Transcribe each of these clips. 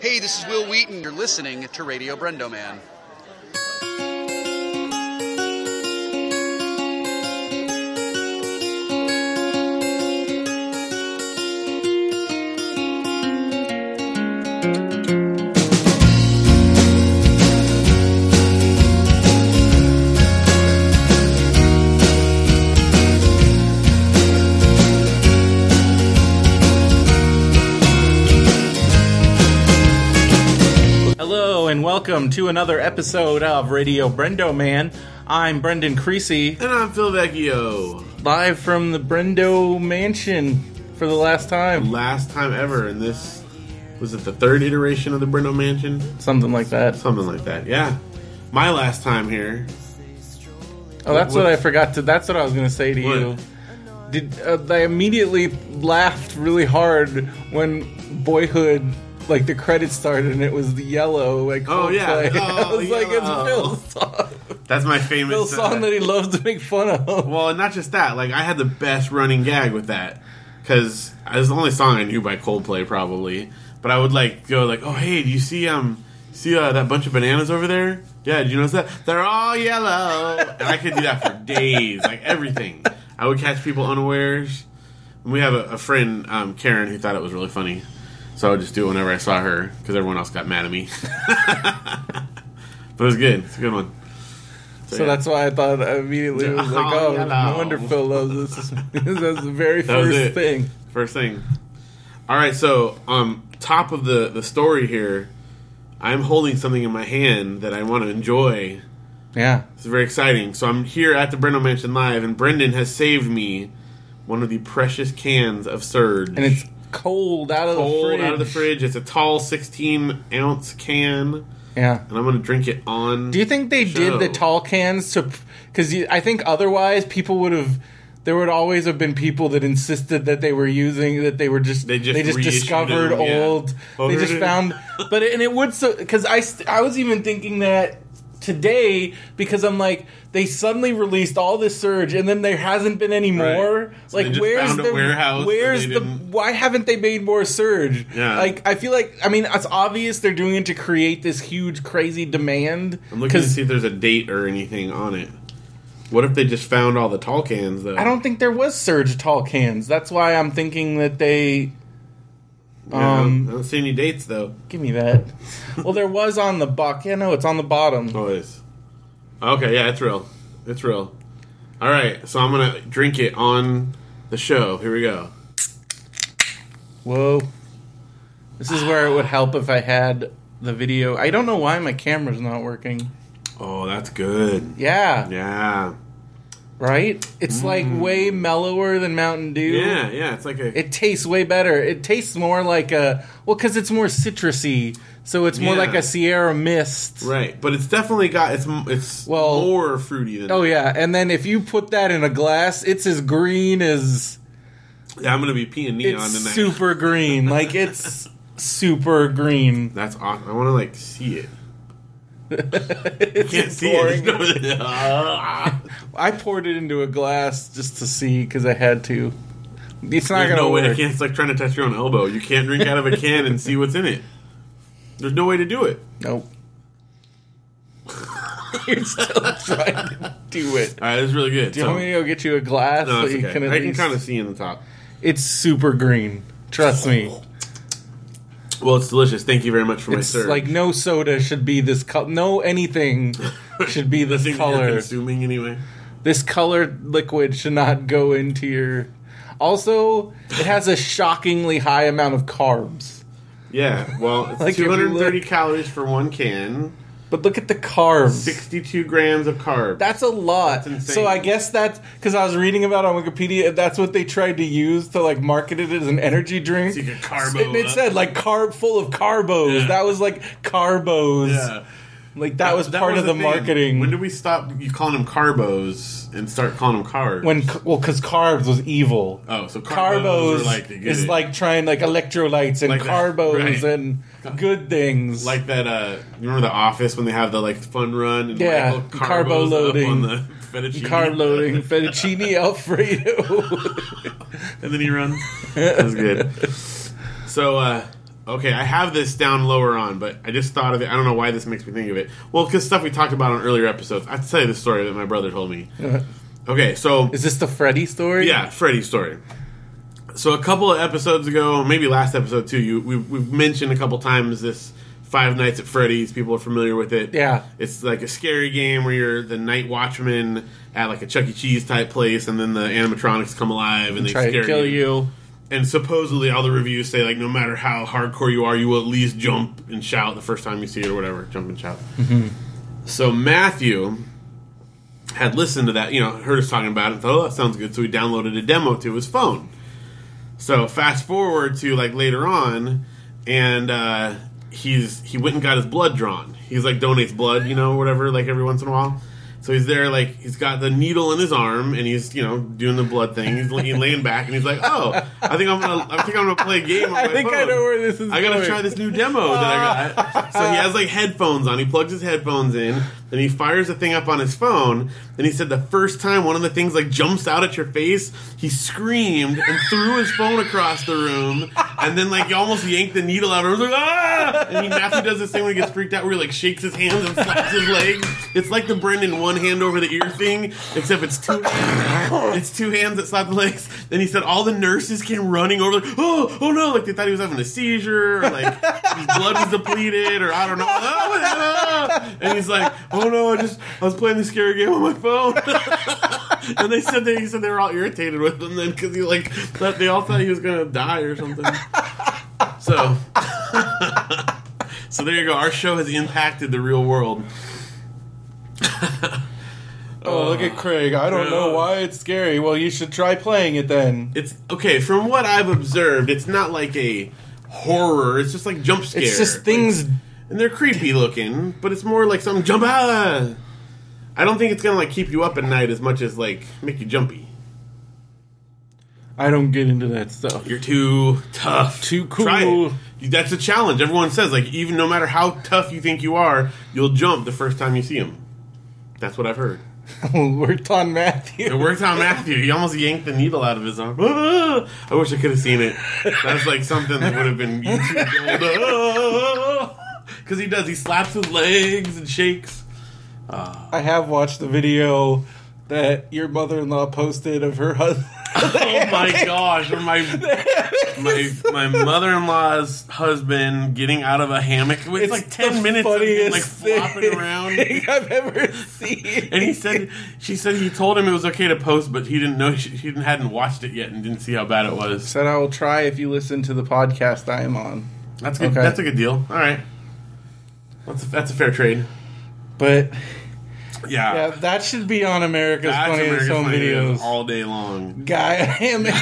Hey, this is Will Wheaton. You're listening to Radio Brendoman. And welcome to another episode of Radio Brendoman. I'm Brendan Creasy. And I'm Phil Vecchio. Live from the Brendo Mansion for the last time. Last time ever, and this, was it the third iteration of the Brendo Mansion? Something like that. Something like that, yeah. My last time here. Oh, that's what I forgot to, that's what I was going to say to What? you. I immediately laughed really hard when Boyhood, like the credits started and it was the yellow, like Oh, yeah. Coldplay. Oh, I was like, it's Yellow. Phil's song. That's my famous Phil's song that he loves to make fun of. Well, and not just that, like, I had the best running gag with that. Because it was the only song I knew by Coldplay, probably. But I would, like, go, like, oh, hey, do you see that bunch of bananas over there? Yeah, did you notice that? They're all yellow. And I could do that for days, like, everything. I would catch people unawares. And we have a friend, Karen, who thought it was really funny. So I would just do it whenever I saw her, because everyone else got mad at me. But it was good. It's a good one. So that's why I thought immediately, it was like, oh, yellow. no wonder Phil loves this. That's the very first thing. First thing. All right, so top of the story here, I'm holding something in my hand that I want to enjoy. Yeah. It's very exciting. So I'm here at the Brendo Mansion Live, and Brendan has saved me one of the precious cans of Surge. And it's cold out of the fridge. It's a tall 16-ounce can. Yeah. And I'm going to drink it on. Do you think they did the tall cans to... Because I think otherwise people would have... There would always have been people that insisted that they were using... That they were just... They just discovered them, old... Yeah. They just found... But it would... Because I was even thinking that today, because I'm like, they suddenly released all this Surge and then there hasn't been any more. Right. So Like, they just where's found a warehouse why haven't they made more Surge? Yeah. Like, I feel like, I mean, it's obvious they're doing it to create this huge, crazy demand. I'm looking to see if there's a date or anything on it. What if they just found all the tall cans, though? I don't think there was Surge tall cans. That's why I'm thinking that they... I don't see any dates, though. Give me that. Well, there was on the buck. Yeah, no, it's on the bottom. Oh, it is. Okay, yeah, it's real. It's real. All right, so I'm going to drink it on the show. Here we go. Whoa. This is where it would help if I had the video. I don't know why my camera's not working. Oh, that's good. Yeah. Yeah. Right? It's like way mellower than Mountain Dew. Yeah, it's like a... It tastes way better. It tastes more like a... Well, because it's more citrusy, so it's more like a Sierra Mist. Right, but it's definitely got... It's more fruity than Oh, that. yeah, and then if you put that in a glass, it's as green as... Yeah, I'm going to be peeing neon It's tonight. super green. Like, it's super green. That's awesome. I want to, like, see it. It's Can't see pouring. it. I poured it into a glass just to see, because I had to. It's not There's going to no way. work. It's like trying to touch your own elbow. You can't drink out of a can and see what's in it. There's no way to do it. Nope. You're still trying to do it. All right, this is really good. Do you want me to go get you a glass? No, so it's you okay. can at I can least- kind of see in the top. It's super green. Trust me. Well, it's delicious. Thank you very much for my It's Surge. like no soda should be this color. No anything should be this Nothing that you're color. consuming anyway. This colored liquid should not go into your... Also, it has a shockingly high amount of carbs. Yeah, well, it's Like, if you 230 look- calories for one can. But look at the carbs. 62 grams of carbs. That's a lot. That's insane. So I guess that's... Because I was reading about it on Wikipedia, that's what they tried to use to, like, market it as an energy drink. So you could carbo And it up. said, like, full of carbos. Yeah. That was, like, carbos. Yeah. Like, that was part of the thing. marketing. When did we stop calling them carbos and start calling them carbs? Because carbs was evil. Oh, so carbos are like the good. is like trying like electrolytes and Like that, carbos right. and good things. Like that, you remember The Office when they have the like fun run and Yeah, Michael carbo carbos loading. up on the fettuccine. Carb loading, fettuccine alfredo. And then he runs. That was good. So, Okay, I have this down lower on, but I just thought of it. I don't know why this makes me think of it. Well, because stuff we talked about on earlier episodes. I have to tell you the story that my brother told me. Okay, so... Is this the Freddy story? Yeah, Freddy's story. So a couple of episodes ago, maybe last episode too, we've mentioned a couple times this Five Nights at Freddy's. People are familiar with it. Yeah. It's like a scary game where you're the night watchman at like a Chuck E. Cheese type place, and then the animatronics come alive and they try scare to kill you. And supposedly all the reviews say, like, no matter how hardcore you are, you will at least jump and shout the first time you see it or whatever. Jump and shout. Mm-hmm. So Matthew had listened to that, heard us talking about it and thought, oh, that sounds good. So he downloaded a demo to his phone. So fast forward to, like, later on, and he went and got his blood drawn. He's, like, donates blood, whatever, like, every once in a while. So he's there, like, he's got the needle in his arm, and he's, doing the blood thing. He's laying back, and he's like, "Oh, I think I'm gonna play a game on my phone. I know where this is. I gotta try this new demo that I got." So he has like headphones on. He plugs his headphones in, and he fires the thing up on his phone. And he said the first time one of the things like jumps out at your face, he screamed and threw his phone across the room, and then like he almost yanked the needle out. I was like, "Ah!" And Matthew does this thing when he gets freaked out, where he like shakes his hands and slaps his legs. It's like the Brendan one hand over the ear thing, except it's two hands. It's two hands that slap the legs. Then he said all the nurses came running over, like, oh no, like they thought he was having a seizure, or like his blood was depleted, or I don't know. And he's like, "Oh no, I was playing the scary game on my phone." And he said they were all irritated with him then because they all thought he was gonna die or something. So, so there you go. Our show has impacted the real world. Oh, look at Craig. I don't know why it's scary. Well, you should try playing it then. It's okay. From what I've observed, it's not like a horror. It's just like jump scare. It's just things, and they're creepy looking, but it's more like some jump. I don't think it's gonna like keep you up at night as much as like make you jumpy. I don't get into that stuff. You're too tough. Too cool. Try it. That's a challenge. Everyone says like even no matter how tough you think you are, you'll jump the first time you see him. That's what I've heard. It worked on Matthew. It worked on Matthew. He almost yanked the needle out of his arm. I wish I could have seen it. That's like something that would have been YouTube gold. Because he does. He slaps his legs and shakes. I have watched the video that your mother-in-law posted of her husband. Oh my gosh! Or my mother-in-law's husband getting out of a hammock. It's like 10 minutes of him like flopping around. I've ever seen. And she said he told him it was okay to post, but he didn't know he hadn't watched it yet and didn't see how bad it was. Said I will try if you listen to the podcast I am on. That's good. Okay. That's a good deal. All right, that's a fair trade. But. Yeah, that should be on America's Funniest Home Videos all day long. Guy hammock.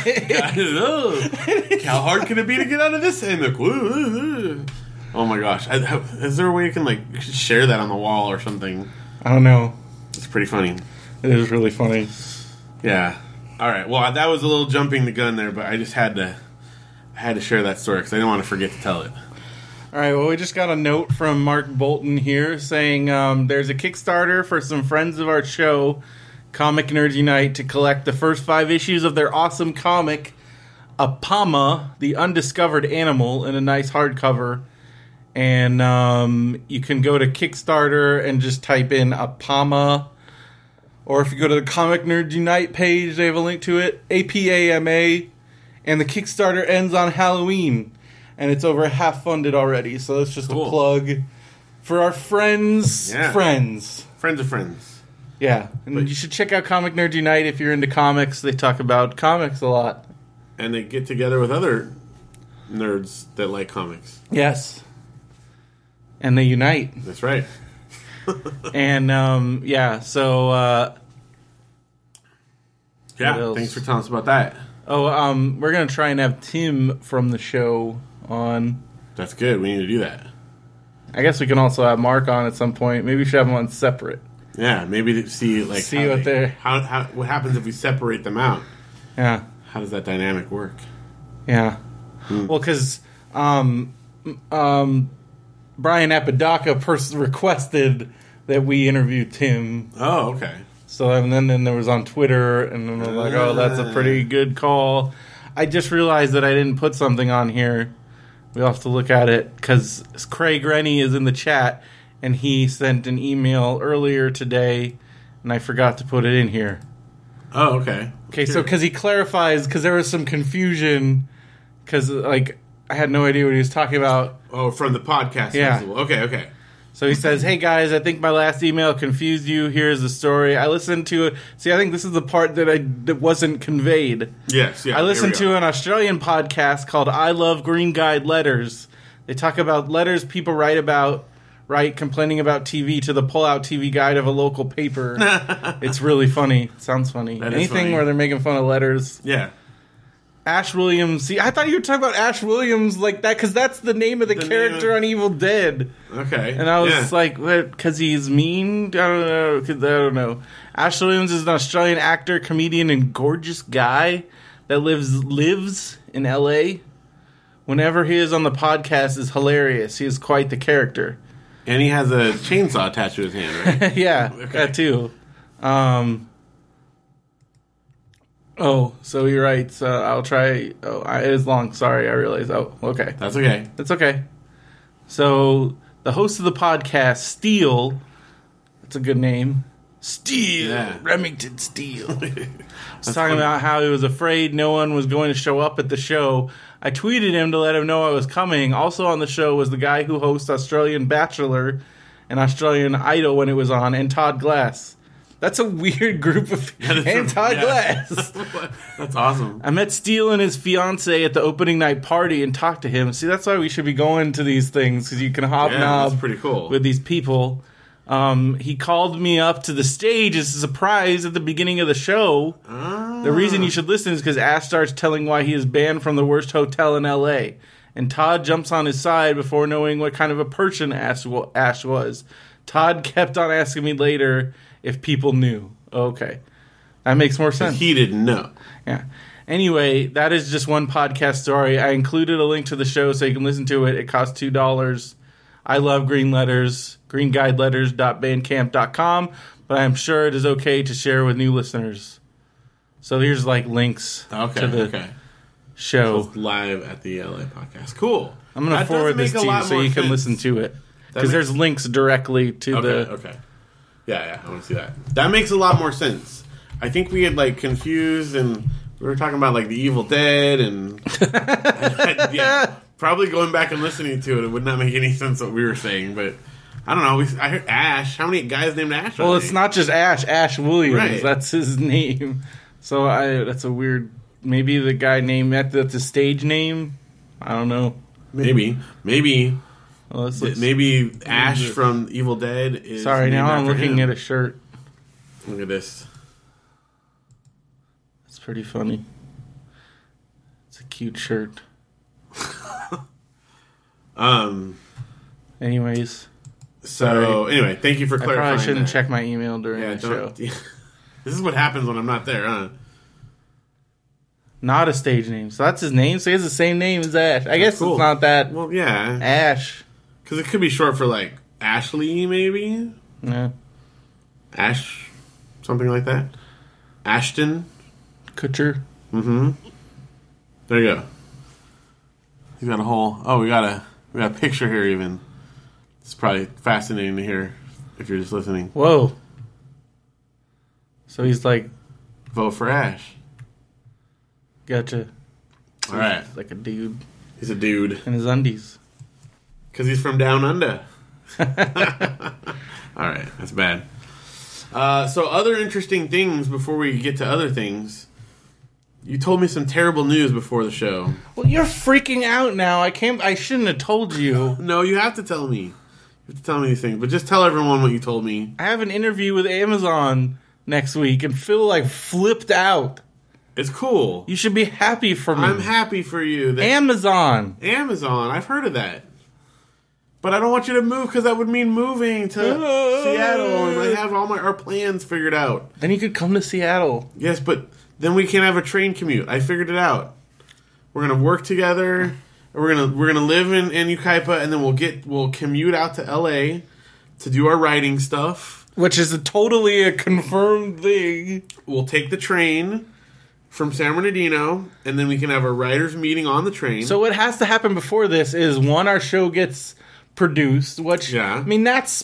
How hard can it be to get out of this hammock? Oh my gosh! Is there a way you can like share that on the wall or something? I don't know. It's pretty funny. It is really funny. Yeah. All right. Well, that was a little jumping the gun there, but I just had to share that story because I didn't want to forget to tell it. All right, well, we just got a note from Mark Bolton here saying there's a Kickstarter for some friends of our show, Comic Nerds Unite, to collect the first 5 issues of their awesome comic, Apama, the Undiscovered Animal, in a nice hardcover. And you can go to Kickstarter and just type in Apama. Or if you go to the Comic Nerds Unite page, they have a link to it, APAMA. And the Kickstarter ends on Halloween. And it's over half funded already, so that's just a plug for our friends. Yeah. Friends of friends. Yeah, and you should check out Comic Nerds Unite if you're into comics. They talk about comics a lot. And they get together with other nerds that like comics. Yes. And they unite. That's right. And, so... thanks for telling us about that. Oh, we're going to try and have Tim from the show on. That's good. We need to do that. I guess we can also have Mark on at some point. Maybe we should have them on separate. Yeah, maybe see what happens if we separate them out. Yeah. How does that dynamic work? Yeah. Well, because Brian Apodaca requested that we interview Tim. Oh, okay. So and then there was on Twitter, and then we're like, oh, that's a pretty good call. I just realized that I didn't put something on here We'll have to look at it, because Craig Rennie is in the chat, and he sent an email earlier today, and I forgot to put it in here. Oh, okay. Okay, so because he clarifies, because there was some confusion, because, like, I had no idea what he was talking about. Oh, from the podcast festival. Okay. So he says, hey guys, I think my last email confused you. Here's the story. I listened to it. See, I think this is the part that wasn't conveyed. Yes, yeah. I listened to an Australian podcast called I Love Green Guide Letters. They talk about letters people write complaining about TV to the pull-out TV guide of a local paper. It's really funny. It sounds funny. Anything funny. where they're making fun of letters. Yeah. Ash Williams. See, I thought you were talking about Ash Williams like that, because that's the name of the character on Evil Dead. Okay. And I was like, what? Because he's mean? I don't know. Ash Williams is an Australian actor, comedian, and gorgeous guy that lives in L.A. Whenever he is on the podcast, is hilarious. He is quite the character. And he has a chainsaw attached to his hand, right? Yeah, that too. So you're right. So I'll try. It is long. Sorry, I realized. Oh, okay. That's okay. It's okay. So the host of the podcast, Steele, that's a good name. Steele. Yeah. Remington Steele. was talking about how he was afraid no one was going to show up at the show. I tweeted him to let him know I was coming. Also on the show was the guy who hosts Australian Bachelor and Australian Idol when it was on, and Todd Glass. That's a weird group of... And Todd Glass. That's awesome. I met Steele and his fiance at the opening night party and talked to him. See, that's why we should be going to these things, because you can hobnob that's pretty cool. with these people. He called me up to the stage as a surprise at the beginning of the show. The reason you should listen is because Ash starts telling why he is banned from the worst hotel in L.A. And Todd jumps on his side before knowing what kind of a person Ash was. Todd kept on asking me later if people knew. Okay. That makes more sense. He didn't know. Yeah. Anyway, that is just one podcast story. I included a link to the show so you can listen to it. It costs $2. I love Green Letters, greenguideletters.bandcamp.com, but I'm sure it is okay to share with new listeners. So here's like links to the show. So live at the LA podcast. Cool. I'm going to forward this to you so you can listen to it. Because there's links directly to the... Okay. Yeah, I want to see that. That makes a lot more sense. I think we had like confused, and we were talking about like the Evil Dead, and probably going back and listening to it would not make any sense what we were saying. But I don't know. I heard Ash. How many guys named Ash? Well, it's not just Ash. Ash Williams. Right. That's his name. So that's a weird. Maybe the guy named that's a stage name. I don't know. Maybe. Well, maybe Ash from Evil Dead is. Sorry, now I'm looking at a shirt. Look at this. It's pretty funny. It's a cute shirt. Anyways. So, anyway, thank you for clarifying. I probably shouldn't that. check my email during the show. This is what happens when I'm not there, huh? Not a stage name. So that's his name? So he has the same name as Ash. I guess it's not that. Well, yeah. Ash. Because it could be short for, like, Ashley, maybe? Yeah. Ash, something like that. Ashton. Kutcher. Mm-hmm. There you go. He's got a whole... Oh, we got a picture here, even. It's probably fascinating to hear if you're just listening. Whoa. So he's like... Vote for Ash. Gotcha. All right. He's like a dude. He's a dude. In his undies. Because he's from down under. All right. That's bad. So other interesting things before we get to other things. You told me some terrible news before the show. Well, you're freaking out now. I shouldn't have told you. No, you have to tell me. You have to tell me these things. But just tell everyone what you told me. I have an interview with Amazon next week, and Phil, flipped out. It's cool. You should be happy for me. I'm happy for you. Amazon. I've heard of that. But I don't want you to move because that would mean moving to Seattle, and I have all our plans figured out. Then you could come to Seattle. Yes, but then we can't have a train commute. I figured it out. We're gonna work together. And we're gonna live in Yucaipa, and then we'll commute out to LA to do our writing stuff, which is totally a confirmed thing. We'll take the train, from San Bernardino, and then we can have a writers' meeting on the train. So what has to happen before this is, one, our show gets produced, which, I mean, that's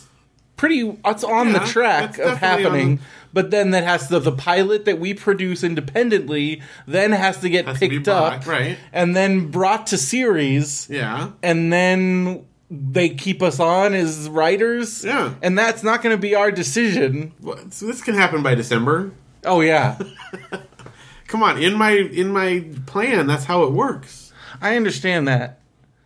on the track of happening, but then that has the pilot that we produce independently then has to get picked up, right, and then brought to series, and then they keep us on as writers, and that's not going to be our decision. So this can happen by December. Oh yeah. Come on, in my plan, that's how it works. I understand that.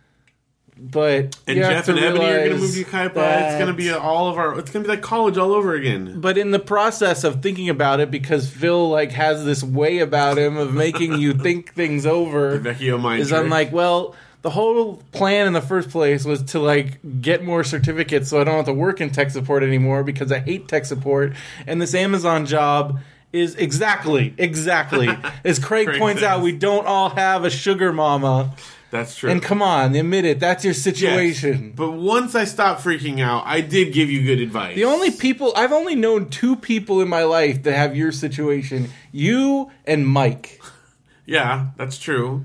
But Jeff and Ebony are going to move to Yucaipa. It's going to be it's going to be like college all over again. But in the process of thinking about it, because Phil has this way about him of making you think things over, the Vecchio mind trick. I'm like, well, the whole plan in the first place was to get more certificates so I don't have to work in tech support anymore because I hate tech support, and this Amazon job is exactly as Craig points out, we don't all have a sugar mama. That's true. And come on, admit it. That's your situation. Yes. But once I stopped freaking out, I did give you good advice. I've only known 2 people in my life that have your situation. You and Mike. Yeah, that's true.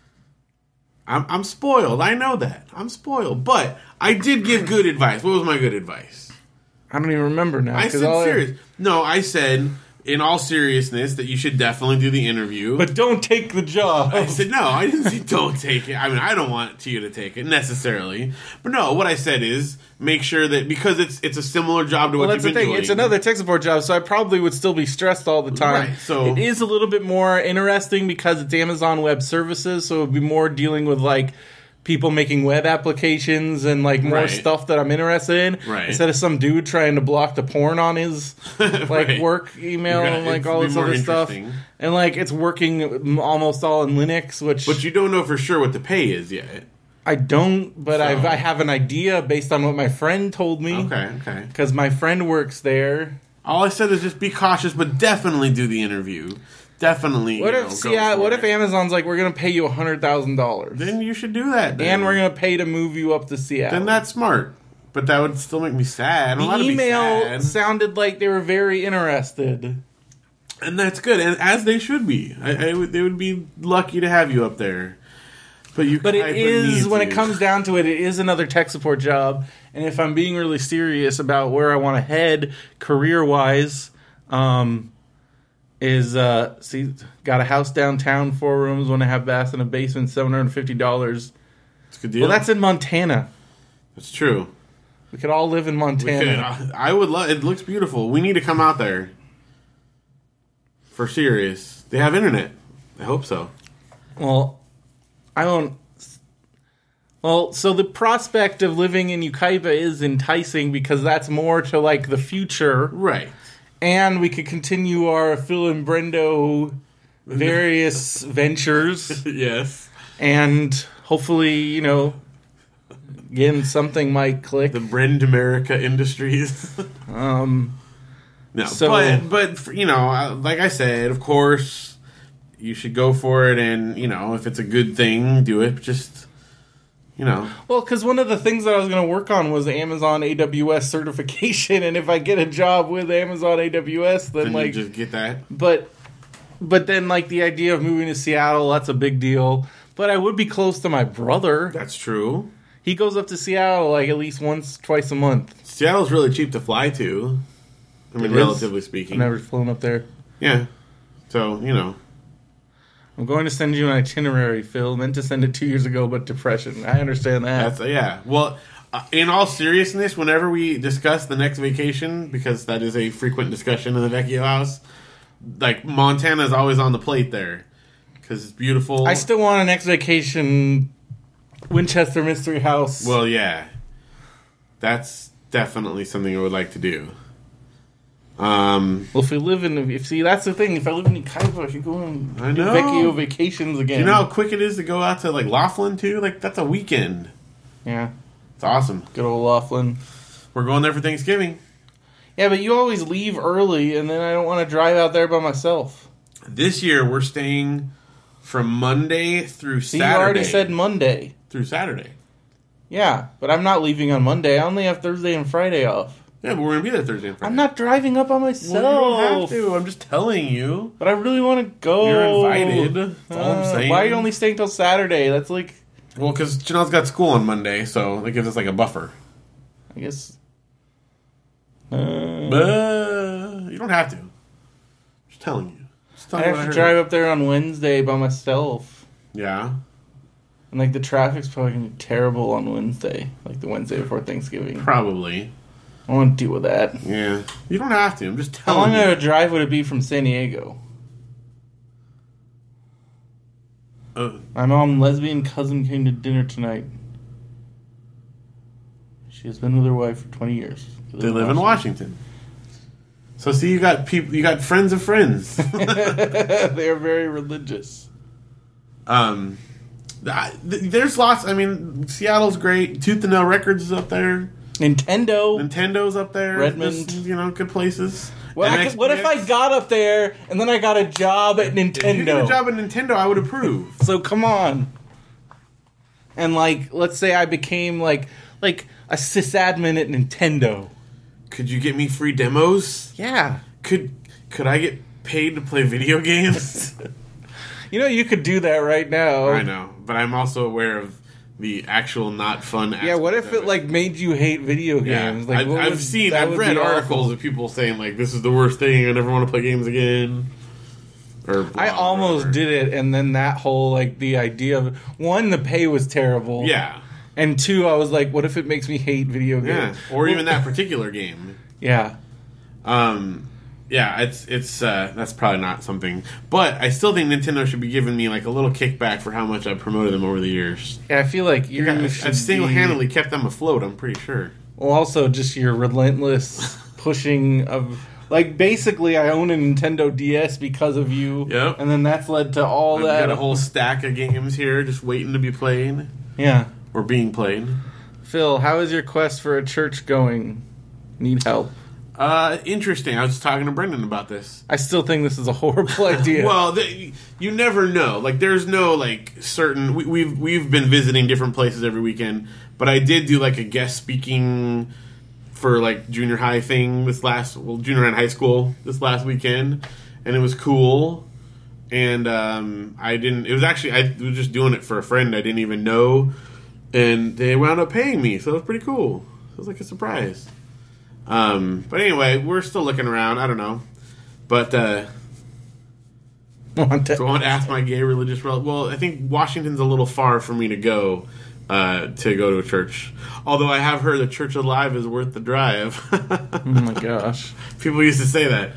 I'm spoiled. I know that. I'm spoiled. But I did give good advice. What was my good advice? I don't even remember now. I said serious. No, I said, in all seriousness, that you should definitely do the interview. But don't take the job. I said, no, I didn't say don't take it. I mean, I don't want you to take it, necessarily. But no, what I said is, make sure that, because it's a similar job to what you've been doing. It's another tech support job, so I probably would still be stressed all the time. Right, so it is a little bit more interesting because it's Amazon Web Services, so it would be more dealing with, people making web applications and more stuff that I'm interested in, instead of some dude trying to block the porn on his work email and all this other stuff. And it's working almost all in Linux, but you don't know for sure what the pay is yet. I don't, but I have an idea based on what my friend told me. Okay. Because my friend works there. All I said is just be cautious, but definitely do the interview. Definitely. What if Amazon's we're going to pay you $100,000? Then you should do that. And we're going to pay to move you up to Seattle. Then that's smart. But that would still make me sad. The email sounded like they were very interested. And that's good. And as they should be. They would be lucky to have you up there. But it is, when it comes down to it, it is another tech support job. And if I'm being really serious about where I want to head career-wise, got a house downtown, 4 rooms, 1.5 baths, and a basement, $750. It's a good deal. Well, that's in Montana. That's true. We could all live in Montana. I would love. It looks beautiful. We need to come out there. For serious. They have internet. I hope so. Well, I don't. Well, so the prospect of living in Yucaipa is enticing because that's more to the future, right? And we could continue our Phil and Brendo various ventures. Yes. And hopefully, again, something might click. The Brend America Industries. No, but like I said, of course, you should go for it, and, if it's a good thing, do it. Just, Well, because one of the things that I was going to work on was Amazon AWS certification, and if I get a job with Amazon AWS, then you just get that. But then, the idea of moving to Seattle, that's a big deal. But I would be close to my brother. That's true. He goes up to Seattle, at least twice a month. Seattle's really cheap to fly to. I mean, relatively speaking. I've never flown up there. Yeah. So, I'm going to send you an itinerary, Phil. Meant to send it 2 years ago, but depression. I understand that. Yeah. Well, in all seriousness, whenever we discuss the next vacation, because that is a frequent discussion in the Vecchio house, Montana is always on the plate there. Because it's beautiful. I still want a next vacation Winchester Mystery House. Well, yeah. That's definitely something I would like to do. Well, if we live that's the thing. If I live in Yucaipa, if you go on Vecchio vacations again. Do you know how quick it is to go out to Laughlin too? That's a weekend. Yeah, it's awesome. Good old Laughlin. We're going there for Thanksgiving. Yeah, but you always leave early, and then I don't want to drive out there by myself. This year we're staying from Monday through Saturday. You already said Monday through Saturday. Yeah, but I'm not leaving on Monday. I only have Thursday and Friday off. Yeah, but we're gonna be there Thursday and Friday. I'm not driving up on myself. Well, you don't have to. I'm just telling you. But I really want to go. You're invited. That's all I'm saying. Why are you only staying till Saturday? That's like... Well, because Janelle's got school on Monday, so that gives us like a buffer. I guess... You don't have to. Just telling you. I have to drive up there on Wednesday by myself. Yeah. And, like, the traffic's probably going to be terrible on Wednesday. Like, the Wednesday before Thanksgiving. Probably. I want to deal with that. Yeah. You don't have to. I'm just How telling long you. of a drive would it be from San Diego? My mom's lesbian cousin came to dinner tonight. She has been with her wife for 20 years. They live in Washington. So see, you got people. You got friends of friends. They are very religious. There's lots. I mean, Seattle's great. Tooth and Nail Records is up there. Nintendo's up there. Redmond. There's, good places. Well, what if I got up there and then I got a job at Nintendo? If you got a job at Nintendo, I would approve. So come on. And let's say I became like a sysadmin at Nintendo. Could you get me free demos? Yeah. Could I get paid to play video games? You could do that right now. I know, but I'm also aware of the actual not fun aspect. Yeah, what if it made you hate video games? Yeah. I've read articles of people saying this is the worst thing, I never want to play games again. I almost did it, and then that whole the idea of one, the pay was terrible. Yeah. And two, I was like, what if it makes me hate video games? Yeah. Or even that particular game. Yeah. Yeah, it's that's probably not something, but I still think Nintendo should be giving me a little kickback for how much I've promoted them over the years. Yeah, I feel like I've single-handedly kept them afloat. I'm pretty sure. Well, also just your relentless pushing of basically, I own a Nintendo DS because of you. Yep. And then that's led to all I've that. got a whole stack of games here just waiting to be played. Yeah. Or being played. Phil, how is your quest for a church going? Need help? Interesting. I was talking to Brendan about this. I still think this is a horrible idea. Well, you never know. There's no certain. We've been visiting different places every weekend, but I did do a guest speaking for junior high thing junior and high school this last weekend, and it was cool. And I was just doing it for a friend I didn't even know, and they wound up paying me, so it was pretty cool. It was a surprise. But anyway, we're still looking around. I don't know. But, do I want to ask my gay religious relative? Well, I think Washington's a little far for me to go to a church. Although I have heard the Church Alive is worth the drive. Oh my gosh. People used to say that.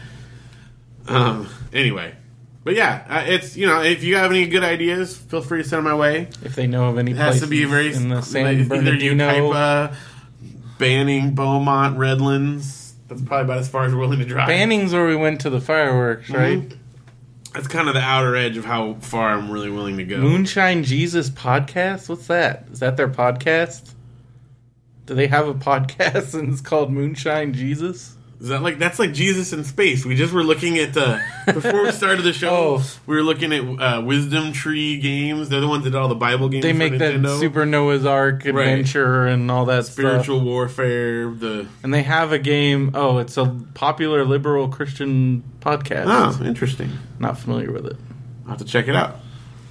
Anyway. But yeah, it's, if you have any good ideas, feel free to send them my way. If they know of any places. It has to be very in the San Bernardino. Either Banning, Beaumont, Redlands. That's probably about as far as we're willing to drive. Banning's where we went to the fireworks, right? Mm-hmm. That's kind of the outer edge of how far I'm really willing to go. Moonshine Jesus podcast? What's that? Is that their podcast? Do they have a podcast and it's called Moonshine Jesus? Is that that's Jesus in space? We just were looking at before we started the show. We were looking at Wisdom Tree Games. They're the ones that did all the Bible games. They make that Super Noah's Ark adventure and all that spiritual stuff. warfare. And they have a game. Oh, it's a popular liberal Christian podcast. Oh, interesting. Not familiar with it. I'll have to check it out.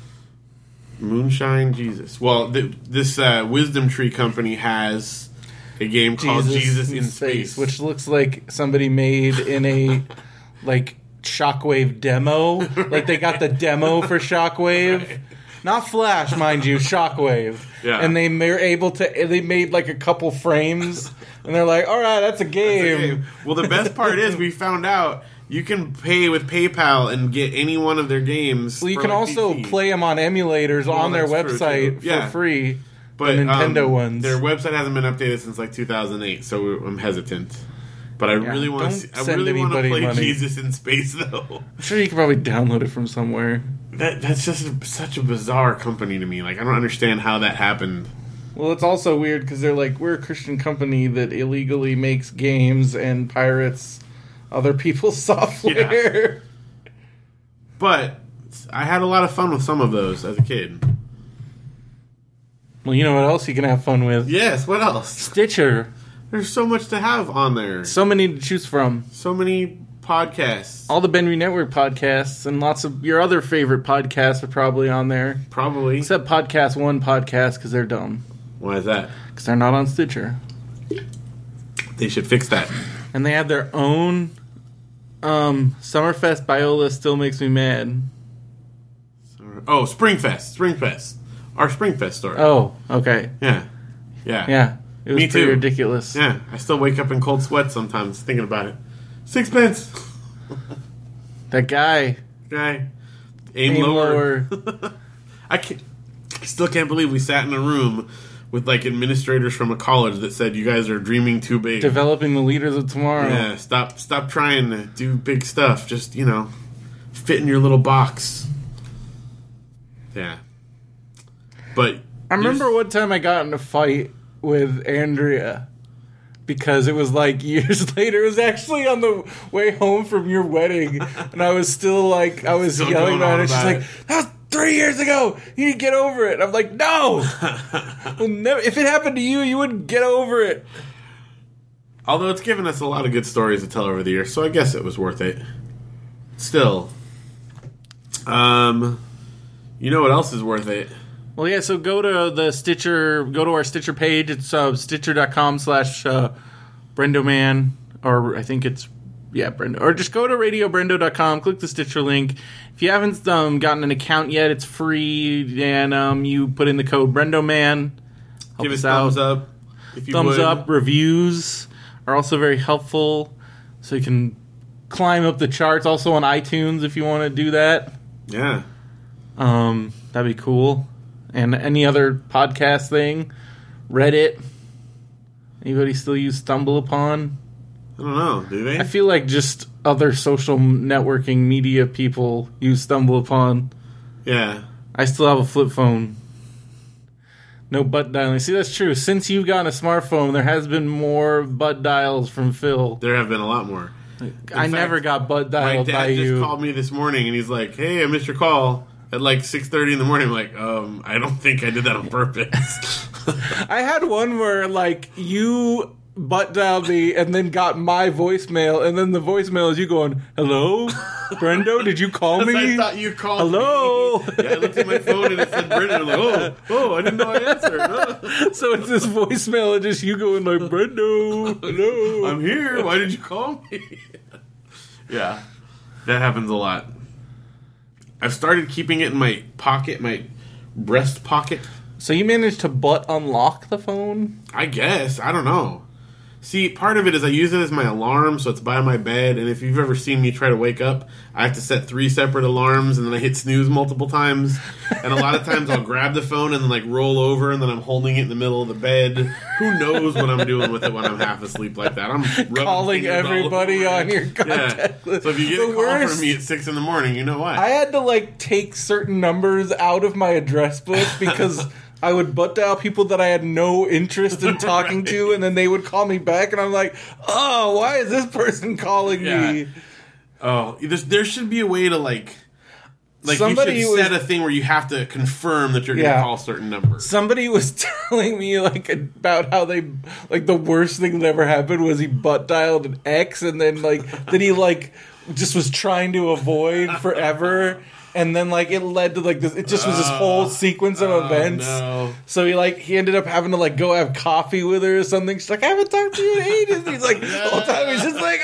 Moonshine Jesus. Well, this Wisdom Tree company has a game called Jesus in Space, which looks like somebody made in a Shockwave demo. They got the demo for Shockwave, right. Not Flash, mind you, Shockwave. Yeah. And they were able to. They made a couple frames, and they're like, "All right, that's a game." Well, the best part is we found out you can pay with PayPal and get any one of their games. Well, you can also play them on emulators on their website for free. But the Nintendo ones. Their website hasn't been updated since 2008, so I'm hesitant. But I really want to. I really want to play Jesus in Space, though. I'm sure you can probably download it from somewhere. That's just such a bizarre company to me. I don't understand how that happened. Well, it's also weird because they're we're a Christian company that illegally makes games and pirates other people's software. Yeah. But I had a lot of fun with some of those as a kid. Well, you know what else you can have fun with? Yes, what else? Stitcher. There's so much to have on there. So many to choose from. So many podcasts. All the Benry Network podcasts and lots of your other favorite podcasts are probably on there. Probably. Except Podcast One podcast because they're dumb. Why is that? Because they're not on Stitcher. They should fix that. And they have their own Summerfest Biola Still Makes Me Mad. Oh, Springfest. Our Springfest story. Oh, okay. Yeah. Yeah. It was Me pretty too. ridiculous. Yeah, I still wake up in cold sweats sometimes thinking about it. Sixpence. That guy. Aim lower. I still can't believe we sat in a room with like administrators from a college that said you guys are dreaming too big. Developing the leaders of tomorrow. Yeah, stop trying to do big stuff. Just, fit in your little box. Yeah. But I remember one time I got in a fight with Andrea because it was like years later. It was actually on the way home from your wedding, and I was still like, I was Still yelling going on at her. She's about like, it. "That was 3 years ago. You need to get over it." I'm like, "No, well, never, if it happened to you, you wouldn't get over it." Although it's given us a lot of good stories to tell over the years, so I guess it was worth it. Still. You know what else is worth it? Well, yeah, so go to the Stitcher, go to our Stitcher page. It's stitcher.com/Brendoman, or I think it's, Brendo. Or just go to radiobrendo.com, click the Stitcher link. If you haven't gotten an account yet, it's free, and you put in the code Brendoman. Give us thumbs up. If you Thumbs would. up, reviews are also very helpful, so you can climb up the charts. Also on iTunes if you want to do that. Yeah. That'd be cool. And any other podcast thing, Reddit. Anybody still use StumbleUpon? I don't know. Do they? I feel like just other social networking media people use StumbleUpon. Yeah. I still have a flip phone. No butt dialing. See, that's true. Since you've gotten a smartphone, there has been more butt dials from Phil. There have been a lot more. I never got butt dialed My by dad just you. called me this morning, and he's like, "Hey, I missed your call at like 6:30 in the morning." I'm like, I don't think I did that on purpose. I had one where, like, you butt dialed me and then got my voicemail, and then the voicemail is you going, "Hello? Brendo, did you call me?" I thought you called Hello? me. Yeah, I looked at my phone and it said Brendan. I'm like, oh, I didn't know I answered. So it's this voicemail and just you going like, "Brendo, hello." I'm here. Why did you call me? Yeah, that happens a lot. I've started keeping it in my pocket, my breast pocket. So you managed to butt unlock the phone? I guess. I don't know. See, part of it is I use it as my alarm, so it's by my bed, and if you've ever seen me try to wake up, I have to set 3 separate alarms, and then I hit snooze multiple times, and a lot of times I'll grab the phone and then, like, roll over, and then I'm holding it in the middle of the bed. Who knows what I'm doing with it when I'm half asleep like that? I'm rubbing Calling fingers all everybody over it. on your contact list. So if you get The a call worst- from me at 6 in the morning, you know why. I had to, like, take certain numbers out of my address book because I would butt dial people that I had no interest in talking to, and then they would call me back, and I'm like, "Oh, why is this person calling me?" Oh, there should be a way to, like Somebody you should was- set a thing where you have to confirm that you're going to Yeah. call certain numbers. Somebody was telling me, like, about how they, like, the worst thing that ever happened was he butt dialed an ex, and then, like, that he, like, just was trying to avoid forever. And then, like, it led to, like, this. It just was this whole sequence of events. No. So he ended up having to, like, go have coffee with her or something. She's like, "I haven't talked to you in ages." And he's like, the whole time he's just like,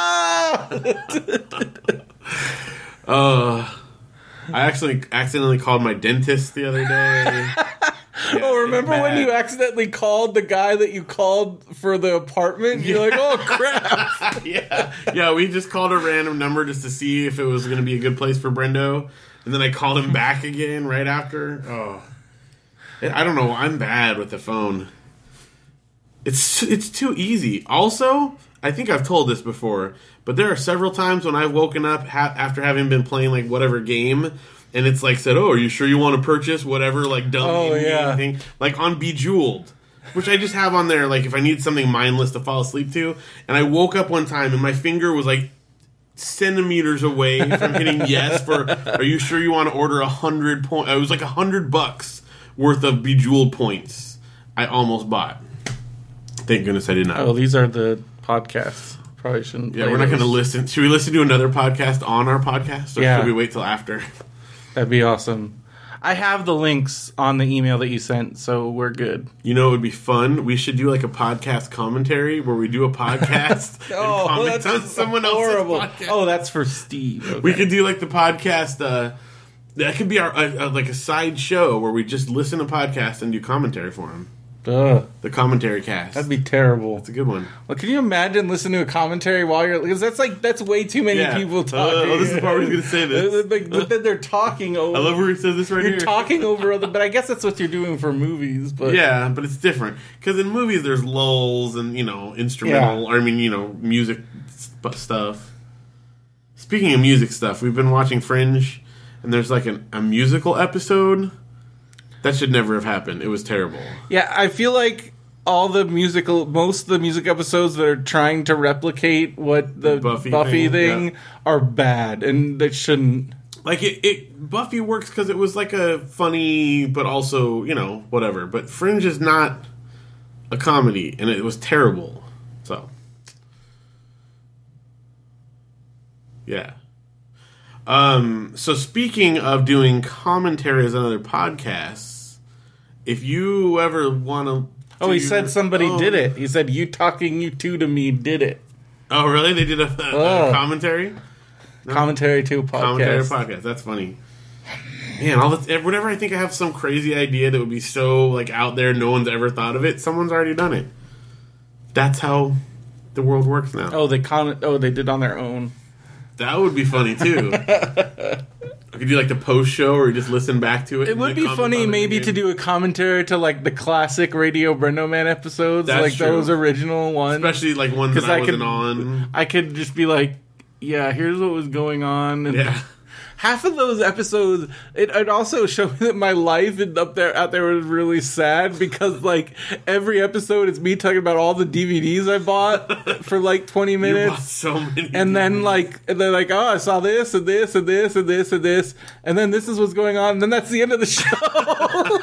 "Ah." I actually accidentally called my dentist the other day. Oh, remember when bad. you accidentally called the guy that you called for the apartment? You're like, "Oh, crap." Yeah, we just called a random number just to see if it was going to be a good place for Brendo. And then I called him back again right after. Oh. I don't know. I'm bad with the phone. It's too easy. Also, I think I've told this before, but there are several times when I've woken up after having been playing like whatever game, and it's like said, "Oh, are you sure you want to purchase whatever like dumb thing?" Like on Bejeweled, which I just have on there like if I need something mindless to fall asleep to. And I woke up one time and my finger was like centimeters away from hitting yes for, "Are you sure you want to order 100 points?" It was like $100 worth of Bejeweled points I almost bought. Thank goodness I did not. Oh, these are the podcasts. Probably shouldn't. Yeah, we're not going to listen. Should we listen to another podcast on our podcast, or should we wait till after? That'd be awesome. I have the links on the email that you sent, so we're good. You know, it would be fun. We should do like a podcast commentary where we do a podcast and comment on someone else's podcast. Oh, that's for Steve. Okay. We could do like the podcast. That could be our like a side show where we just listen to podcasts and do commentary for them. The commentary cast. That'd be terrible. That's a good one. Well, can you imagine listening to a commentary while you're... Because that's way too many people talking. This is the part where he's going to say this. But then they're talking over... I love where he says this right here. You're talking over other... But I guess that's what you're doing for movies. But yeah, but it's different. Because in movies, there's lulls and, instrumental... Yeah. Or, music stuff. Speaking of music stuff, we've been watching Fringe, and there's like a musical episode... That should never have happened. It was terrible. Yeah, I feel like most of the music episodes that are trying to replicate what the Buffy thing are bad, and they shouldn't. Like Buffy works because it was like a funny, but also whatever. But Fringe is not a comedy, and it was terrible. So, yeah. So speaking of doing commentaries on other podcasts, if you ever want to... Oh, he said somebody did it. He said, you to me did it. Oh, really? They did a commentary? No? Commentary to a podcast. Commentary podcast. That's funny. Man, whenever I think I have some crazy idea that would be so like out there, no one's ever thought of it, someone's already done it. That's how the world works now. Oh, they did on their own. That would be funny, too. I could do, like, the post-show or just listen back to it. It would be funny, maybe, to do a commentary to, like, the classic Radio Brendo Man episodes. That's like, true. Those original ones. Especially, like, ones that I wasn't on. I could just be like, yeah, here's what was going on. And yeah. Half of those episodes, it also showed me that my life out there was really sad because, like, every episode it's me talking about all the DVDs I bought for, like, 20 minutes. You bought so many and DVDs. Then, like, they're like, oh, I saw this and this and this and this and this. And then this is what's going on. And then that's the end of the show.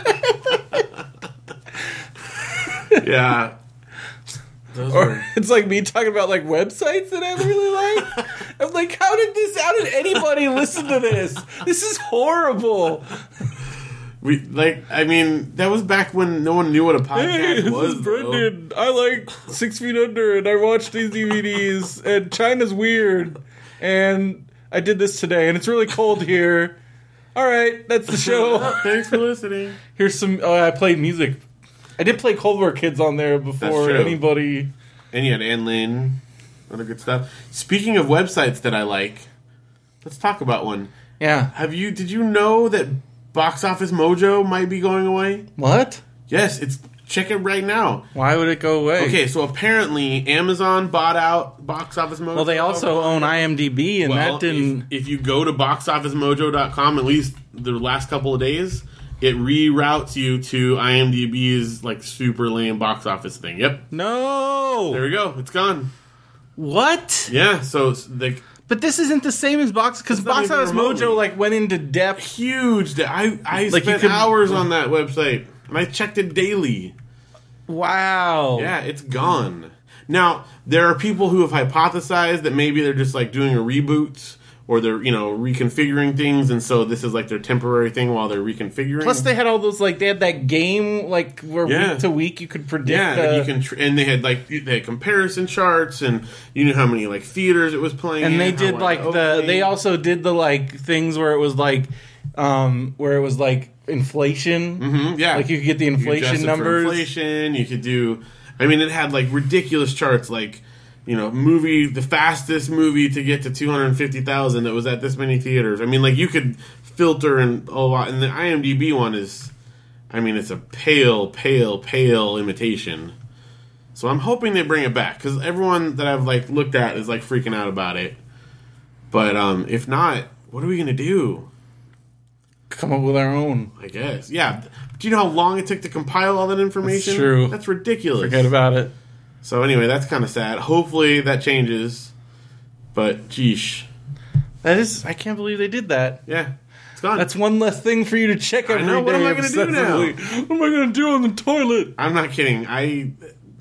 Yeah. It's like me talking about like websites that I really like. I'm like, how did anybody listen to this? This is horrible. That was back when no one knew what a podcast was. This is Brendan. I like 6 Feet Under, and I watched these DVDs, and China's weird, and I did this today, and it's really cold here. All right, that's the show. Thanks for listening. Here's some. I played music. I did play Cold War Kids on there before anybody. And you had Ann Lynn, other good stuff. Speaking of websites that I like, let's talk about one. Yeah. Did you know that Box Office Mojo might be going away? What? Yes, check it right now. Why would it go away? Okay, so apparently Amazon bought out Box Office Mojo. Well, they also own IMDb, and that didn't... If you go to boxofficemojo.com, at least the last couple of days, it reroutes you to IMDb's like super lame box office thing. Yep. No. There we go. It's gone. What? Yeah. So but this isn't the same as Box Office Mojo. Like went into depth. Huge. I spent hours on that website, and I checked it daily. Wow. Yeah, it's gone. Now there are people who have hypothesized that maybe they're just like doing a reboot. Or they're, reconfiguring things, and so this is like their temporary thing while they're reconfiguring. Plus, they had all those they had that game where week to week you could predict. Yeah, you can, and they had they had comparison charts, and you knew how many theaters it was playing. And they did they also did the things where it was inflation. Mm-hmm, yeah, you could get the inflation numbers. Inflation, you could do. I mean, it had ridiculous charts the fastest movie to get to 250,000 that was at this many theaters. I mean, you could filter and a lot. And the IMDb one is, it's a pale imitation. So I'm hoping they bring it back because everyone that I've looked at is freaking out about it. But if not, what are we gonna do? Come up with our own, I guess. Yeah. Do you know how long it took to compile all that information? That's true. That's ridiculous. Forget about it. So anyway, that's kind of sad. Hopefully that changes. But, geesh. I can't believe they did that. Yeah. It's gone. That's one less thing for you to check every day. What am I going to do now? What am I going to do on the toilet? I'm not kidding.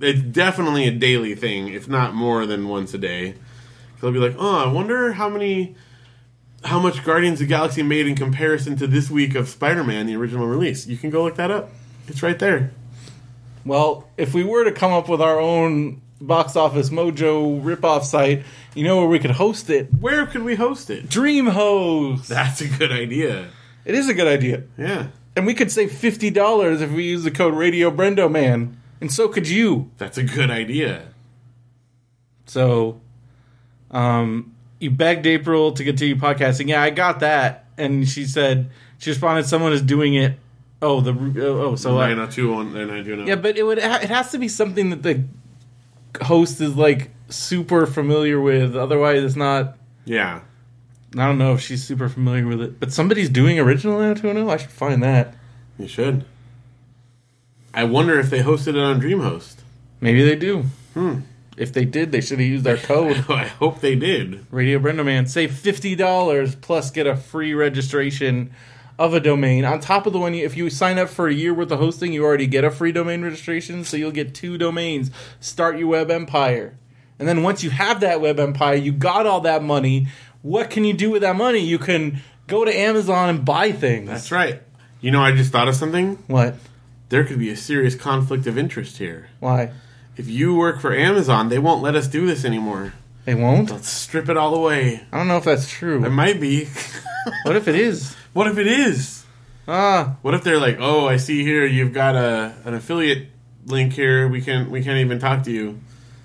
it's definitely a daily thing, if not more than once a day. They'll be like, oh, I wonder how much Guardians of the Galaxy made in comparison to this week of Spider-Man, the original release. You can go look that up. It's right there. Well, if we were to come up with our own Box Office Mojo ripoff site, you know where we could host it? Where could we host it? DreamHost. That's a good idea. It is a good idea. Yeah. And we could save $50 if we use the code Radio Brendoman. And so could you. That's a good idea. So, you begged April to continue podcasting. Yeah, I got that. And she responded, someone is doing it. So 902-1920. Yeah, but it has to be something that the host is like super familiar with. Otherwise, it's not. Yeah. I don't know if she's super familiar with it. But somebody's doing original 90210? I should find that. You should. I wonder if they hosted it on DreamHost. Maybe they do. If they did, they should have used our code. I hope they did. Radio Brendoman. Save $50 plus get a free registration of a domain. On top of the one, if you sign up for a year worth of hosting, you already get a free domain registration, so you'll get 2 domains. Start your web empire. And then once you have that web empire, you got all that money. What can you do with that money? You can go to Amazon and buy things. That's right. You know, I just thought of something. What? There could be a serious conflict of interest here. Why? If you work for Amazon, they won't let us do this anymore. They won't? Let's strip it all away. I don't know if that's true. It might be. What if it is? What if it is? What if they're like, oh, I see here you've got an affiliate link here. We can't even talk to you.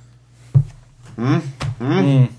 I'm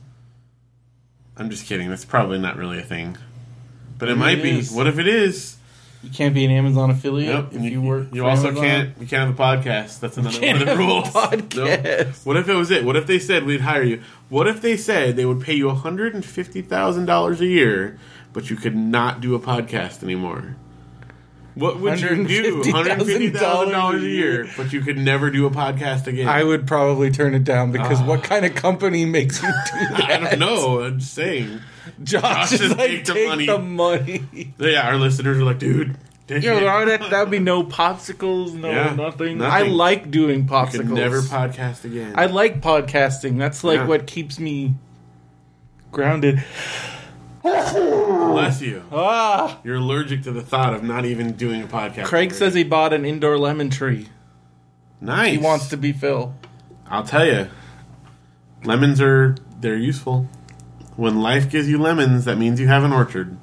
just kidding. That's probably not really a thing. But it might be. What if it is? You can't be an Amazon affiliate Yep. if you work. You for also Amazon. You can't have a podcast. That's another one of the Have a rules. podcast. Nope. What if it was it? What if they said we'd hire you? What if they said they would pay you $150,000 a year, but you could not do a podcast anymore? What would you do? $150,000 a year, but you could never do a podcast again. I would probably turn it down because what kind of company makes you do that? I don't know. I'm just saying. Josh is just like, take the money. Yeah, our listeners are like, dude. That would be no popsicles, nothing. I like doing popsicles. You could never podcast again. I like podcasting. That's like what keeps me grounded. Bless you. You're allergic to the thought of not even doing a podcast. Craig says he bought an indoor lemon tree. Nice. He wants to be Phil. I'll tell you. Lemons they're useful. When life gives you lemons, that means you have an orchard.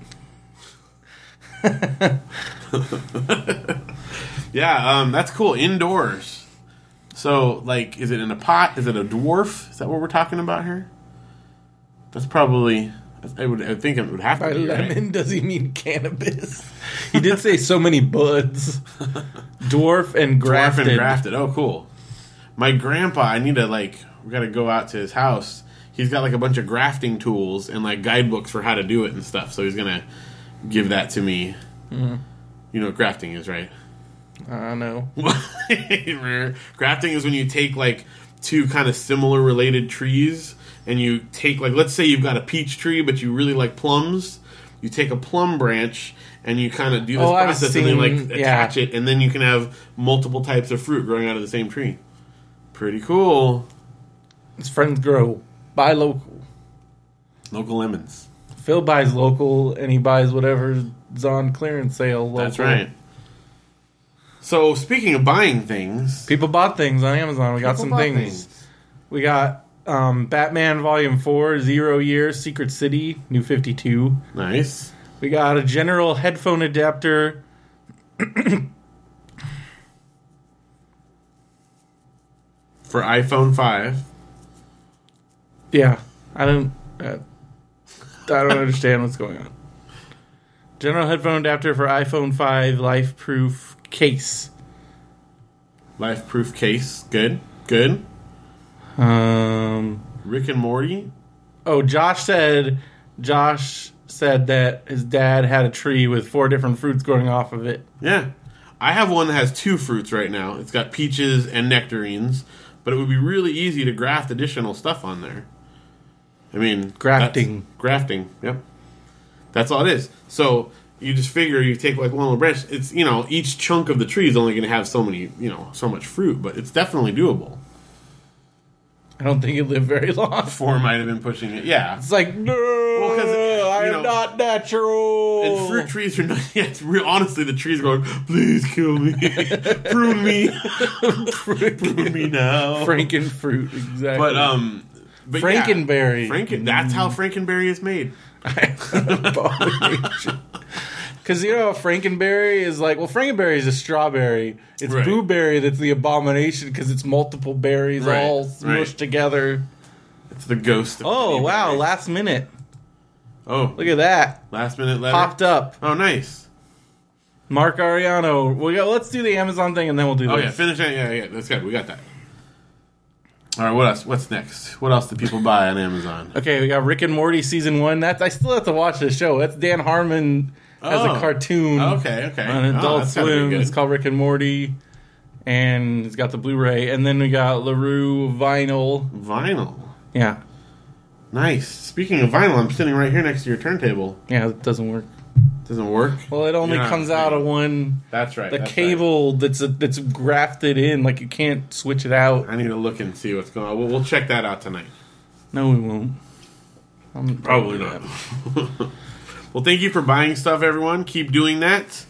Yeah, that's cool. Indoors. So, like, is it in a pot? Is it a dwarf? Is that what we're talking about here? That's probably... I would think it would have to By be, lemon, right? does he mean cannabis? He did say so many buds. Dwarf and grafted. Dwarf and grafted. Oh, cool. My grandpa, we got to go out to his house. He's got, like, a bunch of grafting tools and, like, guidebooks for how to do it and stuff. So he's going to give that to me. Mm-hmm. You know what grafting is, right? I know. Grafting is when you take, like, 2 kind of similar related trees... And you take, like, let's say you've got a peach tree, but you really like plums. You take a plum branch, and you kind of do this process, and then, like, attach it, and then you can have multiple types of fruit growing out of the same tree. Pretty cool. His friends grow. Buy local. Local lemons. Phil buys local, and he buys whatever's on clearance sale local. That's right. So, speaking of buying things... People bought things on Amazon. We got some things. We got... Batman Volume 4, 0 Year, Secret City, New 52. Nice. We got a general headphone adapter. For iPhone 5. Yeah. I don't understand what's going on. General headphone adapter for iPhone 5, life-proof case. Life-proof case. Good. Good. Rick and Morty. Oh, Josh said that his dad had a tree with 4 different fruits growing off of it. Yeah. I have one that has 2 fruits right now. It's got peaches and nectarines, but it would be really easy to graft additional stuff on there. I mean... Grafting. Grafting, yep. That's all it is. So, you just figure you take like one little branch. It's each chunk of the tree is only going to have so much fruit, but it's definitely doable. I don't think it lived very long. 4 might have been pushing it. Yeah, it's like no, I am not natural. And fruit trees are not. Yeah, it's real. Honestly, the trees are going. Please kill me, prune me, prune me now. Frankenfruit, exactly. But Frankenberry. That's how Frankenberry is made. Because Frankenberry is like, well, Frankenberry is a strawberry. It's right. blueberry that's the abomination because it's multiple berries all smushed together. It's the ghost of wow, last minute. Oh. Look at that. Last minute letter? Popped up. Oh, nice. Mark Ariano. Let's do the Amazon thing and then we'll do this. Oh, yeah, finish it. Yeah, that's good. We got that. All right, what else? What's next? What else do people buy on Amazon? Okay, we got Rick and Morty season 1. I still have to watch this show. That's Dan Harmon as a cartoon. Okay. On Adult Swim. It's called Rick and Morty. And it's got the Blu-ray. And then we got LaRue vinyl. Vinyl? Yeah. Nice. Speaking of vinyl, I'm sitting right here next to your turntable. Yeah, it doesn't work. Doesn't work? Well, it only comes out of one. That's right. The cable that's grafted in, like you can't switch it out. I need to look and see what's going on. We'll check that out tonight. No, we won't. Probably not. Well, thank you for buying stuff, everyone. Keep doing that.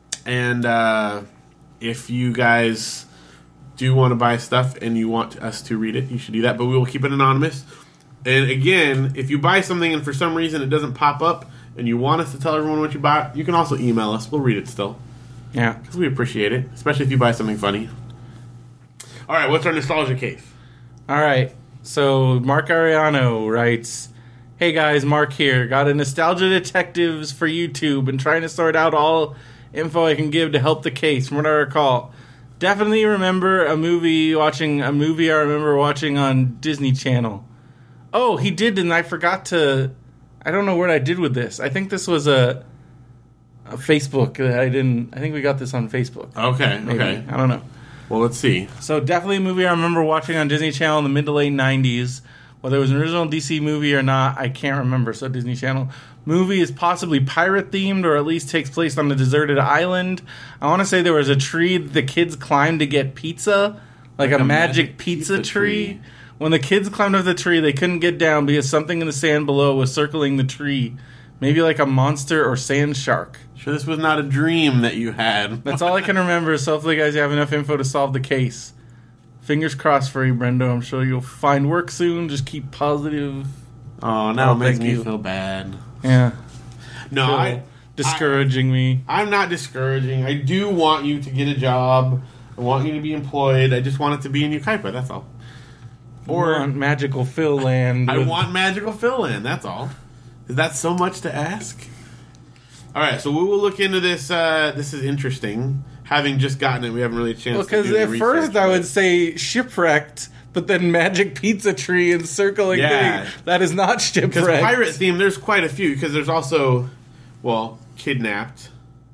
And if you guys do want to buy stuff and you want us to read it, you should do that. But we will keep it anonymous. And again, if you buy something and for some reason it doesn't pop up, and you want us to tell everyone what you bought, you can also email us. We'll read it still. Yeah. Because we appreciate it, especially if you buy something funny. All right, what's our nostalgia case? All right. So, Mark Ariano writes, "Hey guys, Mark here. Got a Nostalgia Detectives for YouTube and trying to sort out all info I can give to help the case. From what I recall, definitely remember a movie I remember watching on Disney Channel. Oh, he did, and I forgot to... I don't know what I did with this. I think this was a Facebook that I didn't... I think we got this on Facebook. Okay, maybe. okay. I don't know. Well, let's see. So definitely a movie I remember watching on Disney Channel in the mid to late 90s. Whether it was an original DC movie or not, I can't remember. So Disney Channel. Movie is possibly pirate-themed or at least takes place on a deserted island. I want to say there was a tree the kids climbed to get pizza. Like a magic pizza tree. When the kids climbed up the tree, they couldn't get down because something in the sand below was circling the tree. Maybe like a monster or sand shark. Sure, this was not a dream that you had. That's all I can remember, so hopefully you guys have enough info to solve the case. Fingers crossed for you, Brendo. I'm sure you'll find work soon. Just keep positive. Oh, now it makes me feel bad. Yeah. No, discouraging me. I'm not discouraging. I do want you to get a job. I want you to be employed. I just want it to be in Yucaipa, that's all. Or Magical Phil Land. I want Magical Phil Land, that's all. Is that so much to ask? All right, so we will look into this. This is interesting. Having just gotten it, we haven't really had a chance to do the research. Because at first I would say shipwrecked, but then Magic Pizza Tree and circling thing. That is not shipwrecked. Because pirate theme, there's quite a few. Because there's also, kidnapped.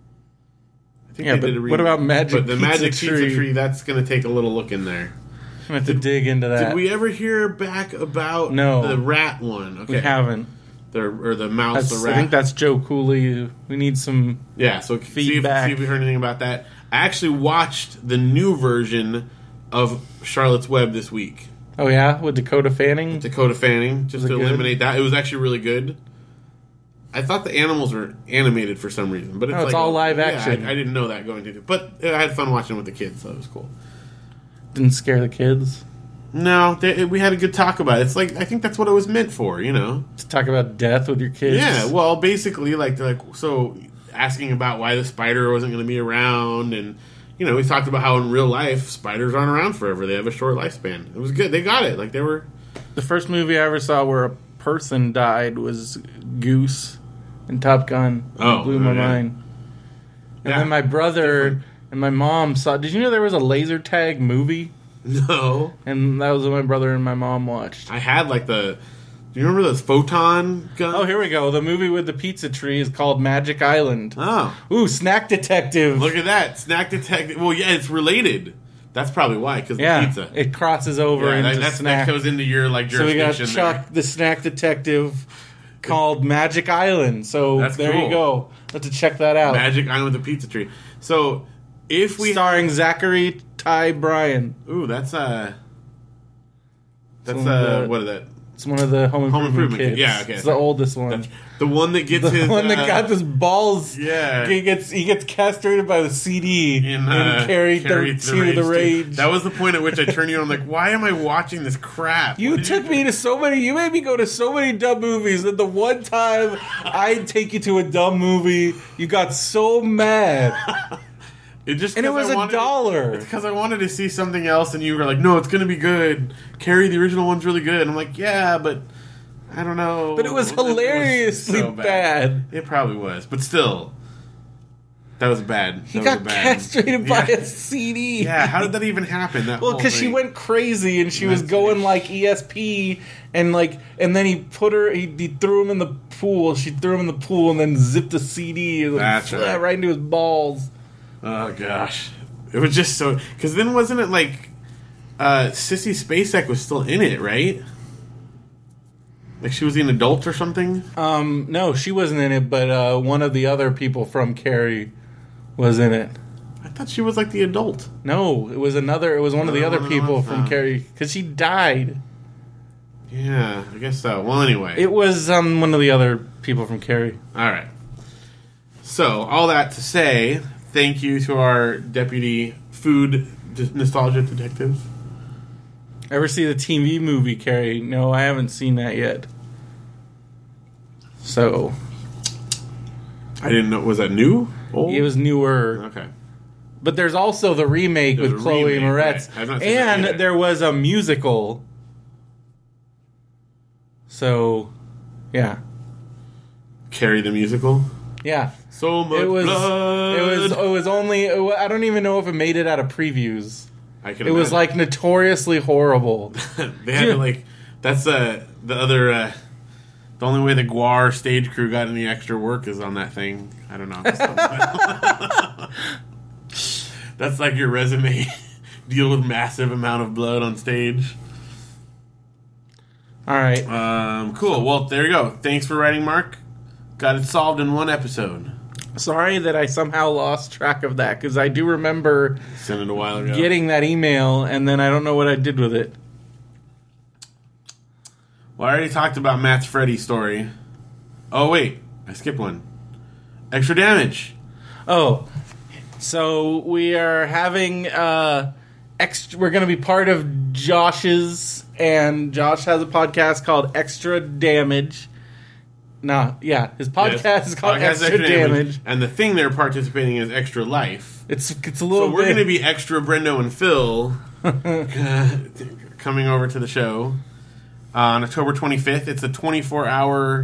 I think but what about Magic Pizza Tree? But the Magic Pizza Tree, that's going to take a little look in there. I'm going to have to dig into that. Did we ever hear back about the rat one? Okay. We haven't. The mouse, the rat. I think that's Joe Cooley. We need some feedback. See if we heard anything about that. I actually watched the new version of Charlotte's Web this week. Oh, yeah? With Dakota Fanning? Just to eliminate that. It was actually really good. I thought the animals were animated for some reason. But it's all live action. I didn't know that going into it. But I had fun watching with the kids, so it was cool. Didn't scare the kids? No, we had a good talk about it. It's like, I think that's what it was meant for, To talk about death with your kids? Yeah, well, basically, so asking about why the spider wasn't going to be around, and, we talked about how in real life, spiders aren't around forever. They have a short lifespan. It was good. They got it. They were... The first movie I ever saw where a person died was Goose in Top Gun. It blew my mind. And then my brother and my mom saw... Did you know there was a laser tag movie? No. And that was what my brother and my mom watched. I had do you remember those photon guns? Oh, here we go. The movie with the pizza tree is called Magic Island. Oh. Ooh, Snack Detective. Look at that. Snack Detective. Well, yeah, it's related. That's probably why, because the pizza. It crosses over into snack. That goes into your jurisdiction. So we got Chuck, the Snack Detective. called Magic Island. So That's there cool. you go. Have to check that out. Magic Island with a pizza tree. So if we Starring Zachary Ty Bryan. ooh, that's one of the- what is that? It's one of the Home Improvement kids. Yeah, okay. It's the oldest one. That's the one that gets The his one that got his balls. Yeah. He gets castrated by the CD in Carrie 13 the Rage. That was the point at which I turned you on. I'm like, why am I watching this crap? You What did took me to so many. You made me go to so many dumb movies. That the one time I'd take you to a dumb movie, you got so mad. It just And it 'cause was I wanted- $1. It's because I wanted to see something else, and you were like, "No, it's going to be good. Carrie, the original one's really good." And I'm like, "Yeah, but I don't know." But it was hilariously so bad. It probably was, but still, that was bad. He That got was bad. castrated by Yeah. a CD. Yeah, how did that even happen? That Well, whole because she thing? went crazy and she was That's going it. like ESP and then he put her. He threw him in the pool. She threw him in the pool and then zipped the CD and That's right. into his balls. Oh gosh, it was just so. Because then wasn't it like Sissy Spacek was still in it, right? Like she was an adult or something. No, she wasn't in it, but one of the other people from Carrie was in it. I thought she was like the adult. No, it was another. It was one of the No, other no, people no. from Carrie because she died. Yeah, I guess so. Well, anyway. It was one of the other people from Carrie. All right. So, all that to say, thank you to our deputy food nostalgia detective. Ever see the TV movie Carrie? No, I haven't seen that yet. So I didn't know. Was that new? Old? it was newer. Okay. But there's also the remake There's with a Chloe remake, Moretz. right. I've not seen that And either. there was a musical. So, yeah. Carrie the musical. Yeah. So much It was blood. it was only I don't even know if it made it out of previews. I can It was imagine. like notoriously horrible. They had to like. That's the other. The only way the Guar stage crew got any extra work is on that thing. I don't know. That's like your resume. Deal with massive amount of blood on stage. All right. Cool. Well, there you go. Thanks for writing, Mark. Got it solved in one episode. Sorry that I somehow lost track of that because I do remember Sent it a while ago. getting that email and then I don't know what I did with it. Well, I already talked about Matt's Freddy story. Oh, wait. I skipped one. Extra damage. Oh, so we are having extra. We're going to be part of Josh's, and Josh has a podcast called Extra Damage. His podcast Yes. is called Podcast Extra Damage. And the thing they're participating in is Extra Life. It's a little. So we're bit. going to be Extra Brendo and Phil coming over to the show on October 25th. It's a 24-hour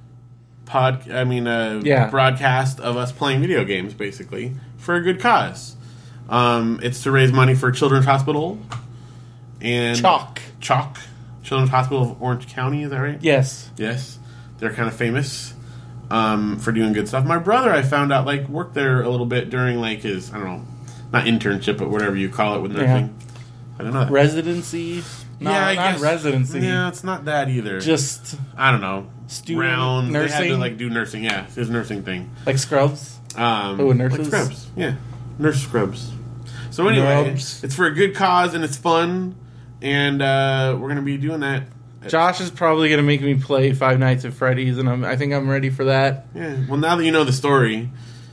broadcast of us playing video games, basically, for a good cause. It's to raise money for Children's Hospital and Chalk. Children's Hospital of Orange County. Is that right? Yes. Yes, they're kind of famous for doing good stuff. My brother, I found out, worked there a little bit during his, I don't know, not internship, but whatever you call it with nursing. I don't know. Residency. No, I not guess. residency. Yeah, it's not that either. Just I don't know. student Rounds. nursing? They had to do nursing. Yeah, his nursing thing. like Scrubs. Nurses? Like scrubs. Yeah, nurse scrubs. So anyway, Nubs. it's for a good cause and it's fun, and we're gonna be doing that. Josh is probably going to make me play Five Nights at Freddy's, and I think I'm ready for that. Yeah. Well, now that you know the story,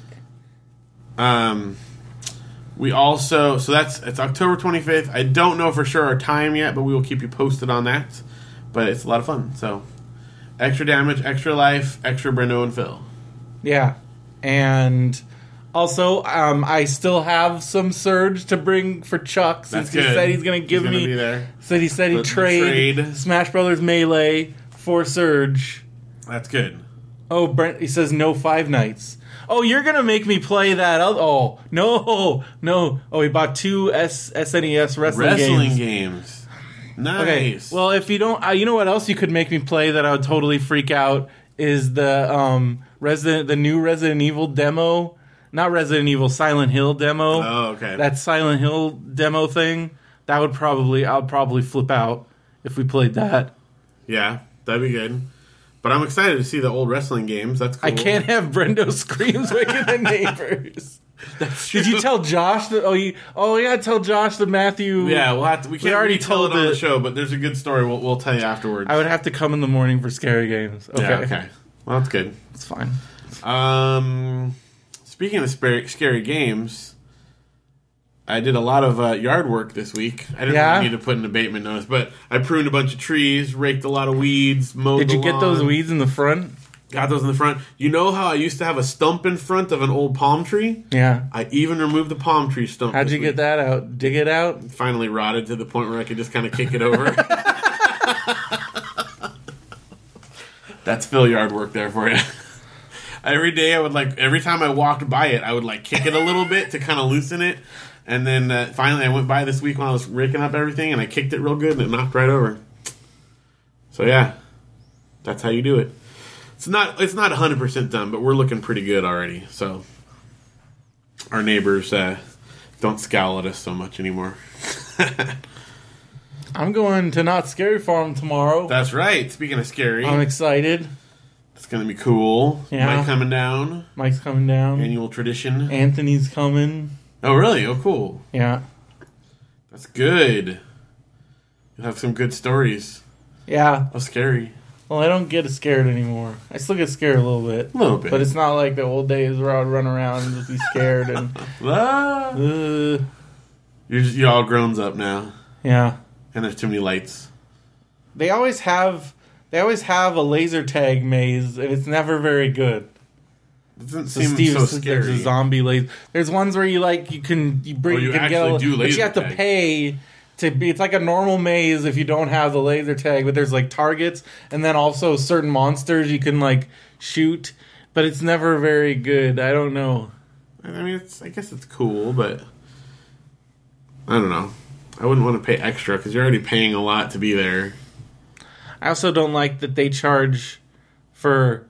we also it's October 25th. I don't know for sure our time yet, but we will keep you posted on that. But it's a lot of fun. So, Extra Damage, Extra Life, Extra Brendo and Phil. Yeah. And also, I still have some Surge to bring for Chuck since That's good. he said he's going to give He's gonna me. be there. He said he'd The trade trade. Smash Brothers Melee for Surge. That's good. Oh, Brent, he says no Five Nights. Oh, you're going to make me play that. Oh, no. Oh, he bought two SNES wrestling games. Nice. Okay, well, if you don't, you know what else you could make me play that I would totally freak out is the new Resident Evil demo, not Resident Evil, Silent Hill demo. Oh, okay. That Silent Hill demo thing, I'll probably flip out if we played that. Yeah, that'd be good. But I'm excited to see the old wrestling games. That's cool. I can't have Brendo screams waking the neighbors. That's true. Did you tell Josh that? Tell Josh that Matthew. Yeah, we'll have to. We can't already tell it on told the show, but there's a good story. We'll tell you afterwards. I would have to come in the morning for scary games. Okay, Yeah, okay. Well, that's good. it's fine. Speaking of scary games, I did a lot of yard work this week. I didn't really need to put an abatement notice, but I pruned a bunch of trees, raked a lot of weeds, mowed Did you the get those lawn. weeds in the front? Got those in the front. You know how I used to have a stump in front of an old palm tree? Yeah. I even removed the palm tree stump. How'd this you week. get that out? Dig it out? Finally rotted to the point where I could just kind of kick it over. That's Phil yard work there for you. Every day I would every time I walked by it, I would kick it a little bit to kind of loosen it. And then finally I went by this week when I was raking up everything and I kicked it real good and it knocked right over. So yeah, that's how you do it. It's not 100% done, but we're looking pretty good already. So our neighbors don't scowl at us so much anymore. I'm going to Not Scary Farm tomorrow. That's right. Speaking of scary, I'm excited. it's going to be cool. Yeah. Mike coming down. Mike's coming down. Annual tradition. Anthony's coming. Oh, really? Oh, cool. Yeah. That's good. You'll have some good stories. Yeah. Oh, scary. Well, I don't get scared anymore. I still get scared a little bit. A little bit. But it's not like the old days where I would run around and just be scared and... Ah. You're all grown up now. Yeah. And there's too many lights. They always have a laser tag maze, and it's never very good. It doesn't So seem Steve so says there's a scary. zombie laser. There's ones where you can you get actually do but laser you have to tag. pay to be. It's like a normal maze if you don't have the laser tag, but there's targets and then also certain monsters you can shoot, but it's never very good. I don't know. I mean, I guess it's cool, but I don't know. I wouldn't want to pay extra because you're already paying a lot to be there. I also don't like that they charge for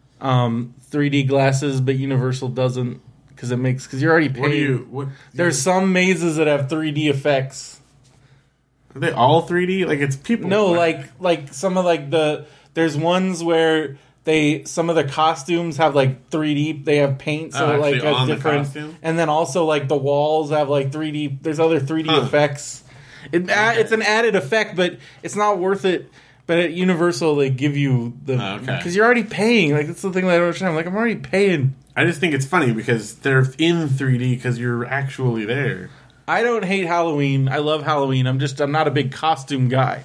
3D glasses, but Universal doesn't because you're already paying. There's some mazes that have 3D effects. Are they all 3D? It's people. No, like some of there's ones where some of the costumes have 3D. They have paint, so actually has on the different. costume? And then also the walls have 3D. There's other 3D effects. It's an added effect, but it's not worth it. But at Universal, they give you because you're already paying. That's the thing that I don't understand. I'm already paying. I just think it's funny because they're in 3D because you're actually there. I don't hate Halloween. I love Halloween. I'm not a big costume guy.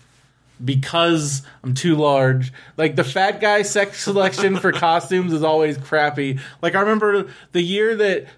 Because I'm too large. The fat guy sex selection for costumes is always crappy. I remember the year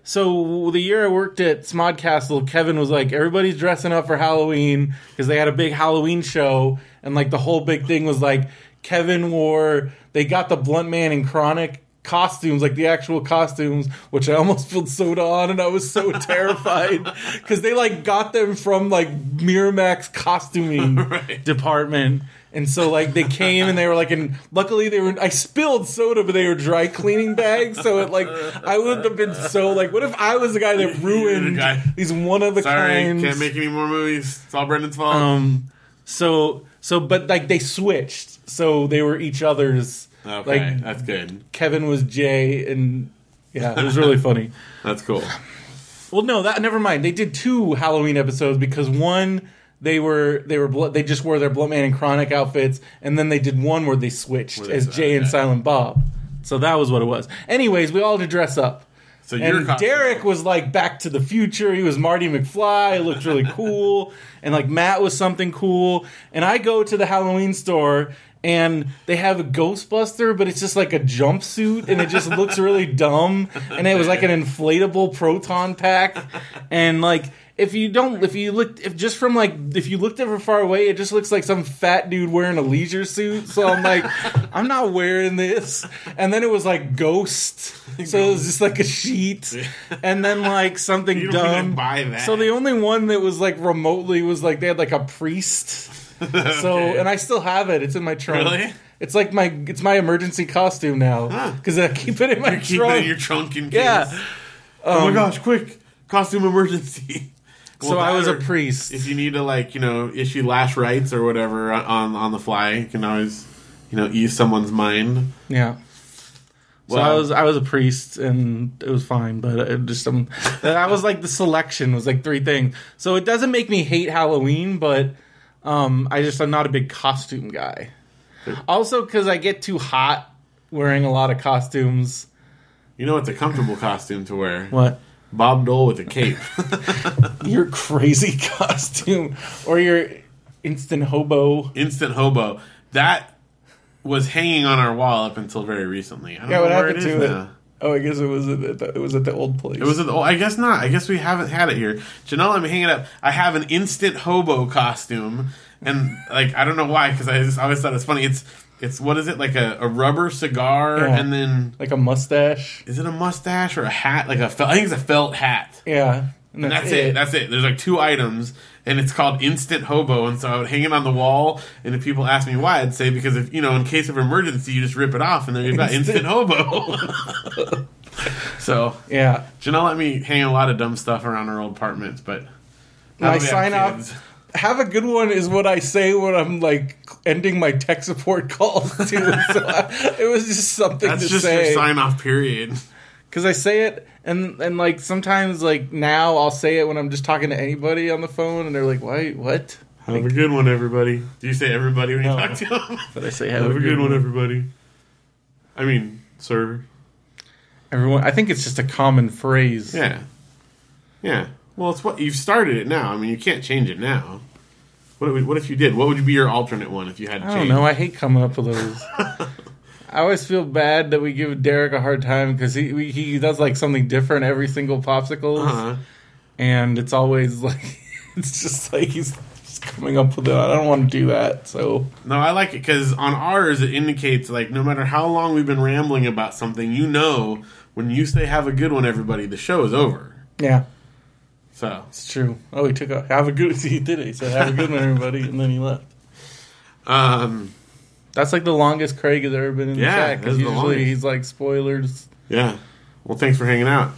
I worked at Smodcastle, Kevin was everybody's dressing up for Halloween because they had a big Halloween show, and the whole big thing was Kevin they got the Blunt Man and Chronic costumes, the actual costumes, which I almost spilled soda on, and I was so terrified because they got them from Miramax costuming department, and so they came and they were and luckily I spilled soda, but they were dry cleaning bags, so I would have been so what if I was the guy that ruined these one of the kinds? Can't make any more movies. It's all Brendan's fault. But they switched, so they were each other's. Okay, that's good. Kevin was Jay, and yeah, it was really funny. That's cool. Well, no, never mind. They did 2 Halloween episodes because one they just wore their Blunt Man and Chronic outfits, and then they did one where they switched as Jay and Silent Bob. So that was what it was. Anyways, we all had to dress up. So and Derek was Back to the Future. He was Marty McFly. It looked really cool. And Matt was something cool. And I go to the Halloween store, and they have a Ghostbuster, but it's just a jumpsuit, and it just looks really dumb. And it was an inflatable proton pack. And if you looked at it from far away, it just looks like some fat dude wearing a leisure suit. So I'm I'm not wearing this. And then it was Ghost. So it was just a sheet. And then something you don't dumb. even buy that. So the only one that was remotely was they had a priest. So and I still have it. It's in my trunk. Really? It's my emergency costume now because I keep it in my trunk. Keep it in your trunk in case. Yeah. Oh my gosh! Quick, costume emergency. So I was a priest. If you need to issue last rites or whatever on the fly, you can always ease someone's mind. Yeah. So Well, I was a priest, and it was fine, but it just that was like the selection was like 3 things. So it doesn't make me hate Halloween, but I'm not a big costume guy. Also, because I get too hot wearing a lot of costumes. You know what's a comfortable costume to wear? What? Bob Dole with a cape. Your crazy costume, or your instant hobo. Instant hobo. That was hanging on our wall up until very recently. I don't know What where happened it is to it? now. Oh, I guess it was at the old place. It was I guess not. I guess we haven't had it here. Janelle, let me hang it up. I have an instant hobo costume, and I don't know why, because I just always thought it's funny. It's what is it, like a rubber cigar, and then like a mustache. is it a mustache or a hat? I think it's a felt hat. Yeah, And that's it. That's it. There's 2 items, and it's called Instant Hobo. And so I would hang it on the wall, and if people ask me why, I'd say because if in case of emergency, you just rip it off, and then you've got Instant Hobo. So Yeah. Janelle let me hang a lot of dumb stuff around our old apartments, but now My that we have sign kids- off. Have a good one is what I say when I'm ending my tech support calls too. It was just something That's to just say. your sign off period. Because I say it, and sometimes now I'll say it when I'm just talking to anybody on the phone, and they're like, "Why? What?" Have a good one, everybody. Do you say everybody when you talk to them? But I say, Have a good one, everybody. I mean, sir. Everyone. I think it's just a common phrase. Yeah. Yeah. Well, it's what you've started it now. I mean, you can't change it now. What if you did? What would be your alternate one if you had to I change? don't know. I hate coming up with those. I always feel bad that we give Derek a hard time because he does something different every single popsicles, Uh-huh. and it's always it's just he's just coming up with it. I don't want to do that. So No, I like it because on ours it indicates no matter how long we've been rambling about something, when you say "have a good one, everybody," the show is over. yeah. So It's true. Oh, he took a have a good. He did it. He said, "Have a good one, everybody," and then he left. That's the longest Craig has ever been in the Yeah, chat. Because that's the usually longest. he's spoilers. yeah. Well, thanks for hanging out.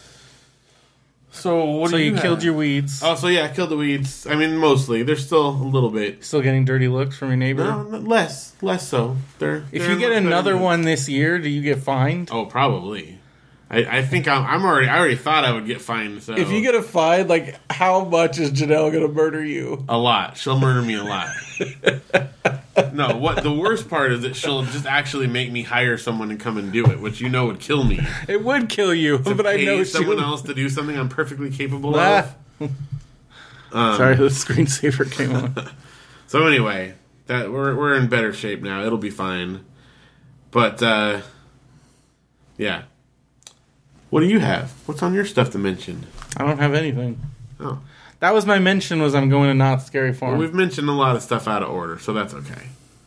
So what So do you you killed have? your weeds. Oh, so yeah, I killed the weeds. I mean, mostly. There's still a little bit. Still getting dirty looks from your neighbor. No, less so. If they're you get much better another than- one this year, do you get fined? Oh, probably. I think I already thought I would get fined. So If you get a fine, how much is Janelle going to murder you? a lot, she'll murder me a lot. No, what the worst part is that she'll just actually make me hire someone to come and do it, which would kill me. It would kill you, To but I pay know someone she. else to do something I'm perfectly capable Ah. of. Sorry, the screensaver came on. So anyway, that we're in better shape now. It'll be fine. But yeah. What do you have? What's on your stuff to mention? I don't have anything. Oh. That was my mention. Was I'm going to Not Scary Farm. Well, we've mentioned a lot of stuff out of order, so that's okay.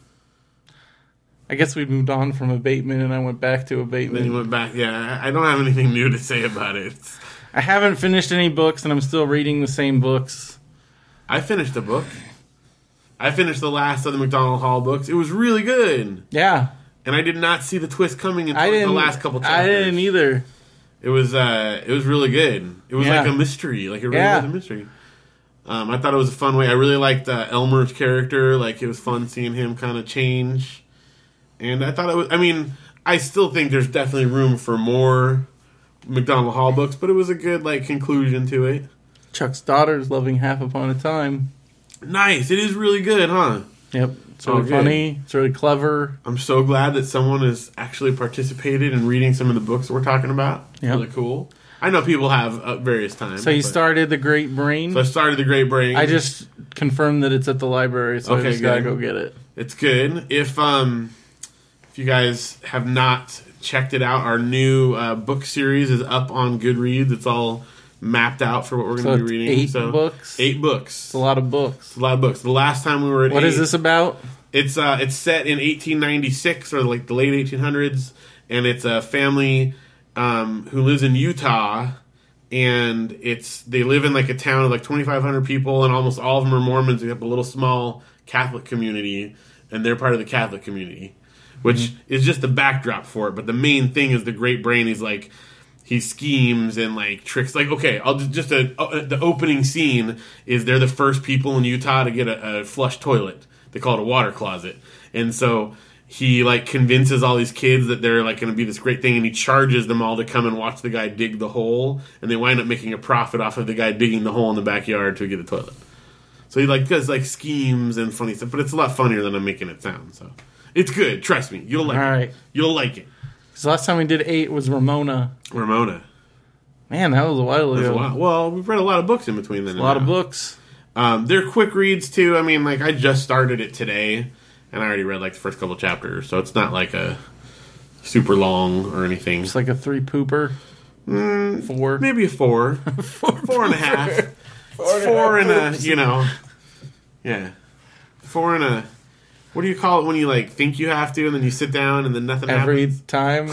I guess we moved on from abatement, and I went back to abatement. Then you went back. Yeah, I don't have anything new to say about it. I haven't finished any books, and I'm still reading the same books. I finished a book. I finished the last of the McDonald Hall books. It was really good. Yeah, And I did not see the twist coming I until didn't. the last couple chapters. I didn't either. It was really good. It was Yeah. like a mystery. It really Yeah. was a mystery. I thought it was a fun way. I really liked Elmer's character. It was fun seeing him kind of change. And I thought it was. I mean, I still think there's definitely room for more McDonald Hall books, but it was a good conclusion to it. Chuck's Daughter's Loving Half Upon a Time. Nice. It is really good, huh? Yep, it's really good. funny. It's really clever. I'm so glad that someone has actually participated in reading some of the books that we're talking about. Yep. Really cool. I know people have at various times. So you but- started The Great Brain. So I started The Great Brain. I just confirmed that it's at the library, so Okay, I just gotta good. go get it. It's good. If you guys have not checked it out, our new book series is up on Goodreads. It's all mapped out for what we're So going to it's be reading. 8 books? 8 books. It's a lot of books. It's a lot of books. The last time we were at What 8, is this about? It's set in 1896 or the late 1800s, and it's a family who lives in Utah, and they live in a town of 2,500 people, and almost all of them are Mormons. They have a little small Catholic community, and they're part of the Catholic community, which is just the backdrop for it. But the main thing is the Great Brain. He schemes and tricks. Okay, I'll just the opening scene is they're the first people in Utah to get a flush toilet. They call it a water closet, and so he like convinces all these kids that they're like going to be this great thing, and he charges them all to come and watch the guy dig the hole, and they wind up making a profit off of the guy digging the hole in the backyard to get the toilet. So he like does like schemes and funny stuff, but it's a lot funnier than I'm making it sound. So it's good. Trust me, you'll like it. You'll like it. So last time we did 8 was Ramona. Man, that was a while ago. Well, we've read a lot of books in between then. A lot of books. They're quick reads too. I mean, like I just started it today, and I already read like the first couple chapters, so it's not like a super long or anything. It's like a 3 pooper. 4, maybe a 4, 4.5. 4 and a, you know, yeah, 4 and a. What do you call it when you like think you have to, and then you sit down and then nothing every happens? time?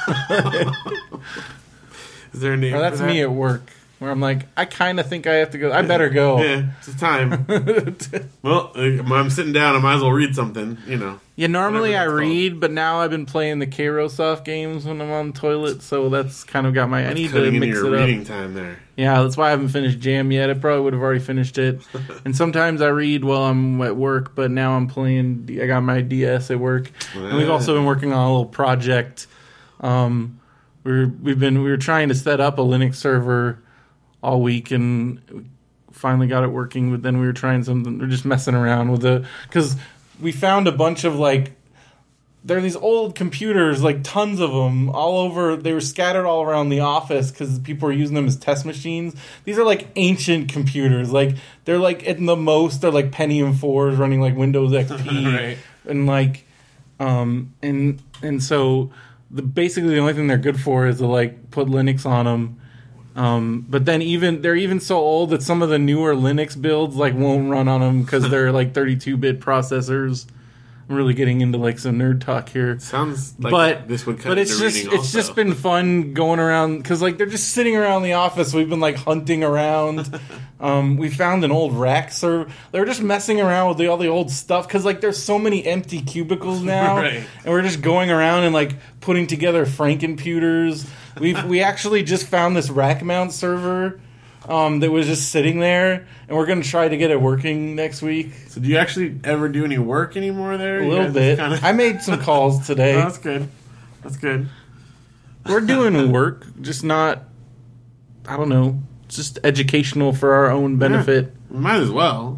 Is there a name? Or that's for that? me at work, where I'm like, I kind of think I have to go. I better go. Yeah, it's time. Well, I'm sitting down. I might as well read something. You know. Yeah, normally I read, but now I've been playing the Kairosoft games when I'm on the toilet, so that's kind of got my. I need to mix it up. Reading time there. Yeah, that's why I haven't finished Jam yet. I probably would have already finished it. And sometimes I read while I'm at work, but now I'm playing. I got my DS at work, and we've also been working on a little project. We were trying to set up a Linux server all week, and we finally got it working. But then we were trying something. We're just messing around with it because we found a bunch of like. There are these old computers, like tons of them, all over. They were scattered all around the office because people were using them as test machines. These are like ancient computers. Like they're like at the most, they're like Pentium 4s running like Windows XP, right. And like, and so basically the only thing they're good for is to like put Linux on them. But then they're even so old that some of the newer Linux builds like won't run on them because they're like 32-bit processors. I'm really getting into like some nerd talk here. Sounds like this would cut into reading also. It's just been fun going around because like they're just sitting around the office. We've been like hunting around. We found an old rack server. They were just messing around with all the old stuff because like there's so many empty cubicles now, right. And we're just going around and like putting together Frankenputers. We actually just found this rack mount server. That was just sitting there, and we're going to try to get it working next week. So do you actually ever do any work anymore there? A little bit. I made some calls today. Oh, that's good. We're doing work, just not, I don't know, just educational for our own benefit. Yeah, might as well.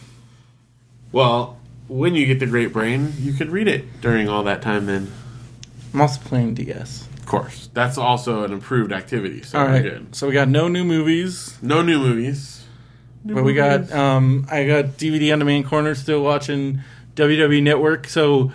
Well, when you get the Great Brain, you could read it during all that time then. I'm also playing DS. Of course. That's also an improved activity, so all right. We're good. So we got no new movies. No new movies. We got, I got DVD on Demand Corner still watching WWE Network. So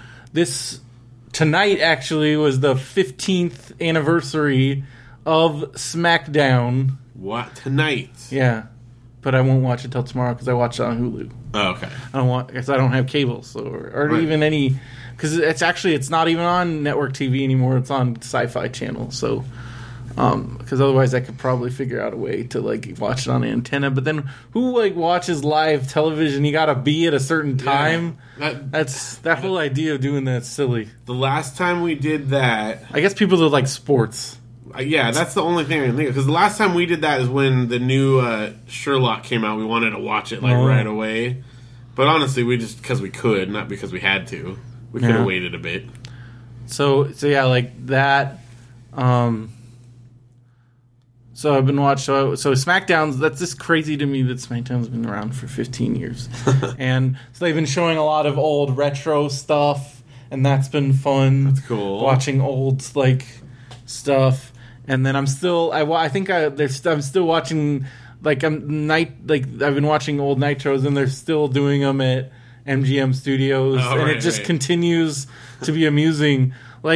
tonight actually was the 15th anniversary of SmackDown. What? Tonight? Yeah. But I won't watch it till tomorrow because I watch it on Hulu. Oh, okay. Because I don't have cable, so or right. even any. Because it's not even on network TV anymore. It's on Sci-Fi Channel. So, because otherwise I could probably figure out a way to like watch it on an antenna. But then who like watches live television? You got to be at a certain time. Yeah, that whole idea of doing that's silly. The last time we did that, I guess people that like sports. Yeah, that's the only thing I can think of. Because the last time we did that is when the new Sherlock came out. We wanted to watch it right away. But honestly, we just because we could, not because we had to. We could have waited a bit. So yeah, like that. So I've been watching. So SmackDown's, that's just crazy to me that SmackDown's been around for 15 years, and so they've been showing a lot of old retro stuff, and that's been fun. That's cool. Watching old like stuff, and then I'm still. I'm still watching. Like I've been watching old Nitros, and they're still doing them at MGM Studios, it just continues to be amusing.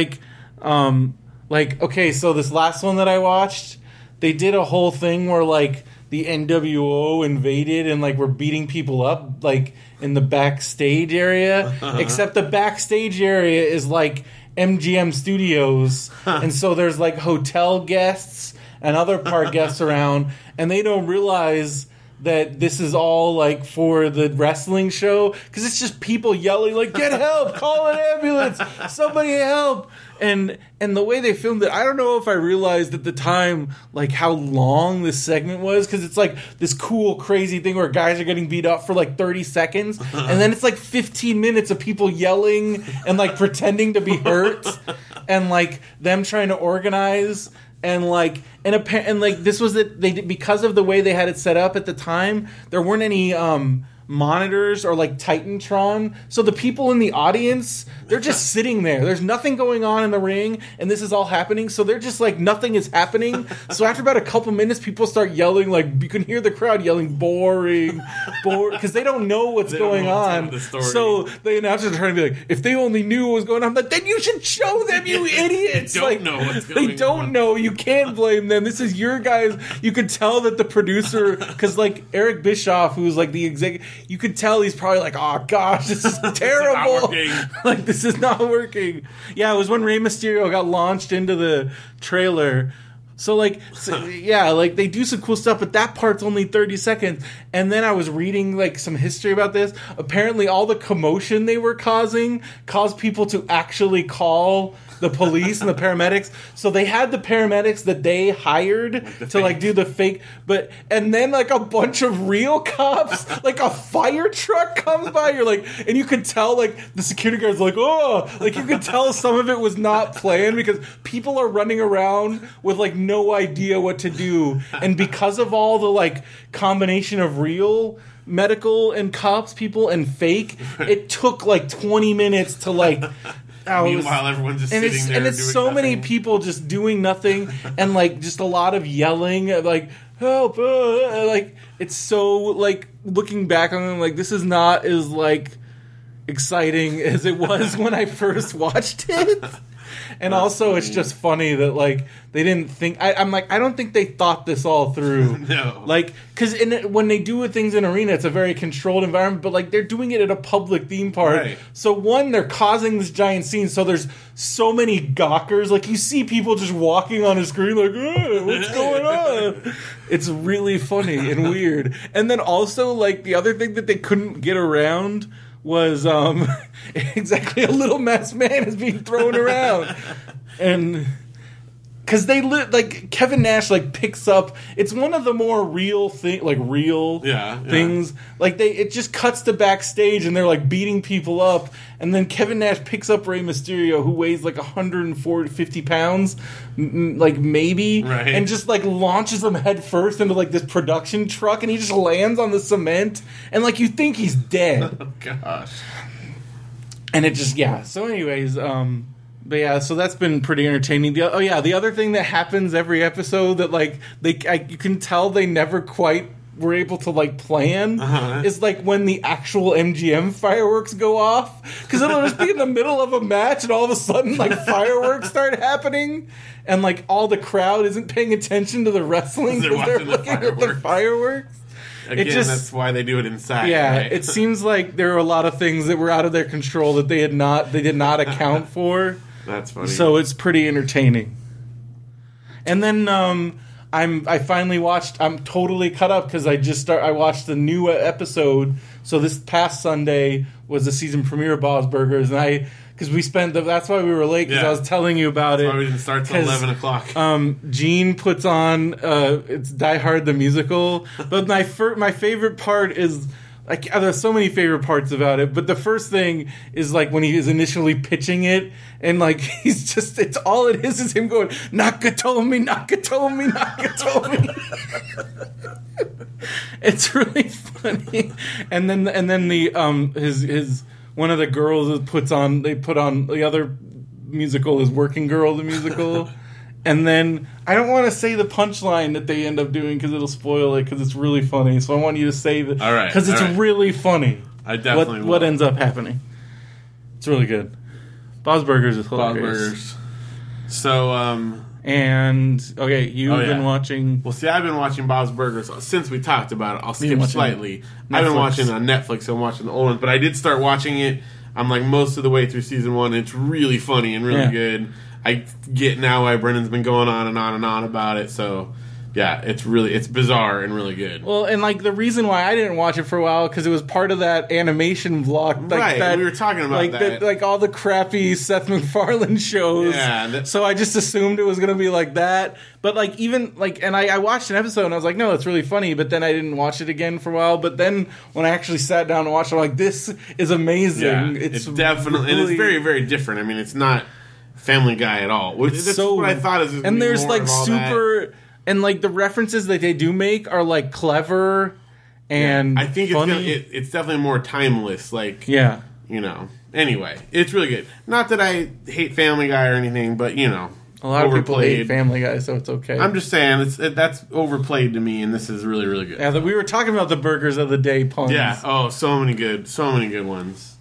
Okay, so this last one that I watched, they did a whole thing where like the NWO invaded and like were beating people up like in the backstage area, except the backstage area is like MGM Studios, and so there's like hotel guests and other park guests around, and they don't realize that this is all like for the wrestling show, because it's just people yelling like, "Get help! Call an ambulance! Somebody help!" And the way they filmed it, I don't know if I realized at the time like how long this segment was, because it's like this cool crazy thing where guys are getting beat up for like 30 seconds and then it's like 15 minutes of people yelling and like pretending to be hurt and like them trying to organize. And like, and like, this was it. They did, because of the way they had it set up at the time, there weren't any monitors or like Titantron. So the people in the audience, they're just sitting there. There's nothing going on in the ring, and this is all happening. So they're just like, nothing is happening. So after about a couple minutes, people start yelling, like you can hear the crowd yelling, "Boring, boring," because they don't know what's going on. So the announcers are trying to be like, if they only knew what was going on, like, then you should show them, you idiots. They don't know what's going on. They don't know. You can't blame them. This is your guys. You could tell that the producer, because like Eric Bischoff, who's like the executive, you could tell he's probably like, oh gosh, this is terrible. Like, this is not working. Yeah, it was when Rey Mysterio got launched into the trailer. So like, yeah, like they do some cool stuff, but that part's only 30 seconds. And then I was reading like some history about this. Apparently all the commotion they were causing caused people to actually call the police and the paramedics. So they had the paramedics that they hired to like do the fake, and then like a bunch of real cops, like a fire truck comes by. You're like, and you could tell like the security guard's like, oh, like you could tell some of it was not planned because people are running around with like no idea what to do. And because of all the like combination of real medical and cops people and fake, it took like 20 minutes to like. Meanwhile, everyone's just sitting there. And it's doing so nothing. many people just doing nothing, and like just a lot of yelling, like help, like it's so like looking back on it, like this is not as like exciting as it was when I first watched it. And That's also, funny. It's just funny that like they didn't think. I'm like, I don't think they thought this all through. No, like because when they do things in arena, it's a very controlled environment. But like they're doing it at a public theme park, right. So one, they're causing this giant scene. So there's so many gawkers. Like you see people just walking on a screen, like, what's going on? It's really funny and weird. And then also like the other thing that they couldn't get around was exactly a little masked man is being thrown around, and because they like Kevin Nash like picks up, it's one of the more real things like it just cuts to backstage and they're like beating people up, and then Kevin Nash picks up Rey Mysterio, who weighs like 150 pounds like maybe, right. And just like launches him head first into like this production truck, and he just lands on the cement, and like you think he's dead. Oh gosh. And it just, so anyways, but yeah, so that's been pretty entertaining. The other thing that happens every episode that like you can tell they never quite were able to like plan is like when the actual MGM fireworks go off, because it'll just be in the middle of a match and all of a sudden like fireworks start happening and like all the crowd isn't paying attention to the wrestling because they're looking at the fireworks. Again, that's why they do it inside. Yeah, right? It seems like there are a lot of things that were out of their control that they did not account for. That's funny. So it's pretty entertaining. And then I finally watched. I'm totally caught up because I watched the new episode. So this past Sunday was the season premiere of Bob's Burgers, and because we spent that's why we were late, because I was telling you about that's it. Why we didn't start till 11 o'clock. Gene puts on it's Die Hard the musical, but my favorite part is like there's so many favorite parts about it, but the first thing is like when he is initially pitching it, and like he's just it's all it is him going Nakatomi, Nakatomi, Nakatomi. It's really funny, and then the his one of the girls put on the other musical is Working Girl the musical. And then I don't want to say the punchline that they end up doing because it'll spoil it, because it's really funny. So I want you to say that, all right, because it's really funny. I definitely will. What ends up happening. It's really good. Bob's Burgers is hilarious. Bob's Burgers. So and okay, you've been watching. Well, see, I've been watching Bob's Burgers since we talked about it. I'll skip slightly. Netflix. I've been watching on Netflix. So I'm watching the old ones, but I did start watching it. I'm like most of the way through season 1. It's really funny and really good. I get now why Brendan's been going on and on and on about it. So Yeah, it's bizarre and really good. Well, and like the reason why I didn't watch it for a while because it was part of that animation vlog, like right? that, We were talking about like that. like all the crappy Seth MacFarlane shows. Yeah, so I just assumed it was going to be like that. But like even like, and I watched an episode and I was like, no, it's really funny. But then I didn't watch it again for a while. But then when I actually sat down and watched it, I'm like, this is amazing. Yeah, it's definitely and it's very, very different. I mean, it's not Family Guy at all. That's so what I thought is. And there's more like of all super. that. And like the references that they do make are like clever and I think funny. it's definitely more timeless. Like Yeah. you know. Anyway, it's really good. Not that I hate Family Guy or anything, but you know, A lot of people hate Family Guy, so it's okay. I'm just saying that's overplayed to me, and this is really, really good. Yeah, we were talking about the burgers of the day puns. Yeah. Oh, so many good ones.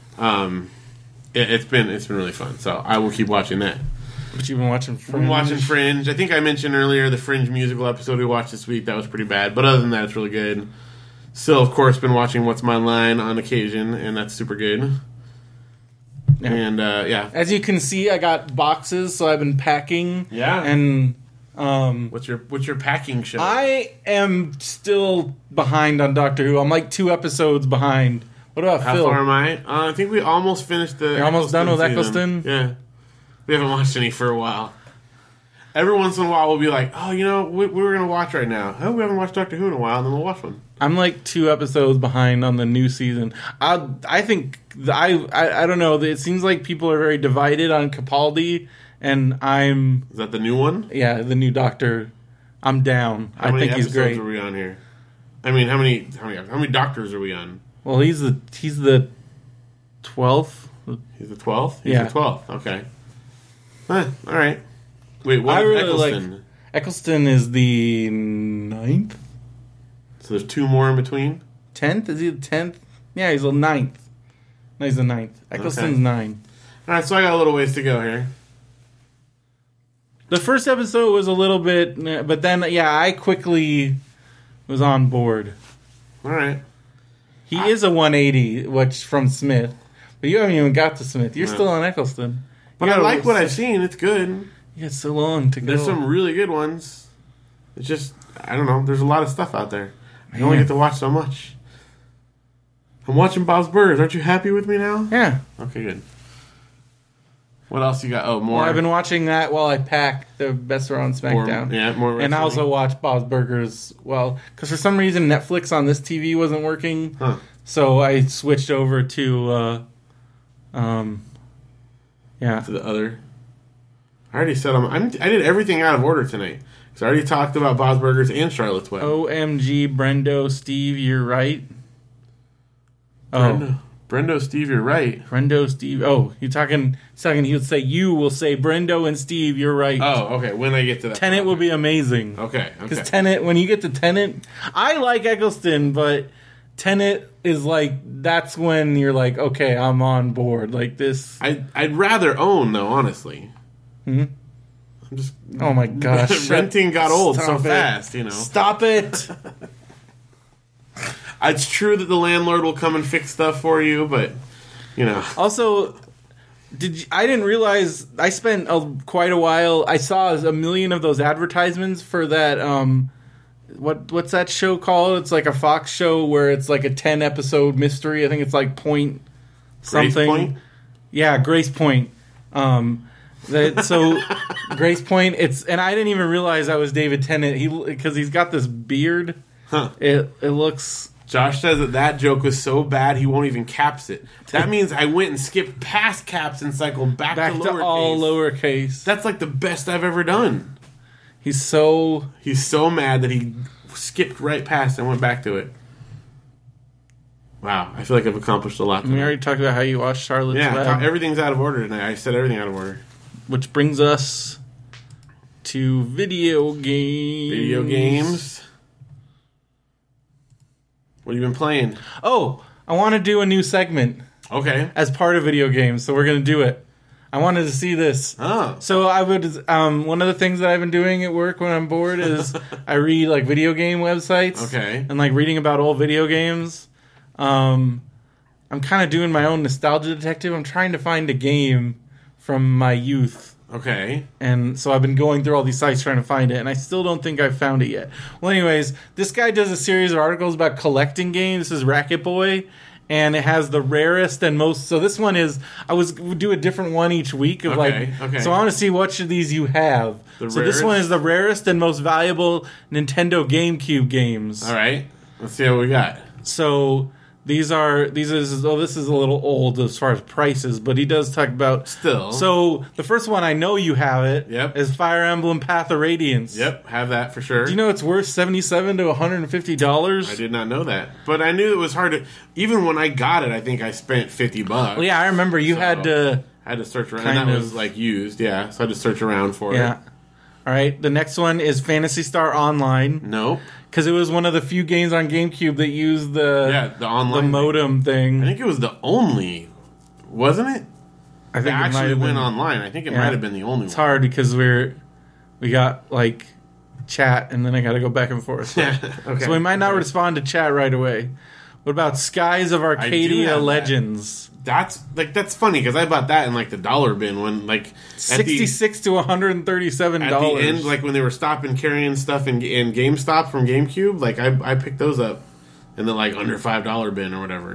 It's been really fun. So I will keep watching that. But you've been watching Fringe. I'm watching Fringe. I think I mentioned earlier the Fringe musical episode we watched this week. That was pretty bad, but other than that, it's really good. Still, of course, been watching What's My Line on occasion, and that's super good. Yeah. And yeah, As you can see, I got boxes, so I've been packing. Yeah. And what's your packing show? I am still behind on Doctor Who. I'm like 2 episodes behind. What about How Phil? far am I? I think we almost finished the. You're almost done with season. Eccleston? Yeah, we haven't watched any for a while. Every once in a while, we'll be like, "Oh, you know, we were going to watch right now. Oh, we haven't watched Doctor Who in a while, and then we'll watch one." I'm like 2 episodes behind on the new season. I think I don't know. It seems like people are very divided on Capaldi, and I'm Is that the new one? the new Doctor. I'm down. How many think he's episodes great. are we on here? I mean, how many doctors are we on? Well, he's the 12th. He's the 12th. He's Yeah. the 12th. Okay. All right. Wait, what I is really Eccleston? Eccleston is the 9th, So there's 2 more in between. 10th. Is he the 10th? Yeah, he's the 9th. No, he's the 9th. Eccleston's Okay. 9. All right, so I got a little ways to go here. The first episode was a little bit, but then I quickly was on board. All right. He is a 180, which from Smith, but you haven't even got to Smith. You're No. still on Eccleston. But I like what I've seen. It's good. You got so long to go. There's some really good ones. It's just, I don't know. There's a lot of stuff out there. I only Man. get to watch so much. I'm watching Bob's Burgers. Aren't you happy with me now? Yeah. Okay, good. What else you got? Oh, more. Well, I've been watching that while I pack the Best Are on SmackDown. More And I also wrestling. watch Bob's Burgers. Well, because for some reason Netflix on this TV wasn't working, Huh. so I switched over to, To the other. I already said I did everything out of order tonight. Because I already talked about Bob's Burgers and Charlotte's Web. OMG, Brendo, Steve, you're right. Brendo, Steve, you're right. Brendo, Steve. Oh, you're talking. He would say, you will say Brendo and Steve, you're right. Oh, okay. When I get to that. Tenet will be amazing. Okay. Because Tenet, when you get to Tenet, I like Eccleston, but Tenet is like, that's when you're like, okay, I'm on board. Like this. I'd rather own, though, honestly. Hmm? I'm just. Oh my gosh. Renting got old so Stop it. fast, you know. Stop it. It's true that the landlord will come and fix stuff for you, but, you know. Also, I didn't realize, I spent quite a while, I saw a million of those advertisements for that, what's that show called? It's like a Fox show where it's like a 10-episode mystery. I think it's like Point something. Grace Point? Yeah, Grace Point. So Grace Point, and I didn't even realize I was David Tennant, because he's got this beard. Huh. It looks... Josh says that joke was so bad he won't even caps it. That means I went and skipped past caps and cycled back to lowercase. to all lowercase. That's like the best I've ever done. He's so mad that he skipped right past and went back to it. Wow, I feel like I've accomplished a lot We tonight. already talked about how you watched Charlotte's Web, Everything's out of order tonight. I said everything out of order. which brings us to video games. Video games. What have you been playing? Oh, I want to do a new segment Okay. as part of video games, so we're going to do it. I wanted to see this. Oh. So I would, one of the things that I've been doing at work when I'm bored is I read like video game websites. Okay. And like reading about old video games. I'm kind of doing my own nostalgia detective. I'm trying to find a game from my youth Okay. And so I've been going through all these sites trying to find it, and I still don't think I've found it yet. Well, anyways, this guy does a series of articles about collecting games. This is Racket Boy, and it has the rarest and most... So this one is... we do a different one each week of Okay. So I want to see which of these you have. So this rarest? one is the rarest and most valuable Nintendo GameCube games. All right. Let's see what we got. So... This is a little old as far as prices, but he does talk about... Still. So, the first one, I know you have it, Yep. is Fire Emblem Path of Radiance. Yep, have that for sure. Do you know it's worth $77 to $150? I did not know that. But I knew it was hard to... Even when I got it, I think I spent $50. Well, yeah, I remember you had to... I had to search around. And that was, used, yeah. So I had to search around for it. Yeah. All right, the next one is Phantasy Star Online. Nope. Because it was one of the few games on GameCube that used the online modem thing. I think it was the only, wasn't it? I think it it might actually have went been online. I think it might have been the only It's one. hard because we got chat, and then I got to go back and forth. Okay. So we might not respond to chat right away. What about Skies of Arcadia Legends? That's funny because I bought that in the dollar bin when $66 to $137. At the end, when they were stopping carrying stuff in GameStop from GameCube, I picked those up in the under $5 bin or whatever,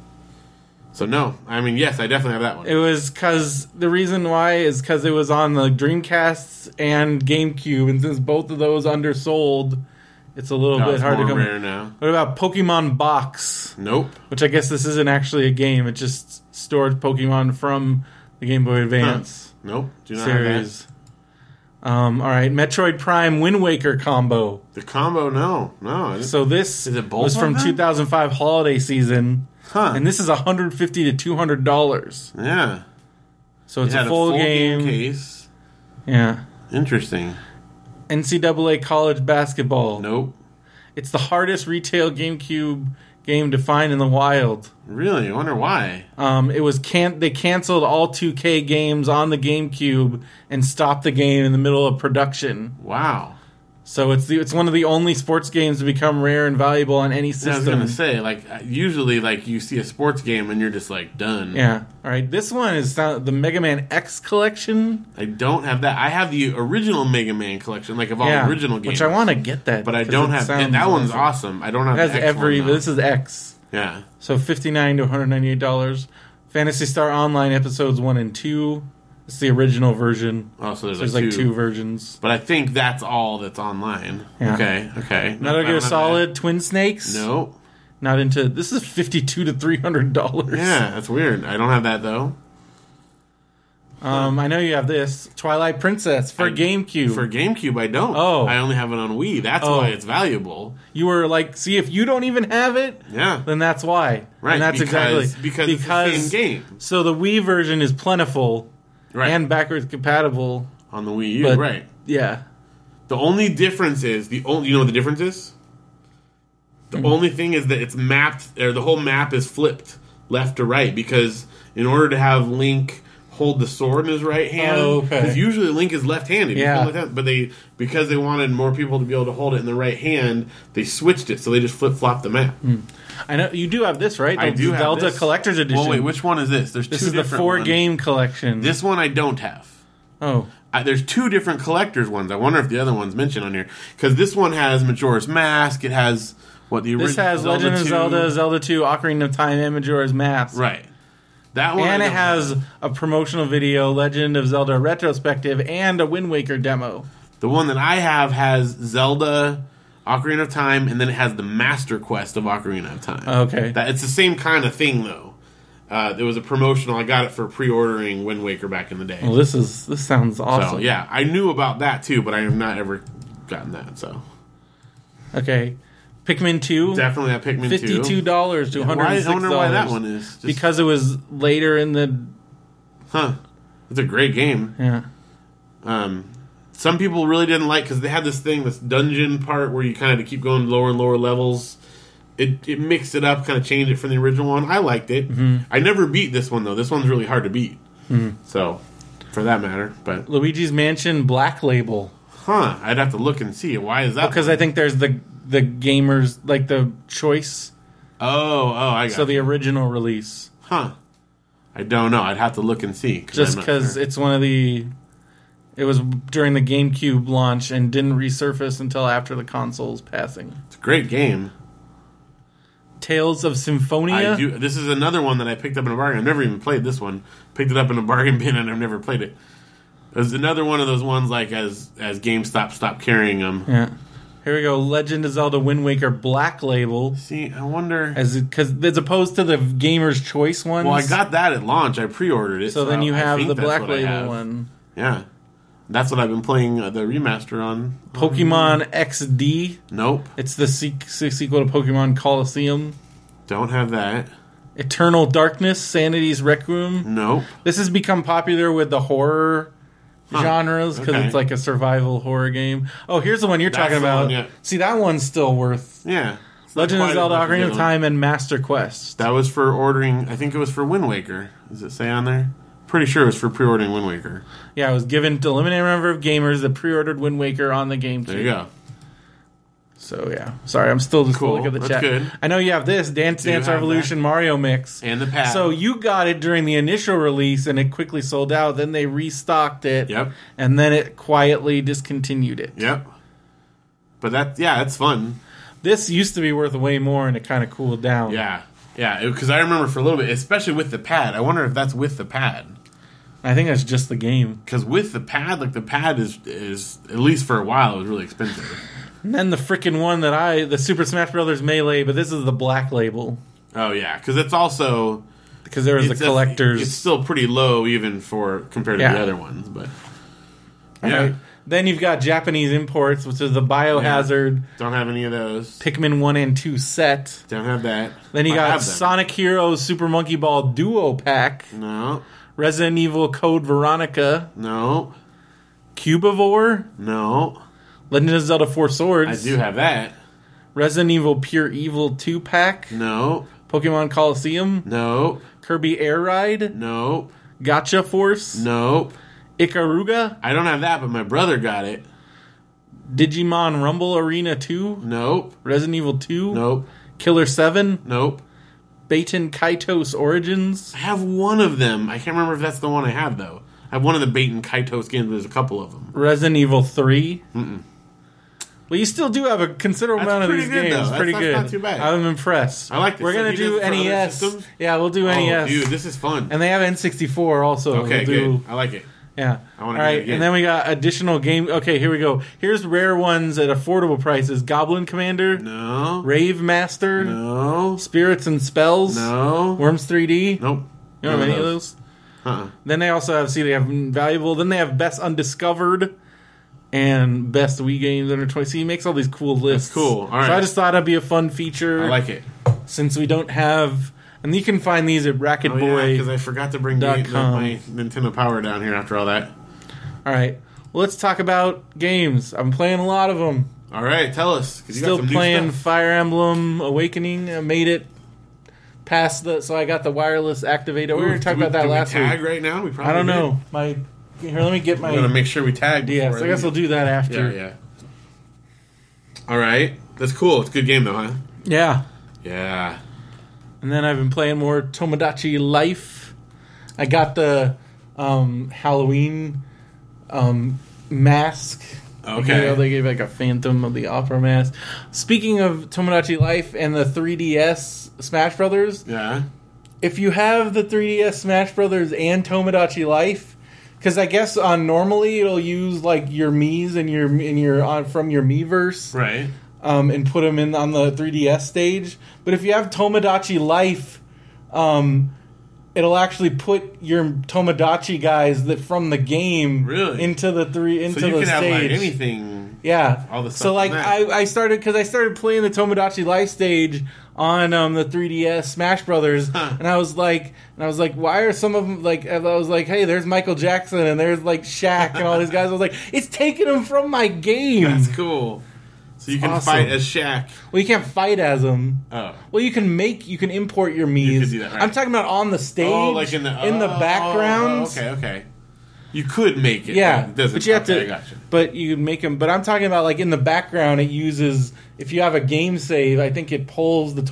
So no, I mean yes, I definitely have that one. It was because the reason why is because it was on the Dreamcast and GameCube, and since both of those undersold, it's a little bit hard to come. Rare now. What about Pokemon Box? Nope. Which I guess this isn't actually a game; it just stores Pokemon from the Game Boy Advance. Nope. Do not series. All right, Metroid Prime Wind Waker combo. The combo, no. So this is it both was from 2005 holiday season, and this is $150 to $200. Yeah. So it's a full game case. Yeah. Interesting. NCAA college basketball. Nope. It's the hardest retail GameCube game to find in the wild. Really? I wonder why. It was they canceled all 2K games on the GameCube and stopped the game in the middle of production. Wow. So it's one of the only sports games to become rare and valuable on any system. I was gonna say, usually, you see a sports game and you're just done. Yeah. All right. This one is the Mega Man X collection. I don't have that. I have the original Mega Man collection, of all original games. Which I want to get that, but I don't have that. One's awesome. I don't have. It has every. This is X. Yeah. So $59 to $198. Phantasy Star Online episodes 1 and 2. It's the original version. Oh, so there's two versions. But I think that's all that's online. Yeah. Okay. Metal Gear Solid Twin Snakes? No. Not into... This is $52 to $300. Yeah, that's weird. I don't have that, though. I know you have this. Twilight Princess for GameCube. For GameCube, I don't. Oh. I only have it on Wii. That's why it's valuable. You were see, if you don't even have it, then that's why. Right. And that's because it's the same game. So the Wii version is plentiful and backwards compatible. On the Wii U, right. Yeah. The only difference is, you know what the difference is? The only thing is that it's mapped, or the whole map is flipped left to right, because in order to have Link hold the sword in his right hand, because usually Link is left-handed, but because they wanted more people to be able to hold it in the right hand, they switched it, so they just flip-flopped the map. I know you do have this, right? I do have Zelda this. Collector's Edition. Well, wait, which one is this? There's this two is the different 4-game collection. This one I don't have. Oh. There's two different collector's ones. I wonder if the other one's mentioned on here. Because this one has Majora's Mask. It has, the original This has Legend of Zelda, Zelda 2, Ocarina of Time, and Majora's Mask. Right. That one. And it has a promotional video, Legend of Zelda Retrospective, and a Wind Waker demo. The one that I have has Zelda, Ocarina of Time, and then it has the Master Quest of Ocarina of Time. Okay. It's the same kind of thing, though. There was a promotional. I got it for pre-ordering Wind Waker back in the day. Well, this sounds awesome. So, yeah, I knew about that, too, but I have not ever gotten that, so. Okay. Pikmin 2. Definitely that Pikmin 2. $52 to $106. I wonder why that one is. Because it was later in the... Huh. It's a great game. Yeah. Some people really didn't like, because they had this dungeon part where you kind of keep going lower and lower levels. It mixed it up, kind of changed it from the original one. I liked it. Mm-hmm. I never beat this one, though. This one's really hard to beat. Mm-hmm. So, for that matter. But Luigi's Mansion Black Label. Huh. I'd have to look and see. Why is that? Because I think there's the gamers, the choice. Oh, I got So the original release. Huh. I don't know. I'd have to look and see. Just because it's one of the... It was during the GameCube launch and didn't resurface until after the console's passing. It's a great game. Tales of Symphonia. This is another one that I picked up in a bargain. I've never even played this one. Picked it up in a bargain bin and I've never played it. It was another one of those ones like as GameStop stopped carrying them. Yeah. Here we go. Legend of Zelda Wind Waker Black Label. See, I wonder... Because as opposed to the Gamer's Choice ones. Well, I got that at launch. I pre-ordered it. So then you have the Black what I Label have. one. Yeah. That's what I've been playing the remaster on. Pokemon XD. Nope. It's the sequel to Pokemon Coliseum. Don't have that. Eternal Darkness, Sanity's Requiem. Nope. This has become popular with the horror genres because it's like a survival horror game. Oh, here's the one you're talking about. One, yeah. See, that one's still worth... Yeah. Legend of Zelda Ocarina of Time and Master Quest. That was for ordering... I think it was for Wind Waker. Does it say on there? Pretty sure it was for pre-ordering Wind Waker. Yeah, it was given to a limited number of gamers that pre-ordered Wind Waker on the GameCube. There you go. So, yeah. Sorry, I'm still just cool. looking at the That's chat. Good. I know you have this, Dance Dance Revolution Mario Mix. And the pad. So, you got it during the initial release, and it quickly sold out. Then they restocked it. Yep. And then it quietly discontinued it. Yep. But that's fun. This used to be worth way more, and it kind of cooled down. Yeah. Yeah, because I remember for a little bit, especially with the pad. I wonder if that's with the pad. I think that's just the game. Because with the pad, like the pad is at least for a while, it was really expensive. And then the freaking one the Super Smash Bros. Melee, but this is the Black Label. Oh yeah, because it's also because there was the collector's. It's still pretty low even compared to the other ones, but yeah. Right. Then you've got Japanese imports, which is the Biohazard. Don't have any of those. Pikmin 1 and 2 set. Don't have that. Then you got Sonic Heroes Super Monkey Ball Duo Pack. No. Resident Evil Code Veronica. No. Cubivore. No. Legend of Zelda 4 Swords. I do have that. Resident Evil Pure Evil 2 Pack. No. Pokemon Coliseum. No. Kirby Air Ride. No. Gotcha Force. Nope. Ikaruga. I don't have that, but my brother got it. Digimon Rumble Arena 2. Nope. Resident Evil 2. Nope. Killer 7. Nope. Baten Kaitos Origins. I have one of them. I can't remember if that's the one I have, though. I have one of the Baten Kaitos games, but there's a couple of them. Resident Evil 3. Mm-mm. Well, you still do have a considerable amount of these games. Though. Pretty good. Not too bad. I'm impressed. I like this. We're going to do NES. Yeah, we'll do NES. Dude, this is fun. And they have N64 also. Okay, good. I like it. Yeah. I want to All right, and then we got additional game. Okay, here we go. Here's rare ones at affordable prices. Goblin Commander. No. Rave Master. No. Spirits and Spells. No. Worms 3D. Nope. You don't have any of those? Then they also have, they have valuable. Then they have Best Undiscovered and Best Wii Games Under 20. See, he makes all these cool lists. That's cool. All right. So I just thought it'd be a fun feature. I like it. Since we don't have... And you can find these at RacketBoy. Because I forgot to bring my Nintendo Power down here after all that. All right. Well, let's talk about games. I'm playing a lot of them. All right, tell us. Still playing Fire Emblem Awakening. I made it past so I got the wireless activator. We were going to talk about that last week. Tag right now? We probably I don't know. Here, let me get my... I'm going to make sure we tag. Yeah, so I guess we'll do that after. Yeah. All right. That's cool. It's a good game, though, huh? Yeah. Yeah. And then I've been playing more Tomodachi Life. I got the Halloween mask. Okay. They gave like a Phantom of the Opera mask. Speaking of Tomodachi Life and the 3DS Smash Brothers. Yeah. If you have the 3DS Smash Brothers and Tomodachi Life, because I guess normally it'll use like your Mii's and your from your Miiverse. Right. And put them in on the 3DS stage. But if you have Tomodachi Life, it'll actually put your Tomodachi guys from the game into the stage. So you can have like anything. Yeah. All the stuff. So like I started playing the Tomodachi Life stage on the 3DS Smash Brothers, and I was like, why are some of them like? I was like, hey, there's Michael Jackson and there's like Shaq and all these guys. I was like, it's taking them from my game. That's cool. So you can fight as Shaq. Well, you can't fight as him. Oh. Well, you can import your Mii's. You can do that, right. I'm talking about on the stage. Oh, like in the background. Okay. You could make it. Yeah, but you have to. I gotcha. But you can make them. But I'm talking about like in the background. It uses if you have a game save. I think it pulls the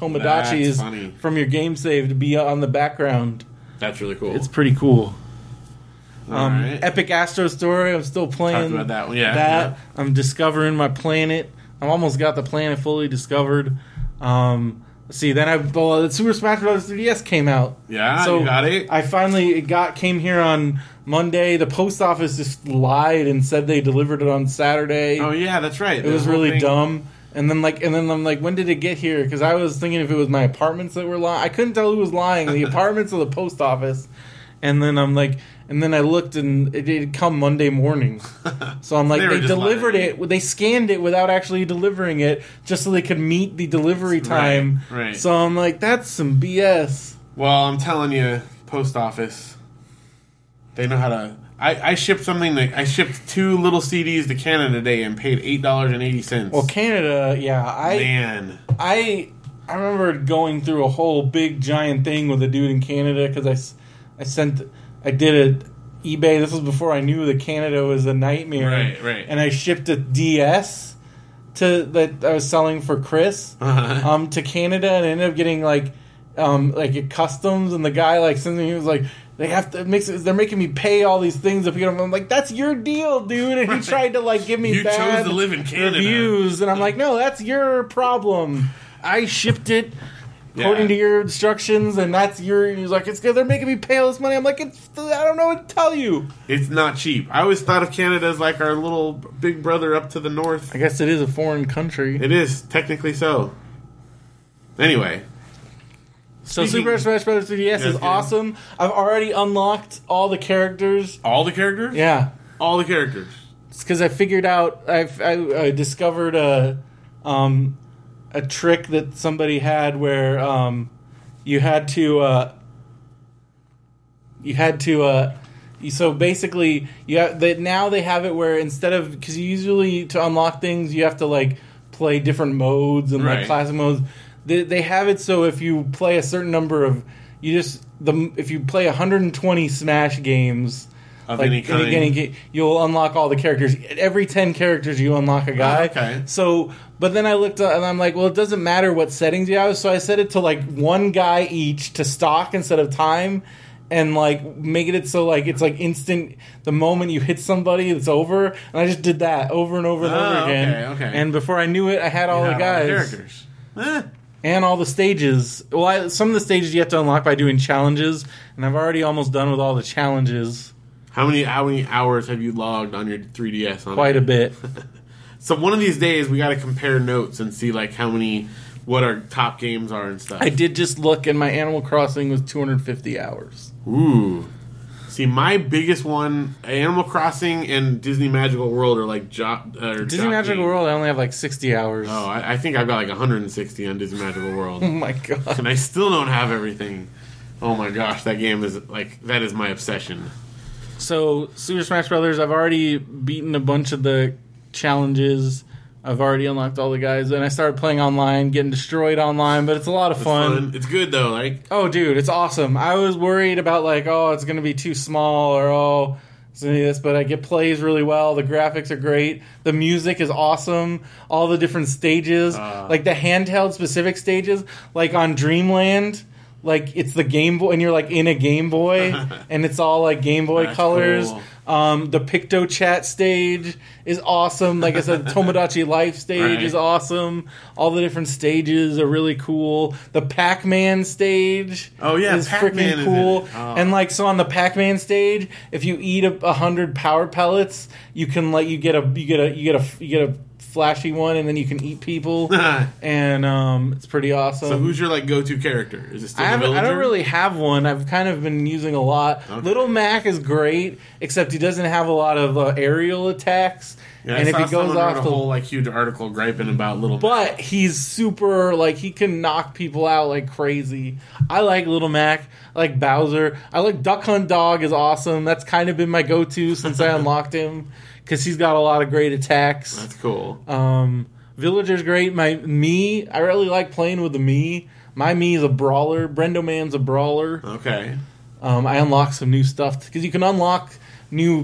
Tomodachis from your game save to be on the background. That's really cool. It's pretty cool. Alright. Epic Astro Story, I'm still playing. Talked about that one, yeah. That. I'm discovering my planet. I've almost got the planet fully discovered. Let's see, then Super Smash Bros. 3DS came out. Yeah, so you got it? I finally came here on Monday. The post office just lied and said they delivered it on Saturday. Oh, yeah, that's right. It was really dumb. And then I'm like, when did it get here? Because I was thinking if it was my apartments that were lying. I couldn't tell who was lying, the apartments or the post office. And then I'm like, and then I looked and it did come Monday morning. So I'm like, they delivered it. They scanned it without actually delivering it, just so they could meet the delivery time. Right. So I'm like, that's some BS. Well, I'm telling you, post office, they know how to. I shipped something. I shipped 2 little CDs to Canada today and paid $8.80. Well, Canada, yeah, Man. I remember going through a whole big giant thing with a dude in Canada because I did a eBay. This was before I knew that Canada was a nightmare. Right. And I shipped a DS that I was selling for Chris to Canada, and I ended up getting like at customs, and the guy like sent me, he was like, they have to they're making me pay all these things. I'm like, that's your deal, dude. And he tried to like give me you bad chose to live in Canada. reviews, and I'm like, no, that's your problem. I shipped it according to your instructions, and that's your. He's like, it's good. They're making me pay all this money. I'm like, I don't know what to tell you. It's not cheap. I always thought of Canada as like our little big brother up to the north. I guess it is a foreign country. It is technically so. Anyway. So Super Smash Bros. 3DS is awesome. I've already unlocked all the characters. All the characters? Yeah. All the characters. It's because I figured out, I discovered a trick that somebody had where so basically now they have it where instead of, because usually to unlock things you have to like play different modes and like classic modes. They have it so if you play a certain number of if you play 120 Smash games of like any kind, you'll unlock all the characters. Every 10 characters you unlock a guy. Okay. So, but then I looked up and I'm like, well, it doesn't matter what settings you have. So I set it to like one guy each to stock instead of time, and like making it so like it's like instant. The moment you hit somebody, it's over. And I just did that over and over and over again. Okay. And before I knew it, I had all the guys. All the characters. And all the stages. Well, some of the stages you have to unlock by doing challenges, and I've already almost done with all the challenges. How many hours have you logged on your 3DS? Quite a bit. So one of these days we got to compare notes and see like what our top games are and stuff. I did just look, and my Animal Crossing was 250 hours. Ooh. See, my biggest one, Animal Crossing and Disney Magical World are like Disney Magical World, I only have like 60 hours. Oh, I think I've got like 160 on Disney Magical World. Oh my god. And I still don't have everything. Oh my gosh, that game is like, that is my obsession. So, Super Smash Brothers, I've already beaten a bunch of the challenges. I've already unlocked all the guys, and I started playing online, getting destroyed online, but it's a lot of fun. It's good though, like. Oh, dude, it's awesome. I was worried about like, oh, it's going to be too small, or it's gonna be this, but it plays really well. The graphics are great. The music is awesome. All the different stages, like the handheld specific stages, like on Dreamland. Like, it's the Game Boy, and you're, like, in a Game Boy, and it's all, like, Game Boy colors. Cool. The PictoChat stage is awesome. Like I said, the Tomodachi Life stage is awesome. All the different stages are really cool. The Pac-Man stage is freaking cool. And, like, so on the Pac-Man stage, if you eat 100 Power Pellets, you can, like, you get a flashy one, and then you can eat people, and it's pretty awesome. So who's your like go-to character? Is it still the Villager? I don't really have one. I've kind of been using a lot. Okay. Little Mac is great, except he doesn't have a lot of aerial attacks. Yeah, and I if saw he goes off a whole like huge article griping about Little Mac. But he's super, like, he can knock people out like crazy. I like Little Mac. I like Bowser. I like Duck Hunt Dog is awesome. That's kind of been my go-to since I unlocked him, because he's got a lot of great attacks. That's cool. Villager's great. I really like playing with the Mii. My Mii is a brawler. Brendo Man's a brawler. Okay. I unlocked some new stuff, because you can unlock new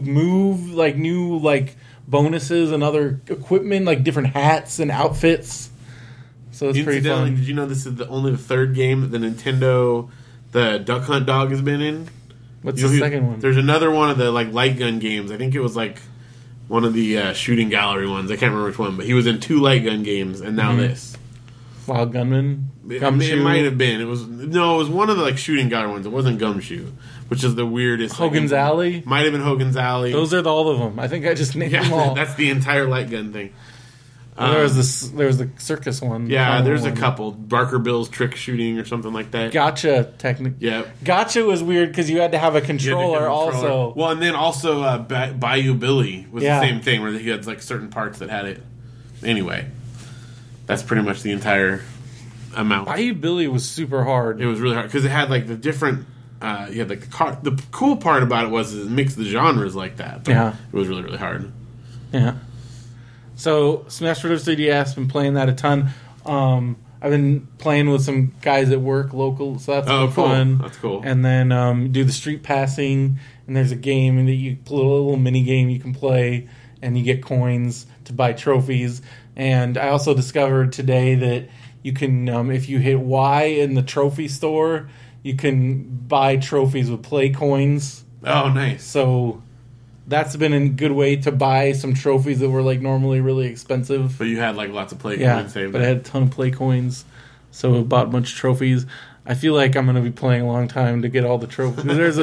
bonuses and other equipment, like different hats and outfits. So it's pretty fun. Did you know this is only the third game that the Duck Hunt Dog has been in? What's the second one? There's another one of the like light gun games. I think it was like one of the shooting gallery ones. I can't remember which one, but he was in 2 light gun games, and now this. Wild Gunman? It might have been. It was one of the like shooting gallery ones. It wasn't Gumshoe, which is the weirdest. Hogan's Alley? Might have been Hogan's Alley. Those are all of them. I think I just named them all. That's the entire light gun thing. There was the circus one. Yeah, there's a couple. Barker Bill's trick shooting or something like that. Gotcha, technically. Yeah. Gotcha was weird because you had to have a controller also. Well, and then also Bayou Billy was the same thing where he had like certain parts that had it. Anyway, that's pretty much the entire amount. Bayou Billy was super hard. It was really hard because it had like the different. You had like the cool part about it was it mixed the genres like that. But it was really, really hard. Yeah. So, Smash Bros. 3DS, been playing that a ton. I've been playing with some guys at work, local, so that's been fun. That's cool. And then do the street passing, and there's a game that a little mini game you can play, and you get coins to buy trophies. And I also discovered today that you can, if you hit Y in the trophy store, you can buy trophies with play coins. Oh, nice. So that's been a good way to buy some trophies that were like normally really expensive. But you had like lots of play coins saved. But I had a ton of play coins, so I bought a bunch of trophies. I feel like I'm going to be playing a long time to get all the trophies. There's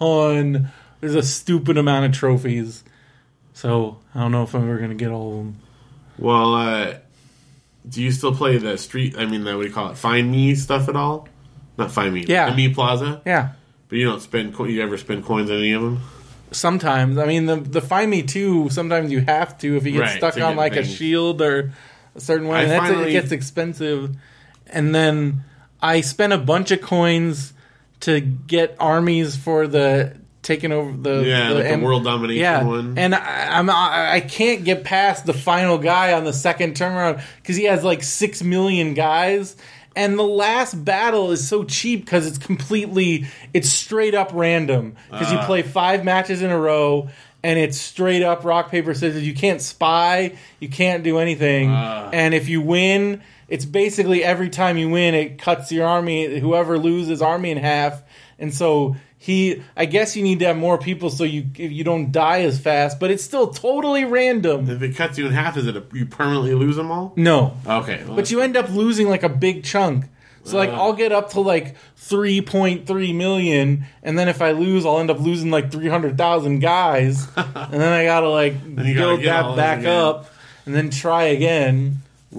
a stupid amount of trophies. So I don't know if I'm ever going to get all of them. Well, do you still play the street, what do you call it, Find Me stuff at all? Not Find Me. Yeah. The Me Plaza? Yeah. But you ever spend coins on any of them? Sometimes. I mean, the Find Me 2, sometimes you have to if you get stuck on like a shield or a certain one. And it gets expensive. And then I spent a bunch of coins to get armies for the taking over the world domination one. And I can't get past the final guy on the second turnaround because he has like 6 million guys. And the last battle is so cheap because it's straight up random. Because you play 5 matches in a row, and it's straight up rock, paper, scissors. You can't spy, you can't do anything. And if you win, it's basically every time you win, it cuts your army, whoever loses army in half. And so I guess you need to have more people so you don't die as fast, but it's still totally random. If it cuts you in half, you permanently lose them all? No. Okay. Well, but you end up losing like a big chunk. So I'll get up to like 3.3 million, and then if I lose, I'll end up losing like 300,000 guys, and then I gotta build that back up, and then try again.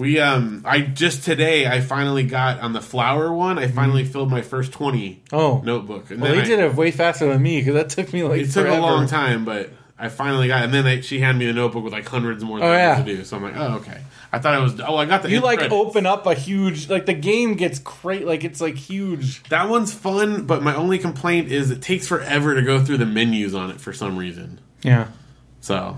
Today I finally got on the flower one. I finally filled my first 20 notebook. And they did it way faster than me because that took me it forever. took a long time, but I finally got it. And then she handed me the notebook with like hundreds more things to do. So I'm like, oh, okay. I thought it was. Oh, I got the. You open up a huge the game gets great. It's huge. That one's fun, but my only complaint is it takes forever to go through the menus on it for some reason. Yeah. So,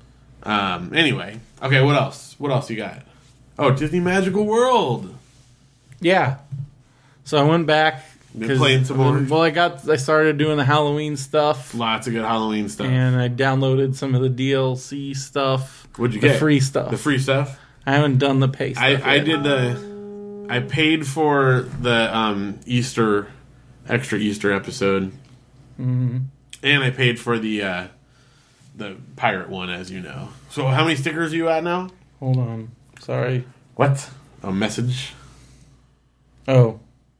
anyway, okay. What else? What else you got? Oh, Disney Magical World. Yeah. So I went back. Been playing some more. Well, I started doing the Halloween stuff. Lots of good Halloween stuff. And I downloaded some of the DLC stuff. What'd you get? The free stuff. The free stuff? I haven't done the pay stuff I did I paid for the extra Easter episode. Mm-hmm. And I paid for the pirate one, as you know. So how many stickers are you at now? Hold on. Sorry. What? A message? Oh.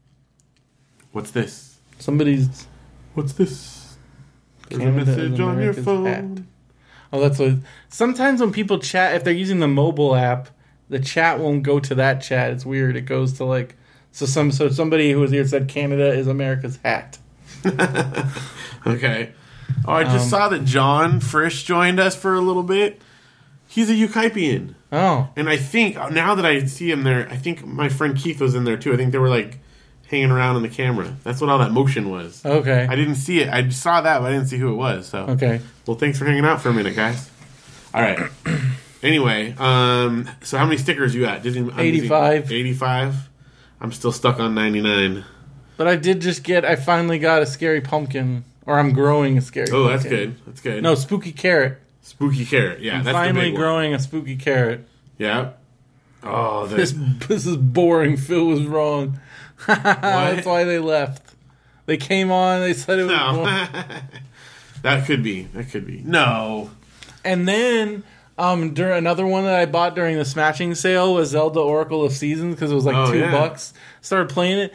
What's this? What's this? There's a message on your phone. Hat. Oh, that's what. Sometimes when people chat, if they're using the mobile app, the chat won't go to that chat. It's weird. It goes to so somebody who was here said Canada is America's hat. Okay. Oh, I just saw that John Frisch joined us for a little bit. He's a Ukaipian. Oh. And I think, now that I see him there, I think my friend Keith was in there too. I think they were hanging around on the camera. That's what all that motion was. Okay. I didn't see it. I saw that, but I didn't see who it was. So. Okay. Well, thanks for hanging out for a minute, guys. All right. Anyway, so how many stickers you at? 85. 85? I'm still stuck on 99. But I finally got a scary pumpkin. Or I'm growing a scary pumpkin. Oh, that's good. That's good. No, spooky carrot. Spooky carrot, yeah. I'm that's finally the big growing a spooky carrot. Yeah. Oh, this is boring. Phil was wrong. That's why they left. They came on. They said it was. No. Boring. That could be. No. And then during another one that I bought during the smashing sale was Zelda Oracle of Seasons because it was like $2. Started playing it.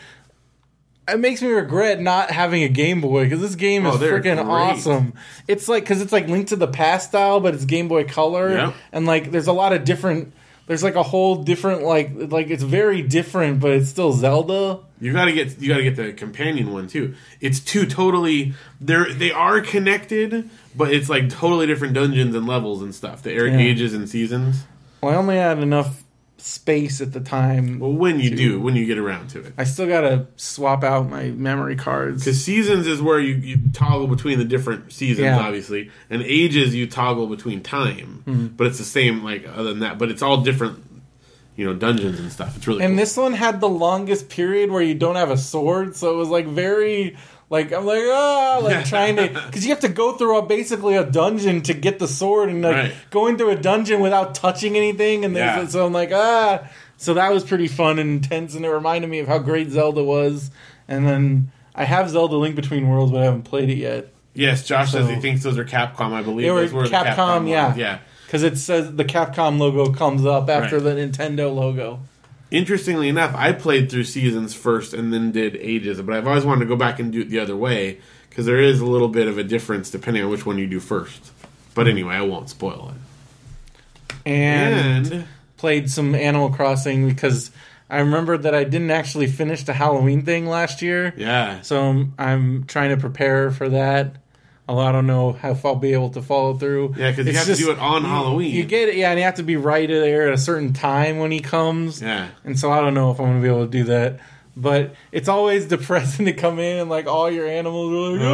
It makes me regret not having a Game Boy because this game is freaking awesome. It's like because it's like Link to the Past style, but it's Game Boy Color, and like there's a lot of different. There's like a whole different like it's very different, but it's still Zelda. You gotta get the companion one too. It's two totally they are connected, but it's like totally different dungeons and levels and stuff. The ages and seasons. Well, I only had enough space at the time. Well, when you get around to it, I still gotta swap out my memory cards because seasons is where you toggle between the different seasons, obviously, and ages you toggle between time. But it's the same like other than that, but it's all different. Dungeons and stuff. It's really cool. And this one had the longest period where you don't have a sword, so it was like very like I'm like trying to because you have to go through basically a dungeon to get the sword and like going through a dungeon without touching anything and so I'm like so that was pretty fun and intense and it reminded me of how great Zelda was. And then I have Zelda Link Between Worlds, but I haven't played it yet. Yes, Josh says he thinks those are Capcom. I believe they were those were Capcom, the yeah. Yeah. Because it says the Capcom logo comes up after the Nintendo logo. Interestingly enough, I played through Seasons first and then did Ages, but I've always wanted to go back and do it the other way because there is a little bit of a difference depending on which one you do first. But anyway, I won't spoil it. And played some Animal Crossing because I remembered that I didn't actually finish the Halloween thing last year. Yeah. So I'm trying to prepare for that. Although I don't know if I'll be able to follow through. Yeah, because you have to do it on Halloween. You get it, and you have to be right there at a certain time when he comes. Yeah. And so I don't know if I'm going to be able to do that. But it's always depressing to come in and like all your animals are like,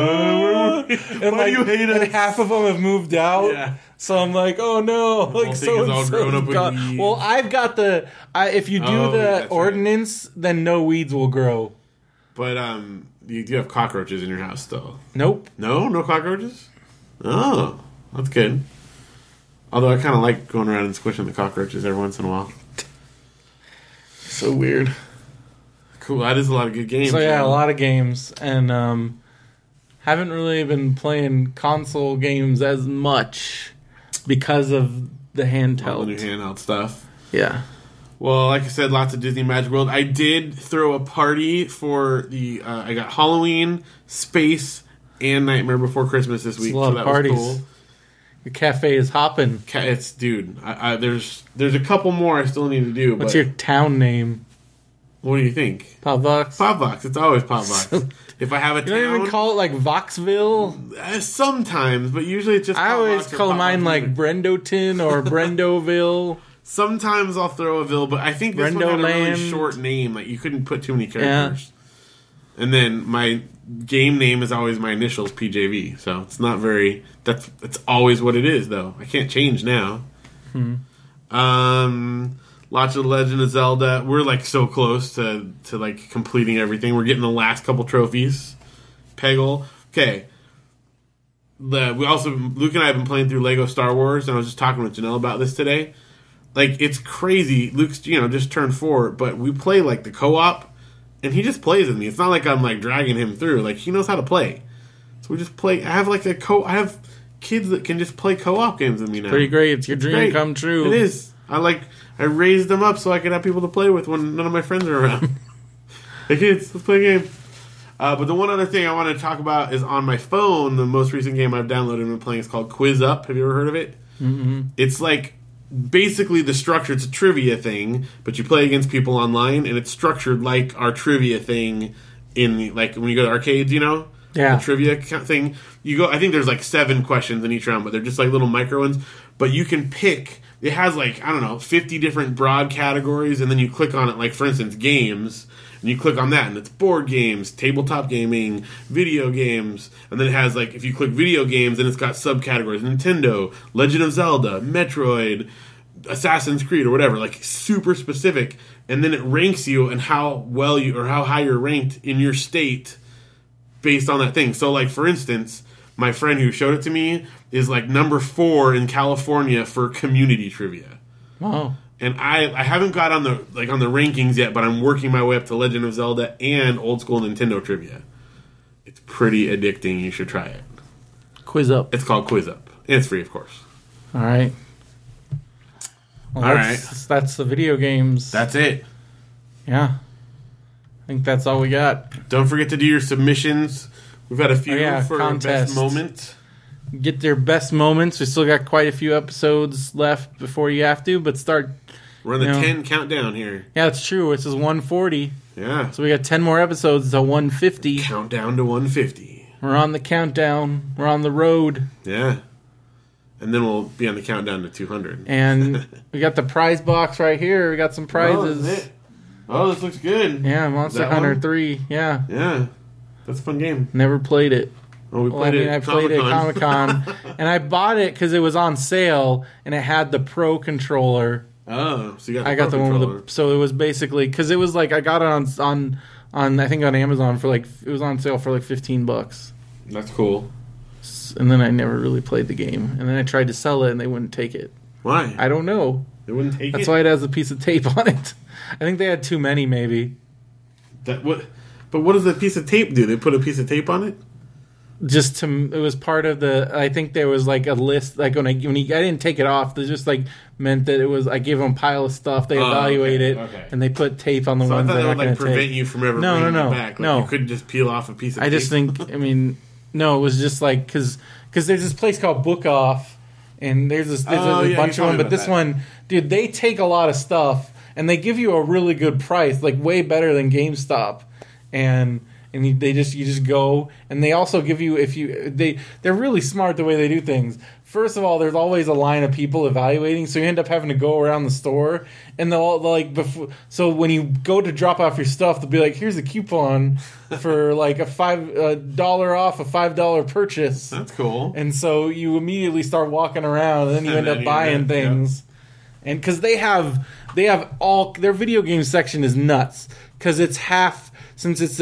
and why do you hate us? And half of them have moved out. Yeah. So I'm like, oh no, like so all grown up with weeds. Well, I've got if you do the ordinance, then no weeds will grow. But you do have cockroaches in your house still. Nope. No cockroaches? Oh, that's good. Although I kind of like going around and squishing the cockroaches every once in a while. So weird. Cool, that is a lot of good games. So yeah, a lot of games. And haven't really been playing console games as much because of the handheld. All the new handheld stuff. Yeah. Well, like I said, lots of Disney Magic World. I did throw a party for the... I got Halloween, Space, and Nightmare Before Christmas this week. A lot of parties. Was cool. Your cafe is hopping. It's... Dude, there's a couple more I still need to do. What's your town name? What do you think? Popvox? Popvox. It's always Popvox. If I have a town... You don't even call it like Voxville? Sometimes, but usually it's just I always call mine like Brendoton or Brendoville. Sometimes I'll throw a Ville, but I think this one had a really short name. Like you couldn't put too many characters. Yeah. And then my game name is always my initials, PJV. So it's not very. That's always what it is, though. I can't change now. Lots of Legend of Zelda. We're like so close to like completing everything. We're getting the last couple trophies. Peggle. Okay. Luke and I have been playing through Lego Star Wars, and I was just talking with Janelle about this today. Like, it's crazy. Luke's, just turned 4, but we play, like, the co-op, and he just plays with me. It's not like I'm, like, dragging him through. Like, he knows how to play. So we just play. I have kids that can just play co-op games with me now. Pretty great. It's your dream come true. It is. I raised them up so I could have people to play with when none of my friends are around. Hey, kids, let's play a game. But the one other thing I want to talk about is on my phone, the most recent game I've downloaded and been playing is called Quiz Up. Have you ever heard of it? Mm-hmm. It's like... Basically, the structure, it's a trivia thing, but you play against people online, and it's structured like our trivia thing in, like, when you go to arcades, Yeah. The trivia thing. You go, I think there's, like, 7 questions in each round, but they're just, like, little micro ones. But you can pick, it has, like, I don't know, 50 different broad categories, and then you click on it, like, for instance, games, and you click on that, and it's board games, tabletop gaming, video games, and then it has, like, if you click video games, then it's got subcategories, Nintendo, Legend of Zelda, Metroid, Assassin's Creed, or whatever, like, super specific, and then it ranks you and how well you, or how high you're ranked in your state based on that thing. So, like, for instance, my friend who showed it to me is, like, number 4 in California for community trivia. Wow. And I haven't got on the rankings yet, but I'm working my way up to Legend of Zelda and old school Nintendo trivia. It's pretty addicting. You should try it. Quiz Up. It's called Quiz Up. And it's free, of course. All right. Well, All that's the video games. That's it. Yeah. I think that's all we got. Don't forget to do your submissions. We've had a few for contest. best moment. Get their best moments. We still got quite a few episodes left before you have to, but start. We're on the 10 countdown here. Yeah, it's true. This is 140. Yeah. So we got 10 more episodes to 150. Countdown to 150. We're on the countdown. We're on the road. Yeah. And then we'll be on the countdown to 200. And we got the prize box right here. We got some prizes. Oh, this looks good. Yeah, Monster Hunter 3. Yeah. Yeah. That's a fun game. Never played it. Oh, I played it at Comic-Con. And I bought it because it was on sale, and it had the Pro controller. Oh, so you got I got the one with the... So it was basically... Because it was like... I got it on I think on Amazon for like... It was on sale for like $15. That's cool. And then I never really played the game. And then I tried to sell it, and they wouldn't take it. Why? I don't know. They wouldn't take it? That's why it has a piece of tape on it. I think they had too many, maybe. But what does the piece of tape do? They put a piece of tape on it? It was part of the. I think there was like a list. Like I didn't take it off. They just like meant that it was. I gave them a pile of stuff. They evaluate it, and they put tape on the ones that are going to take. That would prevent you from ever bringing it back. Like, you couldn't just peel off a piece of tape. I just think. I mean, no, it was just like because there's this place called Book Off, and there's a bunch of them. But this one, dude, they take a lot of stuff, and they give you a really good price, like way better than GameStop, and you just go, and they also give you they're really smart the way they do things. First of all, there's always a line of people evaluating, so you end up having to go around the store, and they'll like before. So when you go to drop off your stuff, they'll be like, "Here's a coupon for like a $5 off a $5 purchase." That's cool. And so you immediately start walking around, and then you end up buying things. Yeah. And because they have all their video game section is nuts because it's half. Since it's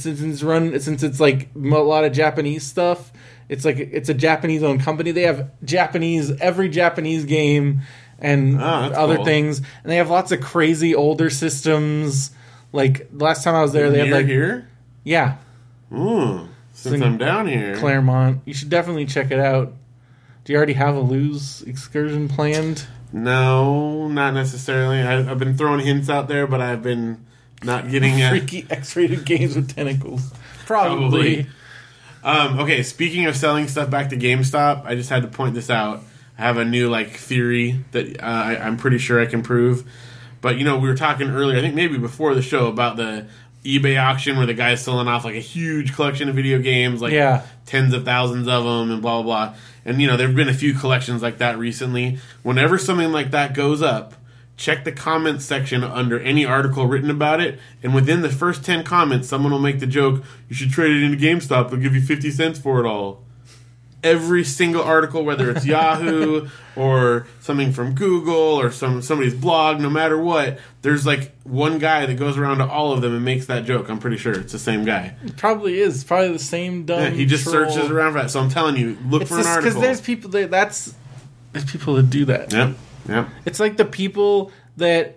like a lot of Japanese stuff, it's a Japanese owned company. They have every Japanese game and other things, and they have lots of crazy older systems. Like last time I was there, they had like here. Yeah. Ooh, since I'm down here, Claremont, you should definitely check it out. Do you already have a Luz excursion planned? No, not necessarily. I've been throwing hints out there, but I've been. Not getting freaky X-rated games with tentacles. Probably. Okay, speaking of selling stuff back to GameStop, I just had to point this out. I have a new theory that I'm pretty sure I can prove. But we were talking earlier, I think maybe before the show, about the eBay auction where the guy's selling off like a huge collection of video games, tens of thousands of them, and blah blah blah. And there've been a few collections like that recently. Whenever something like that goes up, check the comments section under any article written about it, and within the first 10 comments, someone will make the joke, "You should trade it into GameStop, they'll give you 50 cents for it all." Every single article, whether it's Yahoo or something from Google or somebody's blog, no matter what, there's one guy that goes around to all of them and makes that joke. I'm pretty sure it's the same guy. It probably is. Probably the same dumb. Yeah, he just searches around for that. So I'm telling you, look for an article. Because there's people there's people that do that. Yep. Yeah. It's like the people that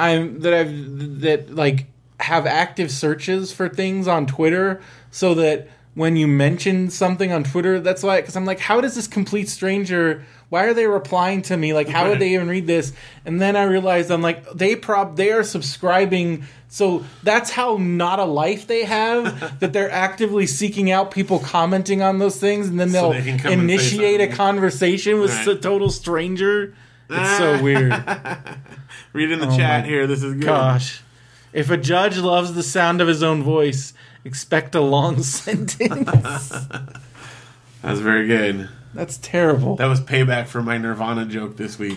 have active searches for things on Twitter, so that when you mention something on Twitter, that's why. Because I'm like, how does this complete stranger? Why are they replying to me? Like, how would they even read this? And then I realized I'm like, they are subscribing. So that's how not a life they have, that they're actively seeking out people commenting on those things, and then they'll initiate a conversation with a total stranger. It's so weird. Read in the chat here. This is good. Gosh. If a judge loves the sound of his own voice, expect a long sentence. That's very good. That's terrible. That was payback for my Nirvana joke this week.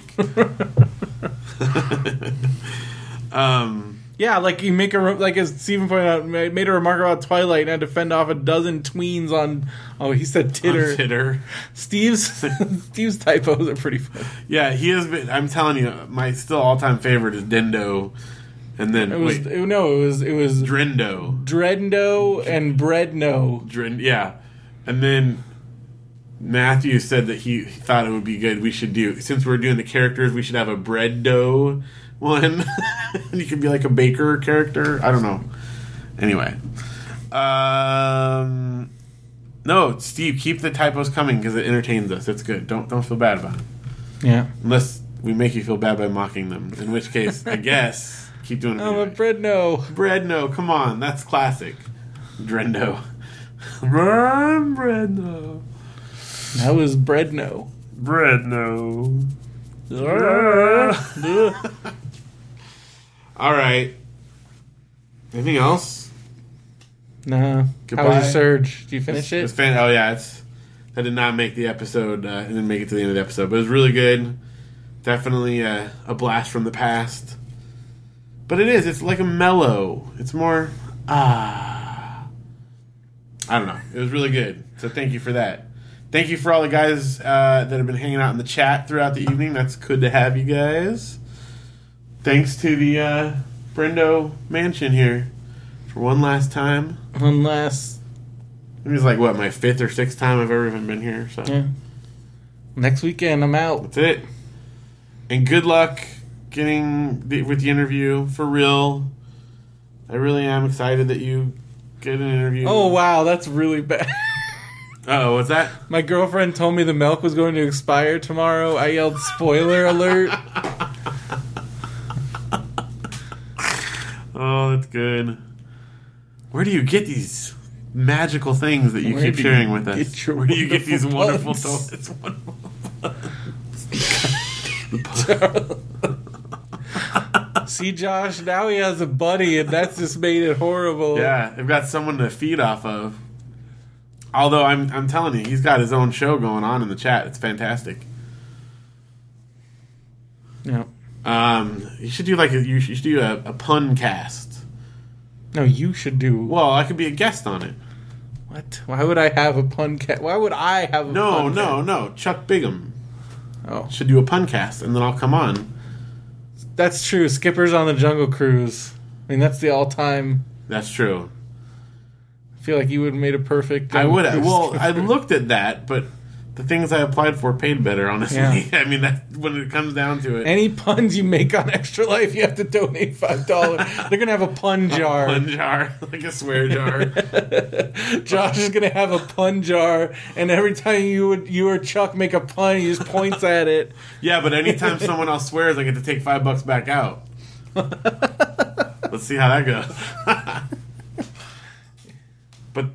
Yeah, you make as Steven pointed out, made a remark about Twilight and had to fend off a dozen tweens on. Oh, he said titter. On titter. Steve's typos are pretty funny. Yeah, he has been. I'm telling you, my still all-time favorite is Dendo, and then it was Drendo, and Breadno. Yeah, and then Matthew said that he thought it would be good. We should do, since we're doing the characters, we should have a bread dough one. You could be like a baker character. I don't know. Anyway, No, Steve, keep the typos coming because it entertains us. It's good. Don't feel bad about it. Yeah. Unless we make you feel bad by mocking them. In which case, I guess, keep doing it. I'm anyway. a Bredno. Bredno, come on. That's classic. Drendo. Bredno. That was Bredno. Bredno. All right. Anything else? Nah. Goodbye. How was your surge? Did you finish it? Oh yeah, I did not make the episode. I didn't make it to the end of the episode, but it was really good. Definitely a blast from the past. But it is. It's like a mellow. It's more. I don't know. It was really good. So thank you for that. Thank you for all the guys that have been hanging out in the chat throughout the evening. That's good to have you guys. Thanks to the Brendo Mansion here for one last time. One last. It was like, what, my 5th or 6th time I've ever even been here. So Yeah. Next weekend, I'm out. that's it. And good luck getting with the interview. For real. I really am excited that you get an interview. Oh, wow. That's really bad. Uh-oh, what's that? My girlfriend told me the milk was going to expire tomorrow. I yelled, spoiler alert. Oh, that's good. Where do you get these magical things that you Where keep do sharing you with us? get your Where do you get these wonderful wonderful toys? See, Josh, now he has a buddy, and that's just made it horrible. Yeah, they've got someone to feed off of. Although I'm telling you, he's got his own show going on in the chat. It's fantastic. Yeah. You should do you should do a pun cast. No, you should do. Well, I could be a guest on it. What? Why would I have a pun cast? Why would I have a pun cast? No. Chuck Bigham Oh. should do a pun cast, and then I'll come on. That's true. Skipper's on the Jungle Cruise. I mean, that's the all-time. That's true. I feel like you would have made a perfect. I would. Jungle Cruise Well, I skipper. looked at that, but the things I applied for paid better. Honestly, Yeah. I mean, that when it comes down to it, Any puns you make on Extra Life, you have to donate $5. They're gonna have a pun jar. pun jar, like a swear jar. Josh is gonna have a pun jar, and every time you or Chuck make a pun, he just points at it. Yeah, but anytime someone else swears, I get to take $5 back out. Let's see how that goes. But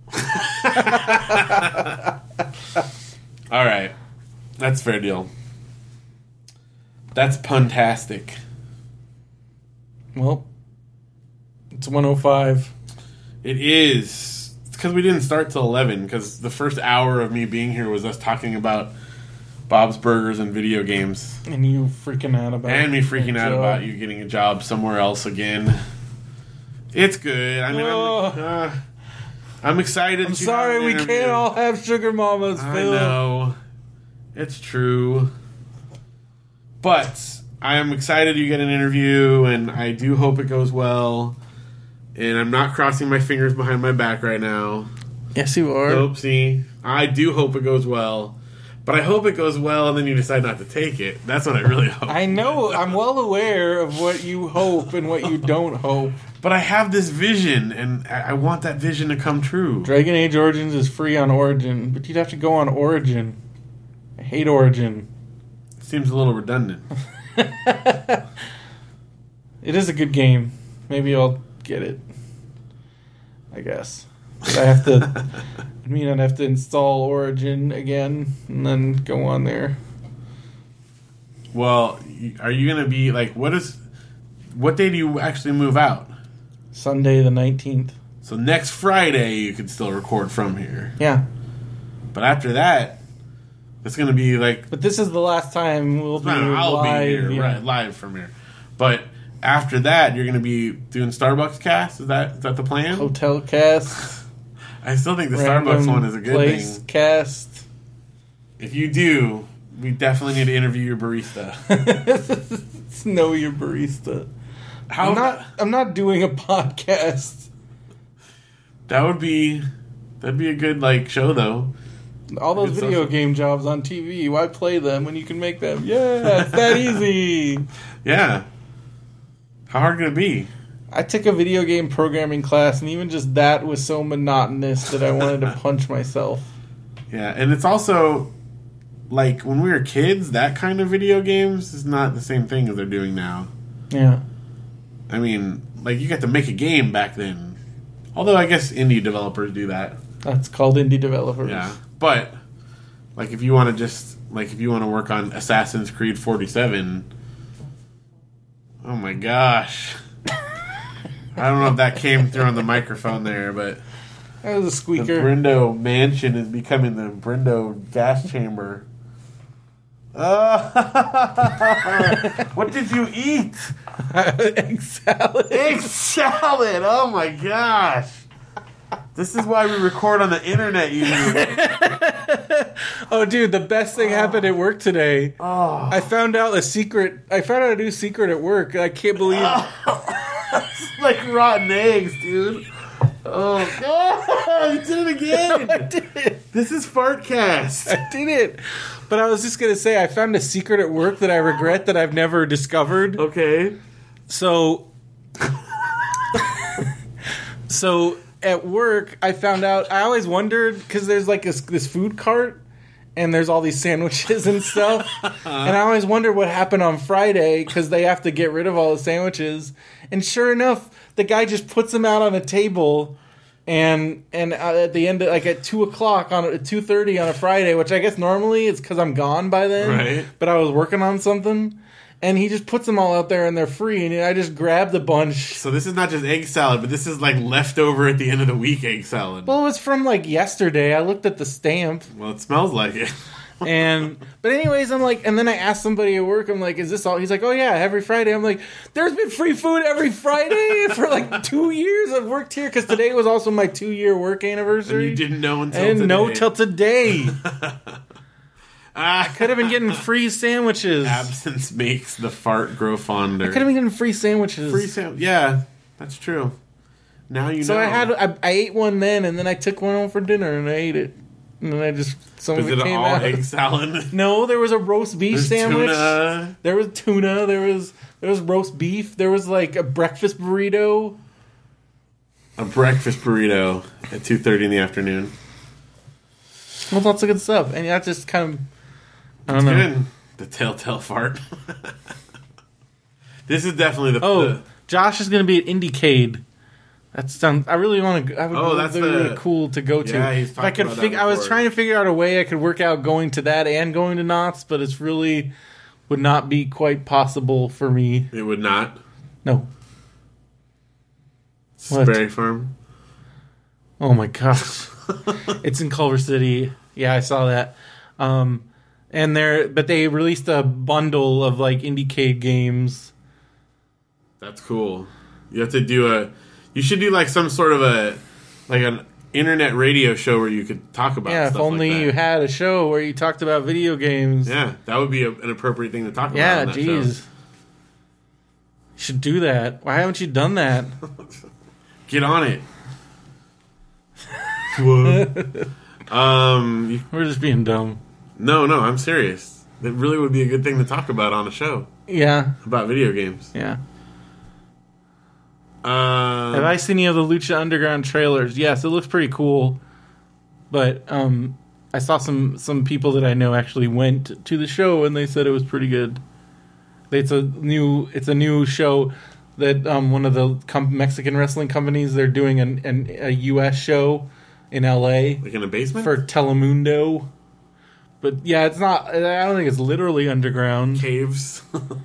all right, that's fair deal. That's puntastic. Well, it's 105. It is. It's because we didn't start till 11. Because the first hour of me being here was us talking about Bob's Burgers and video games. And you freaking out about And me freaking your out job. about you getting a job somewhere else again. It's good. I mean, I'm excited. I'm that you sorry have an we interview. can't all have sugar mamas, I Phil. know. It's true. But I am excited you get an interview, and I do hope it goes well. And I'm not crossing my fingers behind my back right now. Yes, you are. Oopsie. I do hope it goes well. But I hope it goes well, and then you decide not to take it. That's what I really hope. I know. I'm well aware of what you hope and what you don't hope. But I have this vision, and I want that vision to come true. Dragon Age Origins is free on Origin, but you'd have to go on Origin. I hate Origin. Seems a little redundant. It is a good game. Maybe I'll get it. I guess. But I have to. I'd have to install Origin again and then go on there. Well, are you going to be, like, what day do you actually move out? Sunday the 19th. So next Friday you could still record from here. Yeah. But after that, it's going to be like... But this is the last time we'll be I'll live. be here, yeah. right, live from here. But after that, you're going to be doing Starbucks cast? Is that the plan? Hotel cast. I still think the Random Starbucks one is a good place thing. Cast. If you do, we definitely need to interview your barista. Know your barista. How I'm not doing a podcast. that'd be a good show though. All those Good video social. game jobs on TV, why play them when you can make them? Yeah, it's that easy. Yeah. How hard can it be? I took a video game programming class, and even just that was so monotonous that I wanted to punch myself. Yeah, and it's also, like, when we were kids, that kind of video games is not the same thing as they're doing now. Yeah. I mean, like, you got to make a game back then. Although, I guess indie developers do that. That's called indie developers. Yeah. But, like, if you want to work on Assassin's Creed 47, oh my gosh. I don't know if that came through on the microphone there, but That was a the squeaker. Brindo mansion is becoming the Brindo gas chamber. What did you eat? Egg salad. Egg salad! Oh my gosh. This is why we record on the internet, you. Oh, dude, the best thing happened at work today. Oh. I found out a secret. I found out a new secret at work. I can't believe It's like rotten eggs, dude. Oh, God. You did it again. I did it. This is Fartcast. I did it. But I was just going to say, I found a secret at work that I regret that I've never discovered. Okay. So at work, I found out, I always wondered, because there's like this food cart, and there's all these sandwiches and stuff. And I always wondered what happened on Friday, because they have to get rid of all the sandwiches. And sure enough, the guy just puts them out on a table, and at the end, like at 2 o'clock, on 2:30 on a Friday, which I guess normally it's because I'm gone by then. Right. But I was working on something. And he just puts them all out there, and they're free. And I just grabbed a bunch. So this is not just egg salad, but this is like leftover at the end of the week egg salad. Well, it was from like yesterday. I looked at the stamp, Well, it smells like it. but anyways, I'm like, and then I asked somebody at work, I'm like, is this all? He's like, oh yeah, every Friday. I'm like, there's been free food every Friday for like 2 years I've worked here, because today was also my 2-year work anniversary. And you didn't know until I didn't today. know till today. I could have been getting free sandwiches. Absence makes the fart grow fonder. I could have been getting free sandwiches. Yeah, that's true. Now you So know. I ate one then, and then I took one home for dinner, and I ate it. And then some Was of it it came all out. egg salad? No, there was a roast beef There's sandwich. tuna. There was tuna. There was roast beef. There was like a breakfast burrito. A breakfast burrito at 2:30 in the afternoon. Well, lots of good stuff. And that's just kind of, I don't know. Good. The telltale fart. This is definitely the. Oh, Josh is going to be at Indiecade. That sounds. I really want to. I would. Oh, That's that's really the- cool to go to. Yeah, he's if I talked could about that figure, I was before. trying to figure out a way I could work out going to that and going to Knott's, but it's really would not be quite possible for me. It would not. No. What? Sperry Farm. Oh my gosh. It's in Culver City. Yeah, I saw that. And they released a bundle of like Indiecade games. That's cool. You have to do You should do like some sort of an internet radio show where you could talk about. Yeah, if stuff only like that. you had a show where you talked about video games. Yeah, that would be an appropriate thing to talk about. Yeah, on that jeez. You should do that. Why haven't you done that? show. Get on it. What? We're just being dumb. No, I'm serious. It really would be a good thing to talk about on a show Yeah, about video games. yeah. Have I seen any of the Lucha Underground trailers? Yes, it looks pretty cool. But I saw some people that I know actually went to the show, and they said it was pretty good. It's a new show that one of the Mexican wrestling companies, they're doing a U.S. show in L.A. like in a basement for Telemundo. But yeah, it's not. I don't think it's literally underground. caves.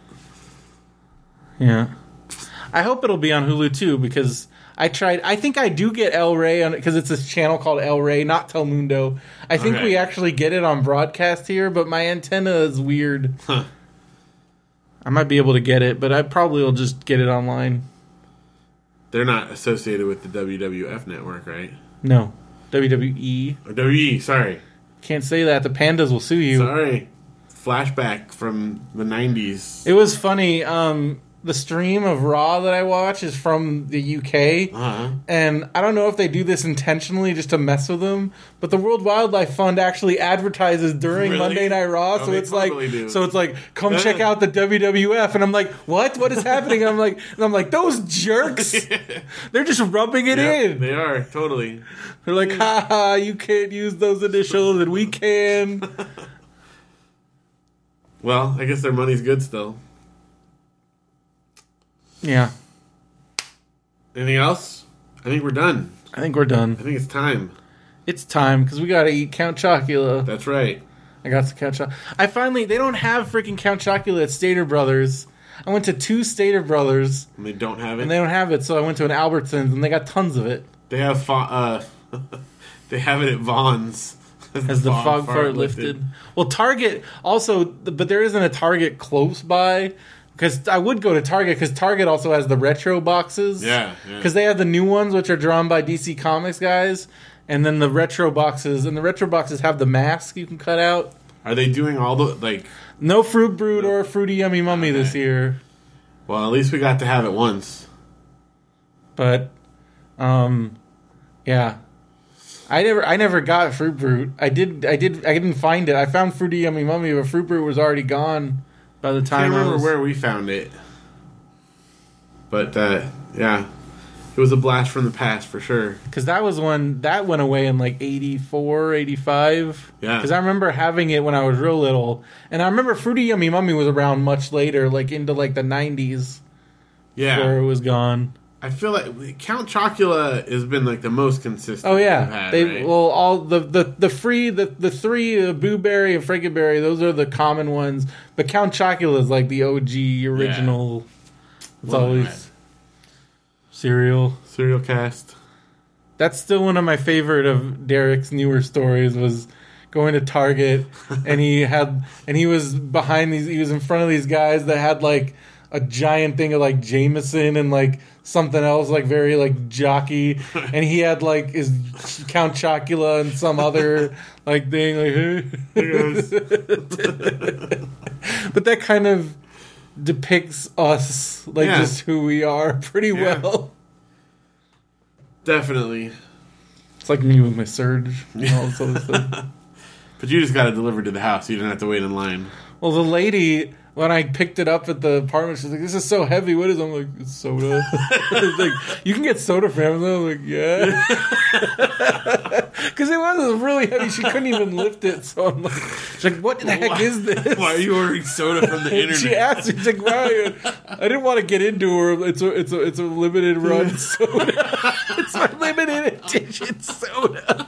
Yeah. I hope it'll be on Hulu too, because I tried. I think I do get El Rey on it because it's this channel called El Rey, not Telemundo. I think Okay. we actually get it on broadcast here, but my antenna is weird. Huh. I might be able to get it, but I probably will just get it online. They're not associated with the WWF network, right? No, WWE. Or WE, sorry. Can't say that. The pandas will sue you. Sorry. Flashback from the 90s. It was funny. the stream of Raw that I watch is from the UK, and I don't know if they do this intentionally just to mess with them, but the World Wildlife Fund actually advertises during Monday Night Raw, so it's like, come check out the WWF, and I'm like, what is happening? And I'm like, those jerks, they're just rubbing it in. They are, totally. They're like, haha, you can't use those initials, and we can. Well, I guess their money's good still. Yeah. Anything else? I think we're done. I think we're done. I think it's time. It's time, because we gotta eat Count Chocula. That's right. I got some Count Chocula. They don't have freaking Count Chocula at Stater Brothers. I went to 2 Stater Brothers. And they don't have it? And they don't have it, so I went to an Albertsons, and they got tons of it. They have they have it at Vaughn's. As the fog fart lifted. Well, Target also, but there isn't a Target close by. Because I would go to Target, because Target also has the retro boxes. Yeah. Because they have the new ones, which are drawn by DC Comics guys. And then the retro boxes. And the retro boxes have the mask you can cut out. Are they doing all the, like... No Fruit Brute or Fruity Yummy Mummy this year. Well, at least we got to have it once. But, yeah. I never got Fruit Brute. I didn't find it. I found Fruity Yummy Mummy, but Fruit Brute was already gone by the time. I can't remember where we found it. But yeah. It was a blast from the past for sure. Because that was when that went away in like 84, 85. Yeah. Because I remember having it when I was real little. And I remember Fruity Yummy Mummy was around much later, like into like the 90s. Yeah. Before it was gone. I feel like Count Chocula has been like the most consistent. Oh yeah, had, right? well all the three Boo Berry and Frankenberry, those are the common ones. But Count Chocula is like the OG original. Yeah. It's always cereal cast. That's still one of my favorite of Derek's newer stories. Was going to Target and he was behind these. He was in front of these guys that had like a giant thing of like Jameson and like something else like very like jockey, and he had like his Count Chocula and some other like thing like but that kind of depicts us like just who we are pretty well. Definitely. It's like me with my Surge and all this other stuff. But you just got it delivered to the house. You didn't have to wait in line. Well, the lady, when I picked it up at the apartment, she's like, "This is so heavy. What is it?" I'm like, "It's soda." It's like, "You can get soda from Amazon." I'm like, "Yeah." Because it was really heavy. She couldn't even lift it. So I'm like, she's like, "What the heck is this?" Why are you ordering soda from the internet? She asked me, she's like, "Why?" I didn't want to get into her. It's a limited run soda. It's my limited edition soda.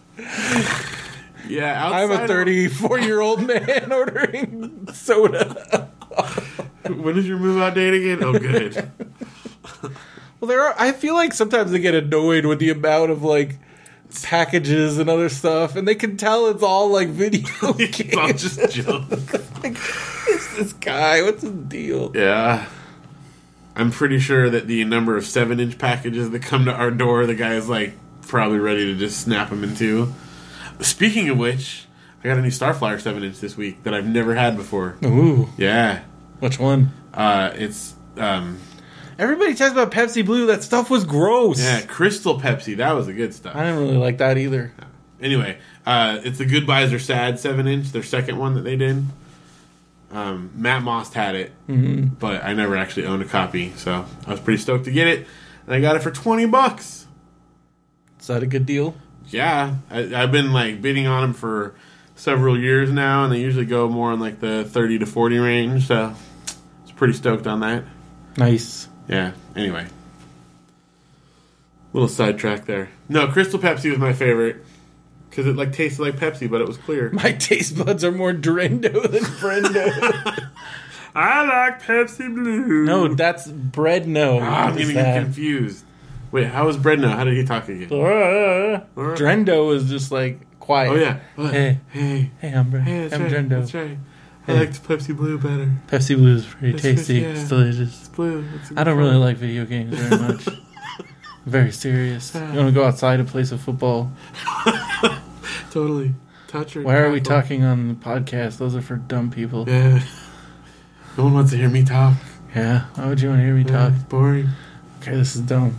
Yeah, I'm a 34-year-old man ordering soda. When is your move-out date again? Oh, good. Well, I feel like sometimes they get annoyed with the amount of like packages and other stuff, and they can tell it's all like video games. It's all just junk. Like, who is this guy? What's his deal? Yeah. I'm pretty sure that the number of 7-inch packages that come to our door, the guy is like probably ready to just snap them in two. Speaking of which, I got a new Starflyer 7-inch this week that I've never had before. Ooh. Yeah. Which one? It's everybody talks about Pepsi Blue. That stuff was gross. Yeah, Crystal Pepsi. That was the good stuff. I didn't really like that either. Anyway, it's the Goodbyes Are Sad 7-inch, their second one that they did. Matt Moss had it, but I never actually owned a copy, so I was pretty stoked to get it, and I got it for $20. Is that a good deal? Yeah, I've been like bidding on them for several years now, and they usually go more in like the 30 to 40 range, so I was pretty stoked on that. Nice. Yeah, anyway. Little sidetrack there. No, Crystal Pepsi was my favorite, because it like tasted like Pepsi, but it was clear. My taste buds are more Drendo than Brendo. I like Pepsi Blue. No, that's Bread No. I'm getting confused. Wait, how was Bread Now? How did he talk again? Drendo is just like quiet. Oh yeah. Hey, I'm Brendo. Hey, I'm right. Drendo. That's right. I liked Pepsi Blue better. Pepsi Blue is pretty tasty. Yeah. It's delicious. It's blue. I don't really like video games very much. Very serious. You want to go outside and play some football? Totally. Touch it. Why are we talking on the podcast? Those are for dumb people. Yeah. No one wants to hear me talk. Yeah? Why would you want to hear me talk? It's boring. Okay, this is dumb.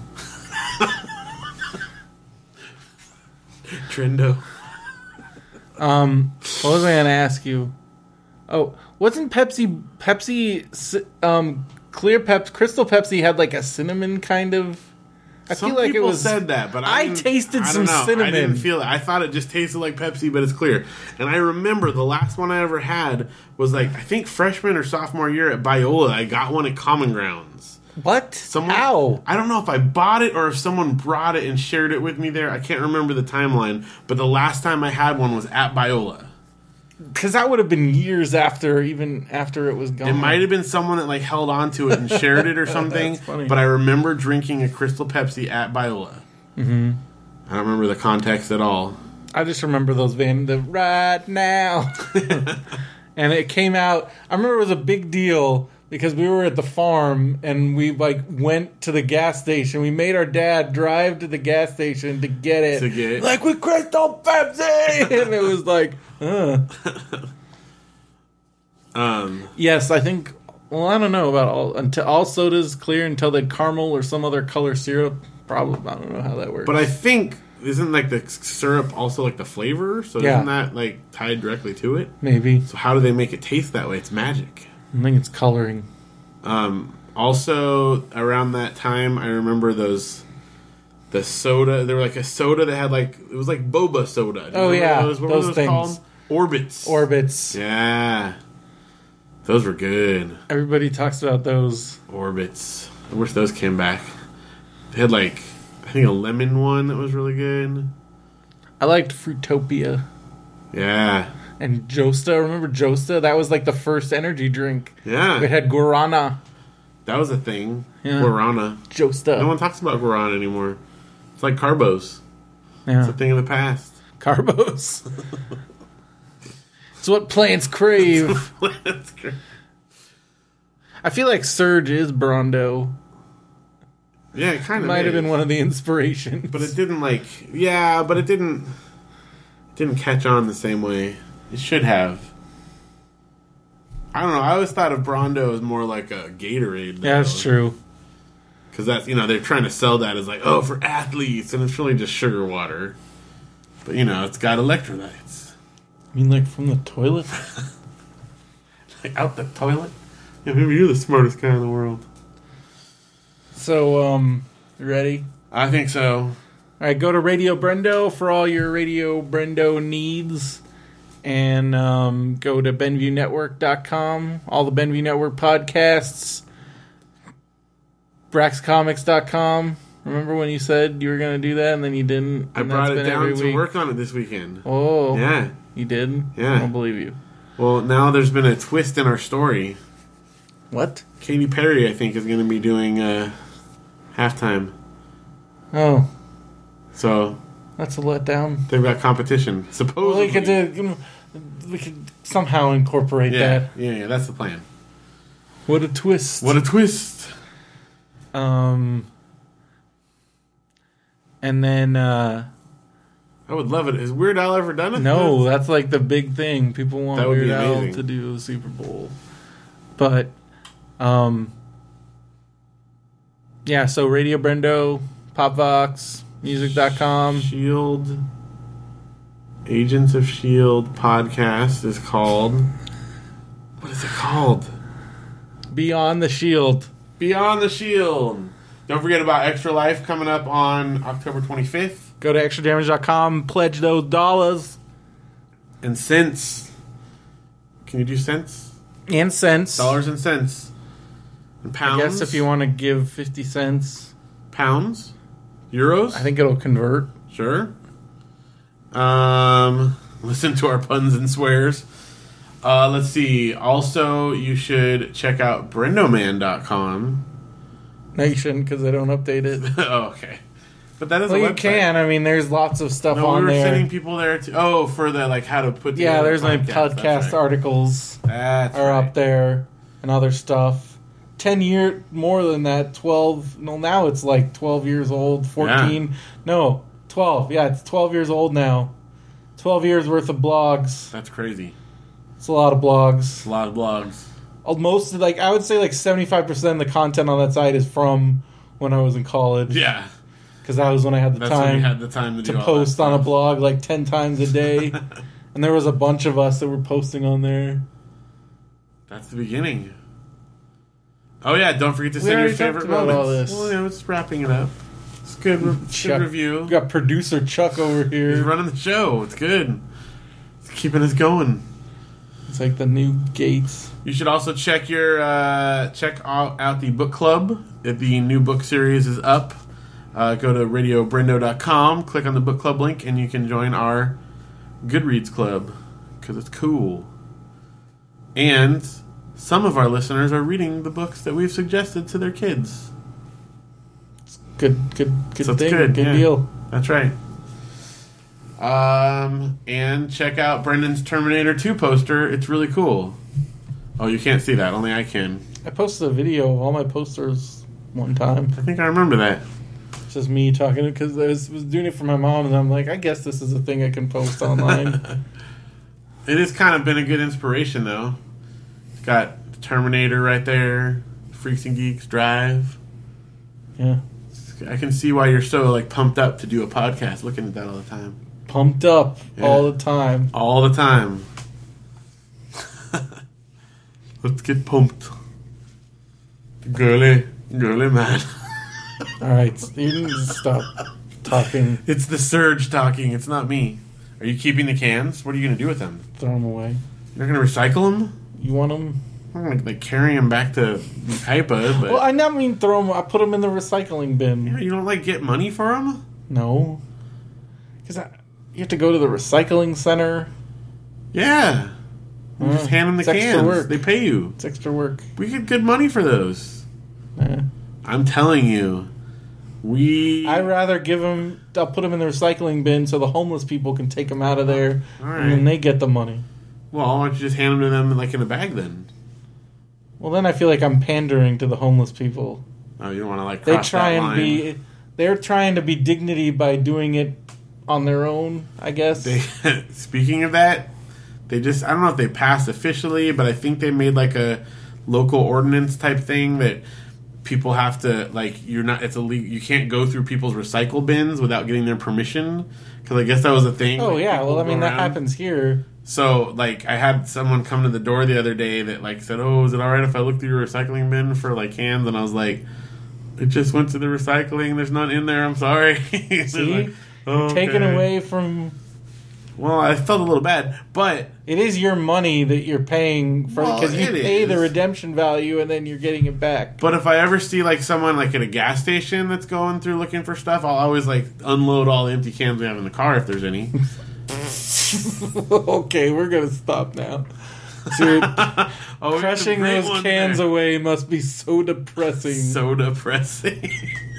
Trendo. What was I going to ask you? Oh, wasn't Pepsi, clear Pepsi, Crystal Pepsi had like a cinnamon kind of... Some feel like people it was, said that, but I didn't- tasted I some don't know. cinnamon. I didn't feel it. I thought it just tasted like Pepsi, but it's clear. And I remember the last one I ever had was like, I think freshman or sophomore year at Biola. I got one at Common Grounds. What? How? I don't know if I bought it or if someone brought it and shared it with me there. I can't remember the timeline, but the last time I had one was at Biola. Because that would have been years after it was gone. It might have been someone that like held on to it and shared it or something. That's funny. But I remember drinking a Crystal Pepsi at Biola. Mm-hmm. I don't remember the context at all. I just remember those the right now. And it came out, I remember it was a big deal because we were at the farm and we like went to the gas station. We made our dad drive to the gas station to get it. Like with Crystal Pepsi! And it was like, Yes, I think, well, I don't know about all sodas clear until they caramel or some other color syrup. Probably, I don't know how that works. But I think, isn't like the syrup also like the flavor? So Yeah. isn't that like tied directly to it? Maybe. So how do they make it taste that way? It's magic. I think it's coloring. Also, around that time, I remember the soda. They were like a soda that had like, it was like boba soda. Do you remember yeah, What were those things. called? Orbits. Orbits. Yeah. Those were good. Everybody talks about those. Orbits. I wish those came back. They had like, I think a lemon one that was really good. I liked Fruitopia Yeah. and Josta. Remember Josta? That was like the first energy drink. Yeah. It had guarana. That was a thing. Yeah. Guarana. Josta. No one talks about guarana anymore. It's like carbos. It's Yeah. a thing of the past. Carbos. It's what plants crave. That's great. I feel like Surge is Brondo. Yeah, it kind of Might have been one of the inspirations. But it didn't but it didn't catch on the same way it should have. I don't know. I always thought of Brondo as more like a Gatorade. Yeah, that's true. Because that's, they're trying to sell that as like, oh, for athletes, and it's really just sugar water. But, it's got electrolytes. I mean, like from the toilet? Like out the toilet? Yeah, maybe you're the smartest guy in the world. So, you ready? I think so. All right, go to Radio Brendo for all your Radio Brendo needs. And go to BenviewNetwork.com. All the Benview Network podcasts. BraxComics.com. Remember when you said you were going to do that and then you didn't? I And brought that's it been down every to week? work on it this weekend. Oh. Yeah. You did? Yeah. I don't believe you. Well, now there's been a twist in our story. What? Katy Perry, I think, is going to be doing halftime. Oh. So That's a letdown. they've got competition. Well, Supposedly. we could somehow incorporate yeah, that. yeah, that's the plan. What a twist. What a twist. And then, I would love it. Has Weird Al ever done it? no, that's like the big thing. People want That would be Weird Al amazing. to do the Super Bowl. But, yeah, so Radio Brendo, PopVox, Music.com. Shield. Agents of Shield podcast is called. What is it called? Beyond the Shield. Beyond the Shield. Don't forget about Extra Life coming up on October 25th. Go to extradamage.com, pledge those dollars And cents. Can you do cents? and cents. Dollars and cents. And I pounds. guess if you want to give 50 cents, Pounds? Euros? I think it'll convert. Sure. Listen to our puns and swears. Let's see. Also, you should check out Brendoman.com. No, you shouldn't because I don't update it. Oh, okay. But that is Well, a you website. can. I mean, there's lots of stuff No, on we were there. sending people there to. Oh, for the how to put. Yeah, together there's a my podcast. podcast That's right. articles That's are right. up there and other stuff. 10 year more than that. 12. No, now it's like 12 years old. 14. No, 12. Yeah, it's 12 years old now. 12 years worth of blogs. That's crazy. It's a lot of blogs. A lot of blogs. most, like, I would say like 75% of the content on that site is from when I was in college. Yeah. Because that was when I had That's when you had the time to do all post that on a stuff. blog like 10 times a day. And there was a bunch of us that were posting on there. That's the beginning. Oh yeah, don't forget to We send your already favorite talked about moments. all this. Well, yeah, we're just wrapping it up. It's good. Good review. We got producer Chuck over He's here. running the show. It's good. It's keeping us going. It's like the new Gates. You should also check out the book club. If the new book series is up, go to radiobrendo.com, click on the book club link, and you can join our Goodreads club because it's cool. And some of our listeners are reading the books that we've suggested to their kids. Good So it's thing. good, yeah. Deal. That's right. And check out Brendan's Terminator 2 poster. It's really cool. Oh, you can't see that. Only I can. I posted a video of all my posters one time. I think I remember that. It's just me talking because I was doing it for my mom, and I'm like, I guess this is a thing I can post online. It has kind of been a good inspiration, though. It's got Terminator right there. Freaks and Geeks Drive. Yeah. I can see why you're so like pumped up to do a podcast looking at that all the time. Pumped up Yeah. all the time. All the time. Let's get pumped. Girly man. All right, you need to stop talking. It's the Surge talking. It's not me. Are you keeping the cans? What are you going to do with them? Throw them away. You're going to recycle them? You want them? I'm going to like carry them back to Kaipa, but Well, I not mean throw them. I put them in the recycling bin. yeah, you don't like get money for them? No, because you have to go to the recycling center. Yeah. You just hand them the It's extra cans. work. They pay you. It's extra work. We get good money for those. Eh. I'm telling you. I'd rather give them. I'll put them in the recycling bin so the homeless people can take them out of there, All right. and then they get the money. Well, why don't you just hand them to them like in a bag then? Well, then I feel like I'm pandering to the homeless people. Oh, you don't want to like They cross try that and line. be. They're trying to be dignity by doing it on their own, I guess. Speaking of that, I don't know if they passed officially, but I think they made like a local ordinance type thing that people have to it's illegal. You can't go through people's recycle bins without getting their permission. Because I guess that was a thing. Oh like, yeah, people well I go mean that around. happens here. So like I had someone come to the door the other day that like said, "Oh, is it all right if I look through your recycling bin for like cans?" And I was like, "It just went to the recycling. There's none in there. I'm sorry." See, like, "Oh, taken okay." away from. Well, I felt a little bad, but It is your money that you're paying for Well, because you it pay the is. redemption value and then you're getting it back. if I ever see like someone like at a gas station that's going through looking for stuff, I'll always like unload all the empty cans we have in the car if there's any. Okay, we're gonna stop now. Dude, Oh, we had a crushing great those one cans there. away must be so depressing. So depressing.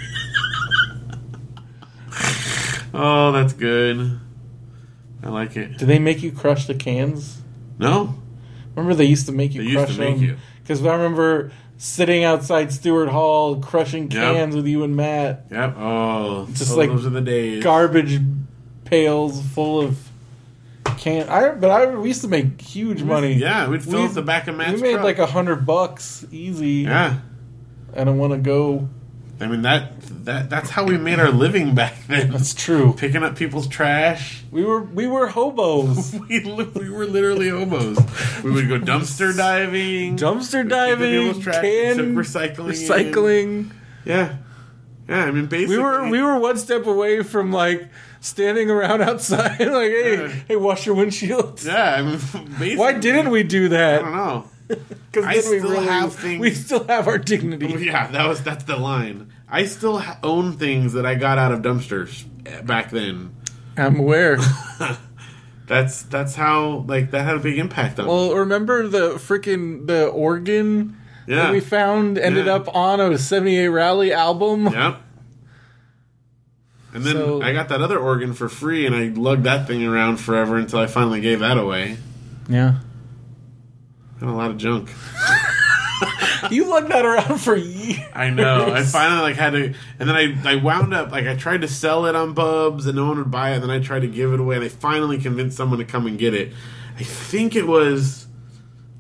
Oh, that's good. I like it. Do they make you crush the cans? No? Remember they used to make you They used crush to make them? you. Because I remember sitting outside Stewart Hall crushing cans with you and Matt. Yep. Oh, Just like those are the days. Garbage pails full of cans. We used to make huge money. Yeah, we'd fill up the back of Matt's We made truck. like $100 easy. Yeah. I don't want to go. I mean, that's how we made our living back then. That's true. Picking up people's trash. We were hobos. We were literally hobos. We would go dumpster diving. Dumpster diving, people's trash, can took recycling. recycling. Yeah. Yeah, I mean, basically. We were one step away from like standing around outside, like, hey, wash your windshield. Yeah, I mean, basically. Why didn't we do I that? don't know. Because I still have things- We still have our dignity. Yeah, that's the line. I still own things that I got out of dumpsters back then. I'm aware. That's how like that had a big impact on me. Well, remember the organ that we found ended Yeah. up on a 78 Rally album? Yep. And then So- I got that other organ for free, and I lugged that thing around forever until I finally gave that away. Yeah. Had a lot of junk. You lugged that around for years. I know. I finally like had to, and then I wound up like I tried to sell it on Bubs, and no one would buy it. And then I tried to give it away, and I finally convinced someone to come and get it. I think it was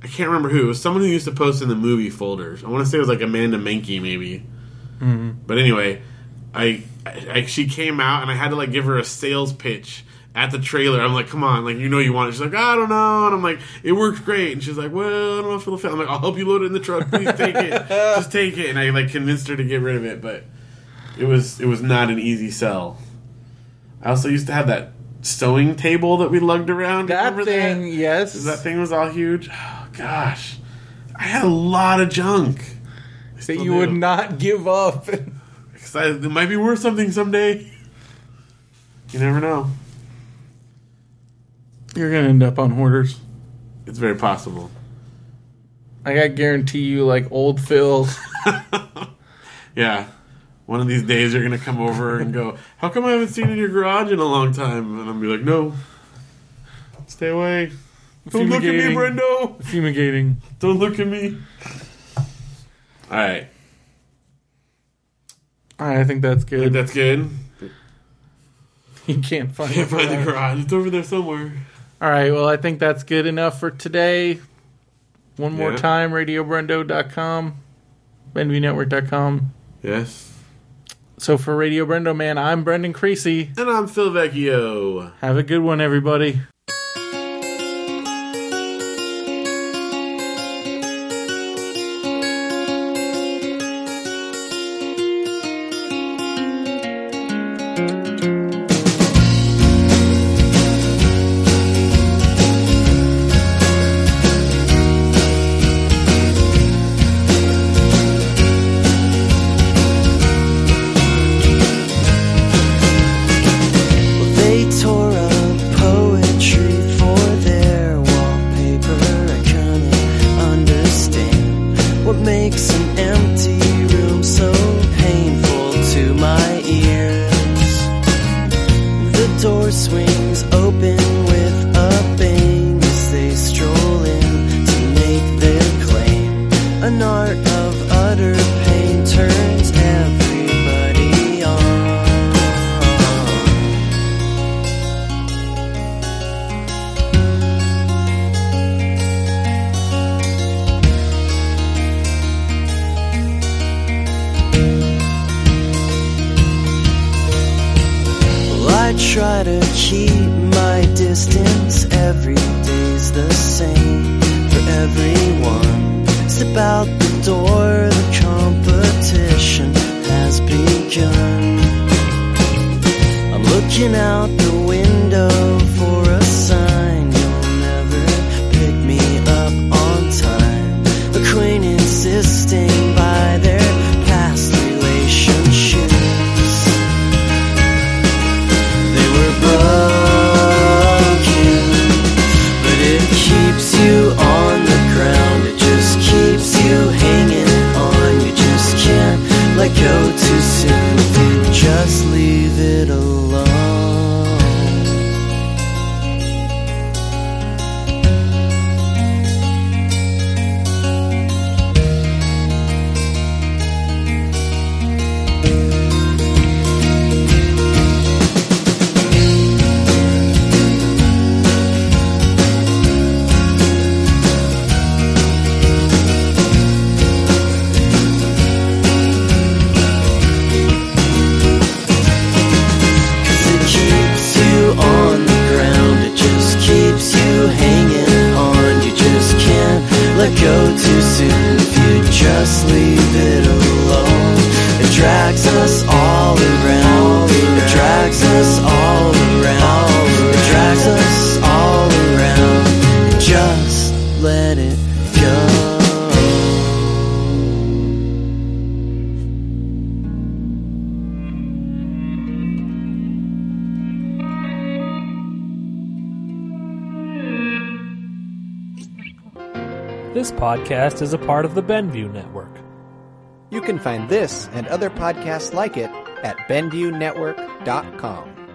I can't remember who. It was someone who used to post in the movie folders. I want to say it was like Amanda Menke, maybe. Mm-hmm. But anyway, she came out and I had to like give her a sales pitch at the trailer. I'm like, come on, like, you know you want it. She's like, I don't know. And I'm like, it works great. And she's like, well, I don't know if it'll fit. I'm like, I'll help you load it in the truck. Please take it. Just take it. And I like convinced her to get rid of it, but it was not an easy sell. I also used to have that sewing table that we lugged around. That thing, that? yes. That thing was all huge. Oh, gosh. I had a lot of junk. That you would not give up. Because it might be worth something someday. You never know. You're going to end up on Hoarders. It's very possible. I guarantee you, like, old Phil. Yeah. One of these days you're going to come over and go, how come I haven't seen you in your garage in a long time? And I'll be like, no. Stay away. Don't look at me, Brendo. Fumigating. Don't look at me. All right. I think that's good. I think that's good. You can't find the garage. It's over there somewhere. All right, well, I think that's good enough for today. One more time, radiobrendo.com, BenviewNetwork.com. Yes. So for Radio Brendo Man, I'm Brendan Creasy. And I'm Phil Vecchio. Have a good one, everybody. Try to keep my distance. Every day's the same for everyone. Step out the door, the competition has begun. I'm looking out the window for a sign. You'll never pick me up on time. Acquaintances staying by their past relationships. Broken, but it keeps you on the ground. It just keeps you hanging on. You just can't let go too soon if you just leave it alone. Go too soon if you just leave it alone. It drags us all around. It drags us all around. It drags us all around. Just let it go. This podcast is a part of the Benview Network. You can find this and other podcasts like it at BenviewNetwork.com.